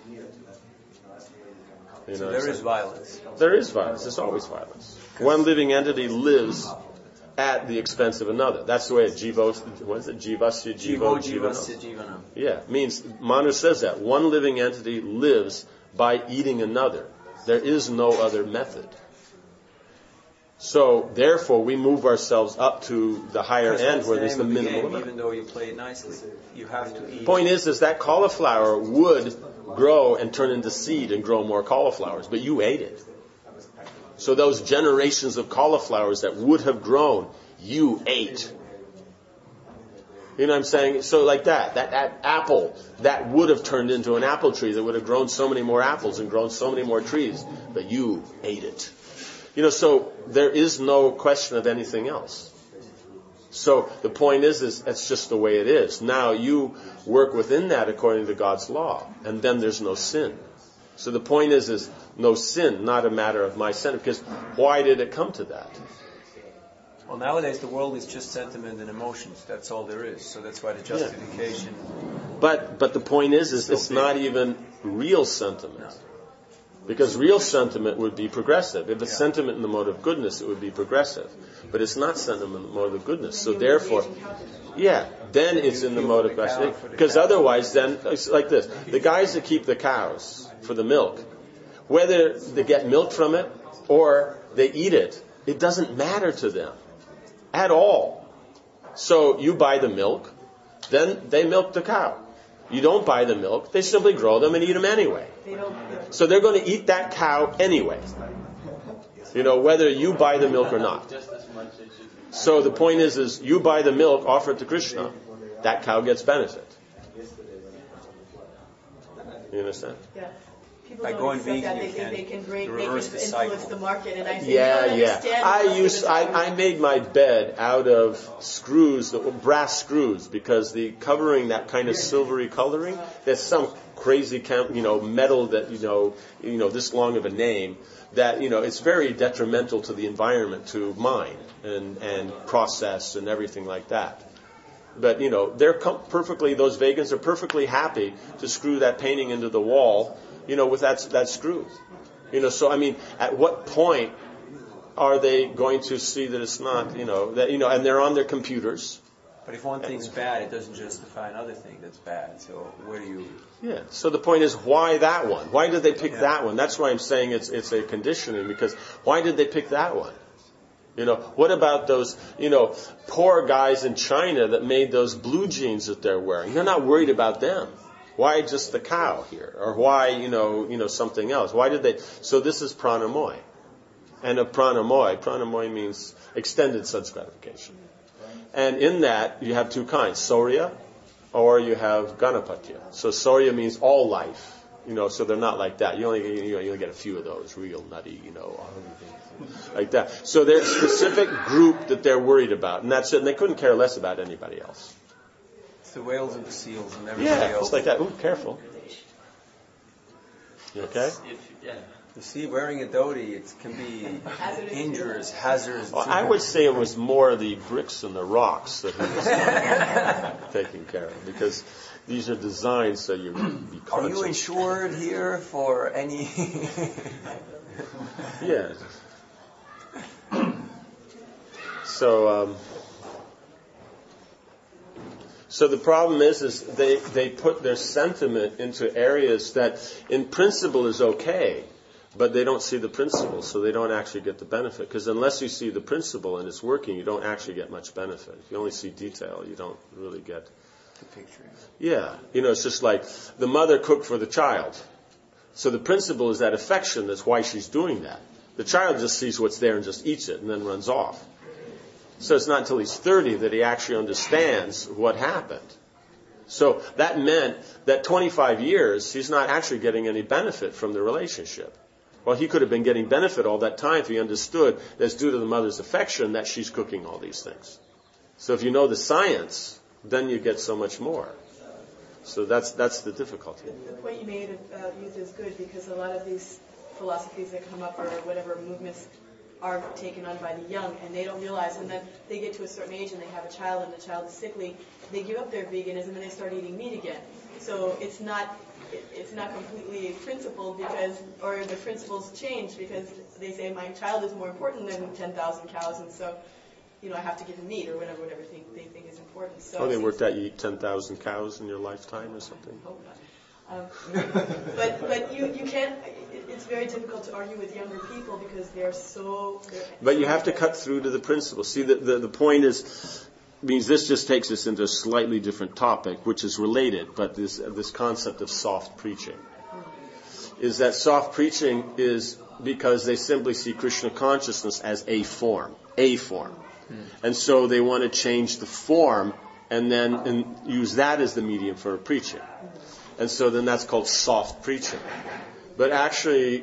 Speaker 8: So there is violence.
Speaker 1: There is violence. There's always violence. One living entity lives at the expense of another. That's the way Jivasya Jivanam. Yeah, means Manu says that. One living entity lives by eating another. There is no other method. So, therefore, we move ourselves up to the higher end where there's the minimum.
Speaker 8: Even though you play it nicely, you have to eat.
Speaker 1: Point is that cauliflower would grow and turn into seed and grow more cauliflowers, but you ate it. So those generations of cauliflowers that would have grown, you ate. You know what I'm saying? So like that apple, that would have turned into an apple tree that would have grown so many more apples and grown so many more trees, but you ate it. So there is no question of anything else. So the point is that's just the way it is. Now you work within that according to God's law, and then there's no sin. So the point is no sin, not a matter of my sin. Because why did it come to that?
Speaker 8: Well, nowadays the world is just sentiment and emotions. That's all there is. So that's why the justification.
Speaker 1: But the point is it's not even real sentiment. No. Because real sentiment would be progressive. If it's sentiment in the mode of goodness, it would be progressive. But it's not sentiment in the mode of goodness. So therefore, then it's in the mode of progressive. Because otherwise, then, it's like this. The guys that keep the cows for the milk, whether they get milk from it or they eat it, it doesn't matter to them at all. So you buy the milk, then they milk the cow. You don't buy the milk, they simply grow them and eat them anyway. So they're going to eat that cow anyway. Whether you buy the milk or not. So the point is you buy the milk, offer it to Krishna, that cow gets benefit. You understand?
Speaker 3: Yeah. People
Speaker 8: By
Speaker 3: don't
Speaker 8: going
Speaker 3: accept
Speaker 8: vegan,
Speaker 3: that they can
Speaker 8: reverse the
Speaker 3: influence
Speaker 8: cycle.
Speaker 3: the market, and I say,
Speaker 1: I made my bed out of screws, brass screws, because the covering, that kind of silvery coloring, there's some crazy metal that this long of a name that it's very detrimental to the environment to mine and process and everything like that. But they're those vegans are perfectly happy to screw that painting into the wall, with that screw. So at what point are they going to see that it's not, and they're on their computers.
Speaker 8: But if one thing's bad, it doesn't justify another thing that's bad. So where do you?
Speaker 1: Yeah. So the point is, why that one? Why did they pick that one? That's why I'm saying it's a conditioning, because why did they pick that one? What about those, poor guys in China that made those blue jeans that they're wearing? They're not worried about them. Why just the cow here? Or why, something else? Why did they? So this is pranamoy. And a pranamoy means extended sense gratification. And in that, you have two kinds, Surya or you have Ganapatya. So Surya means all life. So they're not like that. You only get a few of those, real nutty, like that. So there's a specific group that they're worried about, and that's it. And they couldn't care less about anybody else.
Speaker 8: It's the whales and the seals and everybody else.
Speaker 1: It's like that. Ooh, careful. You okay?
Speaker 8: You see, wearing a dhoti, it can be injurious, hazardous.
Speaker 1: Well, I would say it was more the bricks and the rocks that he was taking care of, because these are designed so you be conscious.
Speaker 8: Are you insured here for any...
Speaker 1: Yes. So the problem is they put their sentiment into areas that in principle is okay, but they don't see the principle, so they don't actually get the benefit. Because unless you see the principle and it's working, you don't actually get much benefit. If you only see detail, you don't really get
Speaker 8: the picture.
Speaker 1: Yeah. It's just like the mother cooked for the child. So the principle is that affection, that's why she's doing that. The child just sees what's there and just eats it and then runs off. So it's not until he's 30 that he actually understands what happened. So that meant that 25 years, he's not actually getting any benefit from the relationship. Well, he could have been getting benefit all that time if he understood that it's due to the mother's affection that she's cooking all these things. So if you know the science, then you get so much more. So that's the difficulty.
Speaker 3: The point you made about youth is good, because a lot of these philosophies that come up or whatever movements are taken on by the young, and they don't realize, and then they get to a certain age and they have a child and the child is sickly, they give up their veganism and they start eating meat again. So it's not completely principled, or the principles change because they say my child is more important than 10,000 cows, and so I have to give him meat or whatever they think is important. So
Speaker 1: they worked out you eat 10,000 cows in your lifetime or something?
Speaker 3: Hope not. But you can't. It's very difficult to argue with younger people because they're so.
Speaker 1: But you have to cut through to the principle. See, the point means this just takes us into a slightly different topic, which is related. But this concept of soft preaching is that soft preaching is because they simply see Krishna consciousness as a form. And so they want to change the form and use that as the medium for preaching. And so then that's called soft preaching. But actually,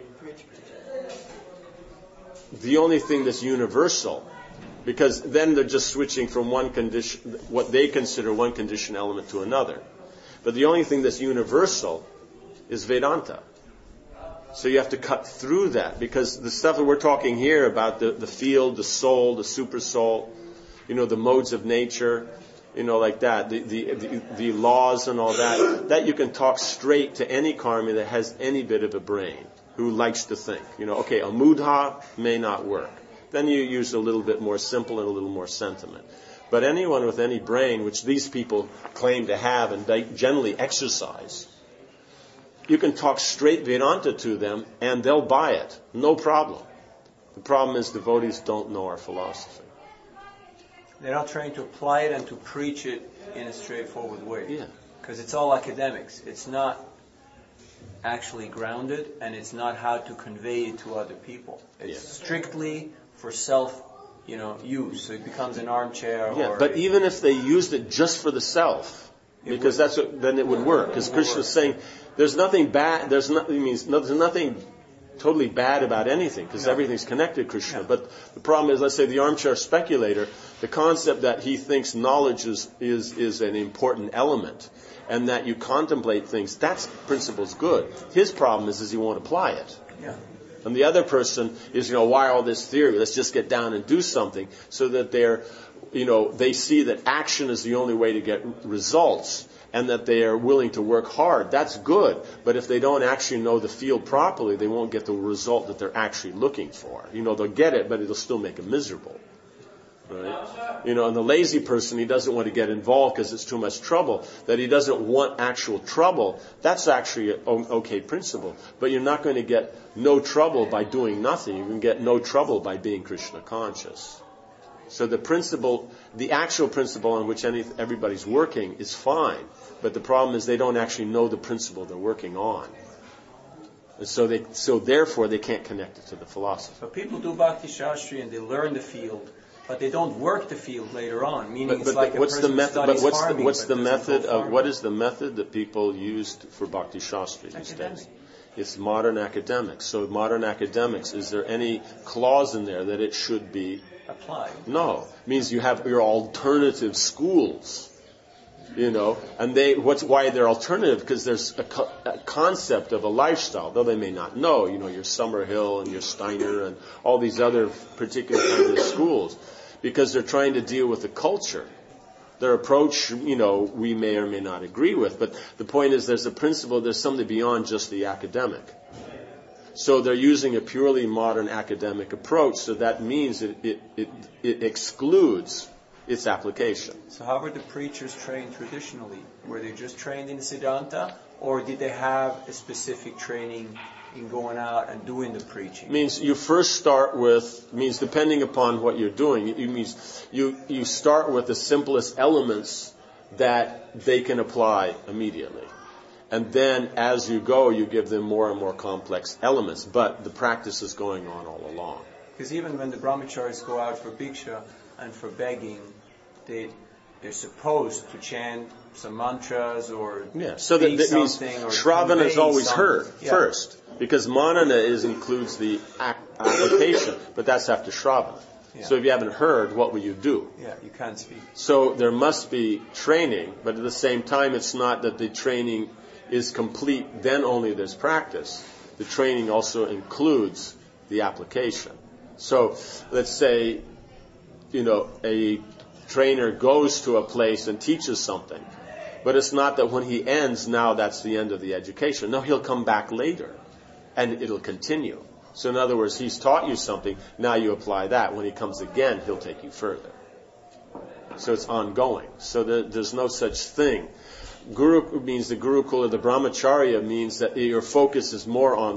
Speaker 1: the only thing that's universal, because then they're just switching from one condition, what they consider one condition element to another. But the only thing that's universal is Vedanta. So you have to cut through that, because the stuff that we're talking here about the field, the soul, the super soul, the modes of nature, like that, the laws and all that you can talk straight to any karmi that has any bit of a brain, who likes to think. Okay, a mudha may not work. Then you use a little bit more simple and a little more sentiment. But anyone with any brain, which these people claim to have and they generally exercise, you can talk straight Vedanta to them and they'll buy it. No problem. The problem is devotees don't know our philosophy.
Speaker 8: They're not trying to apply it and to preach it in a straightforward way.
Speaker 1: Yeah.
Speaker 8: Because it's all academics. It's not actually grounded, and it's not how to convey it to other people. It's strictly for use. So it becomes an armchair.
Speaker 1: Yeah, but even if they used it just for the self, because then it would work. Because Krishna is saying there's nothing bad. There's nothing totally bad about anything, because everything's connected to Krishna. Yeah. But the problem is, let's say the armchair speculator, the concept that he thinks knowledge is an important element, and that you contemplate things, that principle's good. His problem is he won't apply it.
Speaker 8: Yeah.
Speaker 1: And the other person is, why all this theory? Let's just get down and do something, so that they see that action is the only way to get results, and that they are willing to work hard. That's good. But if they don't actually know the field properly, they won't get the result that they're actually looking for. They'll get it, but it'll still make them miserable. Right? And the lazy person, he doesn't want to get involved because it's too much trouble. That he doesn't want actual trouble, that's actually an okay principle. But you're not going to get no trouble by doing nothing. You can get no trouble by being Krishna conscious. So the actual principle on which everybody's working is fine. But the problem is they don't actually know the principle they're working on. And so therefore they can't connect it to the philosophy.
Speaker 8: So people do Bhakti Shastri and they learn the field, but they don't work the field later on. Meaning,
Speaker 1: But
Speaker 8: it's like
Speaker 1: what's the method? But what's the method of
Speaker 8: farming.
Speaker 1: what is the method that people used for Bhakti Shastra these
Speaker 8: Academic.
Speaker 1: days? It's modern academics. So modern academics, is there any clause in there that it should be
Speaker 8: applied?
Speaker 1: No. It means you have your alternative schools. And why they're alternative? Because there's a concept of a lifestyle, though they may not know, your Summerhill and your Steiner and all these other particular kinds of schools, because they're trying to deal with the culture. Their approach, we may or may not agree with, but the point is there's a principle, there's something beyond just the academic. So they're using a purely modern academic approach, so that means it excludes its application.
Speaker 8: So how were the preachers trained traditionally? Were they just trained in Siddhanta, or did they have a specific training in going out and doing the preaching?
Speaker 1: Means you first start with, depending upon what you're doing, it means you start with the simplest elements that they can apply immediately. And then as you go, you give them more and more complex elements, but the practice is going on all along.
Speaker 8: Because even when the brahmacharis go out for bhiksha and for begging, they're supposed to chant some mantras or
Speaker 1: so that means Shravana is always heard first, because Manana includes the application, but that's after Shravana. Yeah. So if you haven't heard, what will you do?
Speaker 8: Yeah, you can't speak.
Speaker 1: So there must be training, but at the same time, it's not that the training is complete, then only there's practice. The training also includes the application. So let's say, a trainer goes to a place and teaches something, but it's not that when he ends, now that's the end of the education. No, he'll come back later, and it'll continue. So in other words, he's taught you something, now you apply that. When he comes again, he'll take you further. So it's ongoing. So there's no such thing. Guru means the Gurukula, the Brahmacharya means that your focus is more on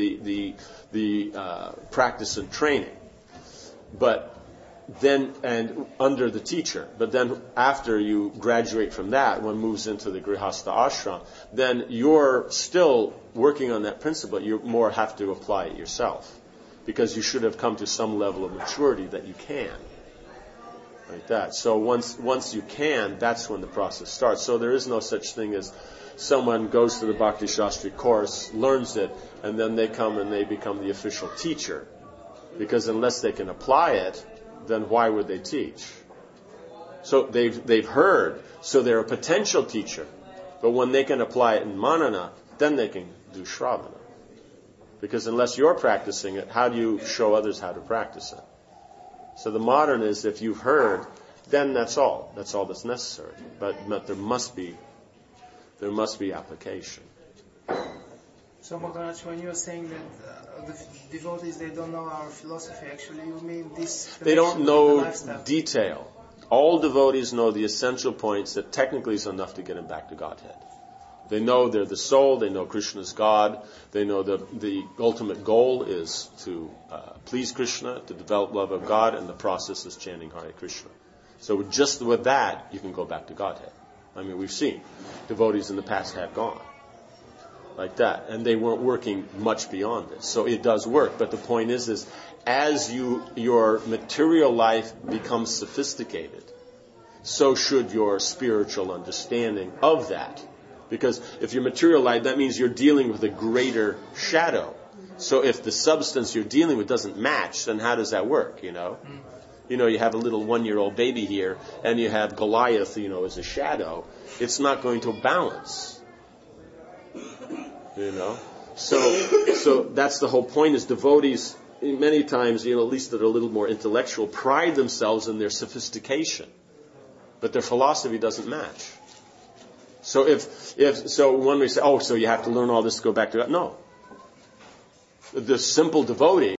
Speaker 1: the practice and training. But then, and under the teacher. But then after you graduate from that, one moves into the Grihastha ashram, then you're still working on that principle. You more have to apply it yourself. Because you should have come to some level of maturity that you can. Like that. So once you can, that's when the process starts. So there is no such thing as someone goes to the Bhakti Shastri course, learns it, and then they come and they become the official teacher. Because unless they can apply it, then why would they teach? So they've heard, so they're a potential teacher. But when they can apply it in manana, then they can do shravana. Because unless you're practicing it, how do you show others how to practice it? So the modern is, if you've heard, then that's all. That's all that's necessary. But there must be application.
Speaker 9: So Maharaj, when you're saying that the devotees, they don't know our philosophy, actually you mean this?
Speaker 1: They don't know detail. All devotees know the essential points that technically is enough to get them back to Godhead. They know they're the soul, they know Krishna is God, they know the ultimate goal is to please Krishna, to develop love of God, and the process is chanting Hare Krishna. So just with that, you can go back to Godhead. I mean, we've seen devotees in the past have gone like that, and they weren't working much beyond this. So it does work, but the point is as your material life becomes sophisticated, so should your spiritual understanding of that. Because if your material life, that means you're dealing with a greater shadow. So if the substance you're dealing with doesn't match, then how does that work, You have a little 1-year-old baby here, and you have Goliath, as a shadow. It's not going to balance. So that's the whole point, is devotees, many times, at least that are a little more intellectual, pride themselves in their sophistication. But their philosophy doesn't match. So so when we say, so you have to learn all this to go back to God. No. The simple devotee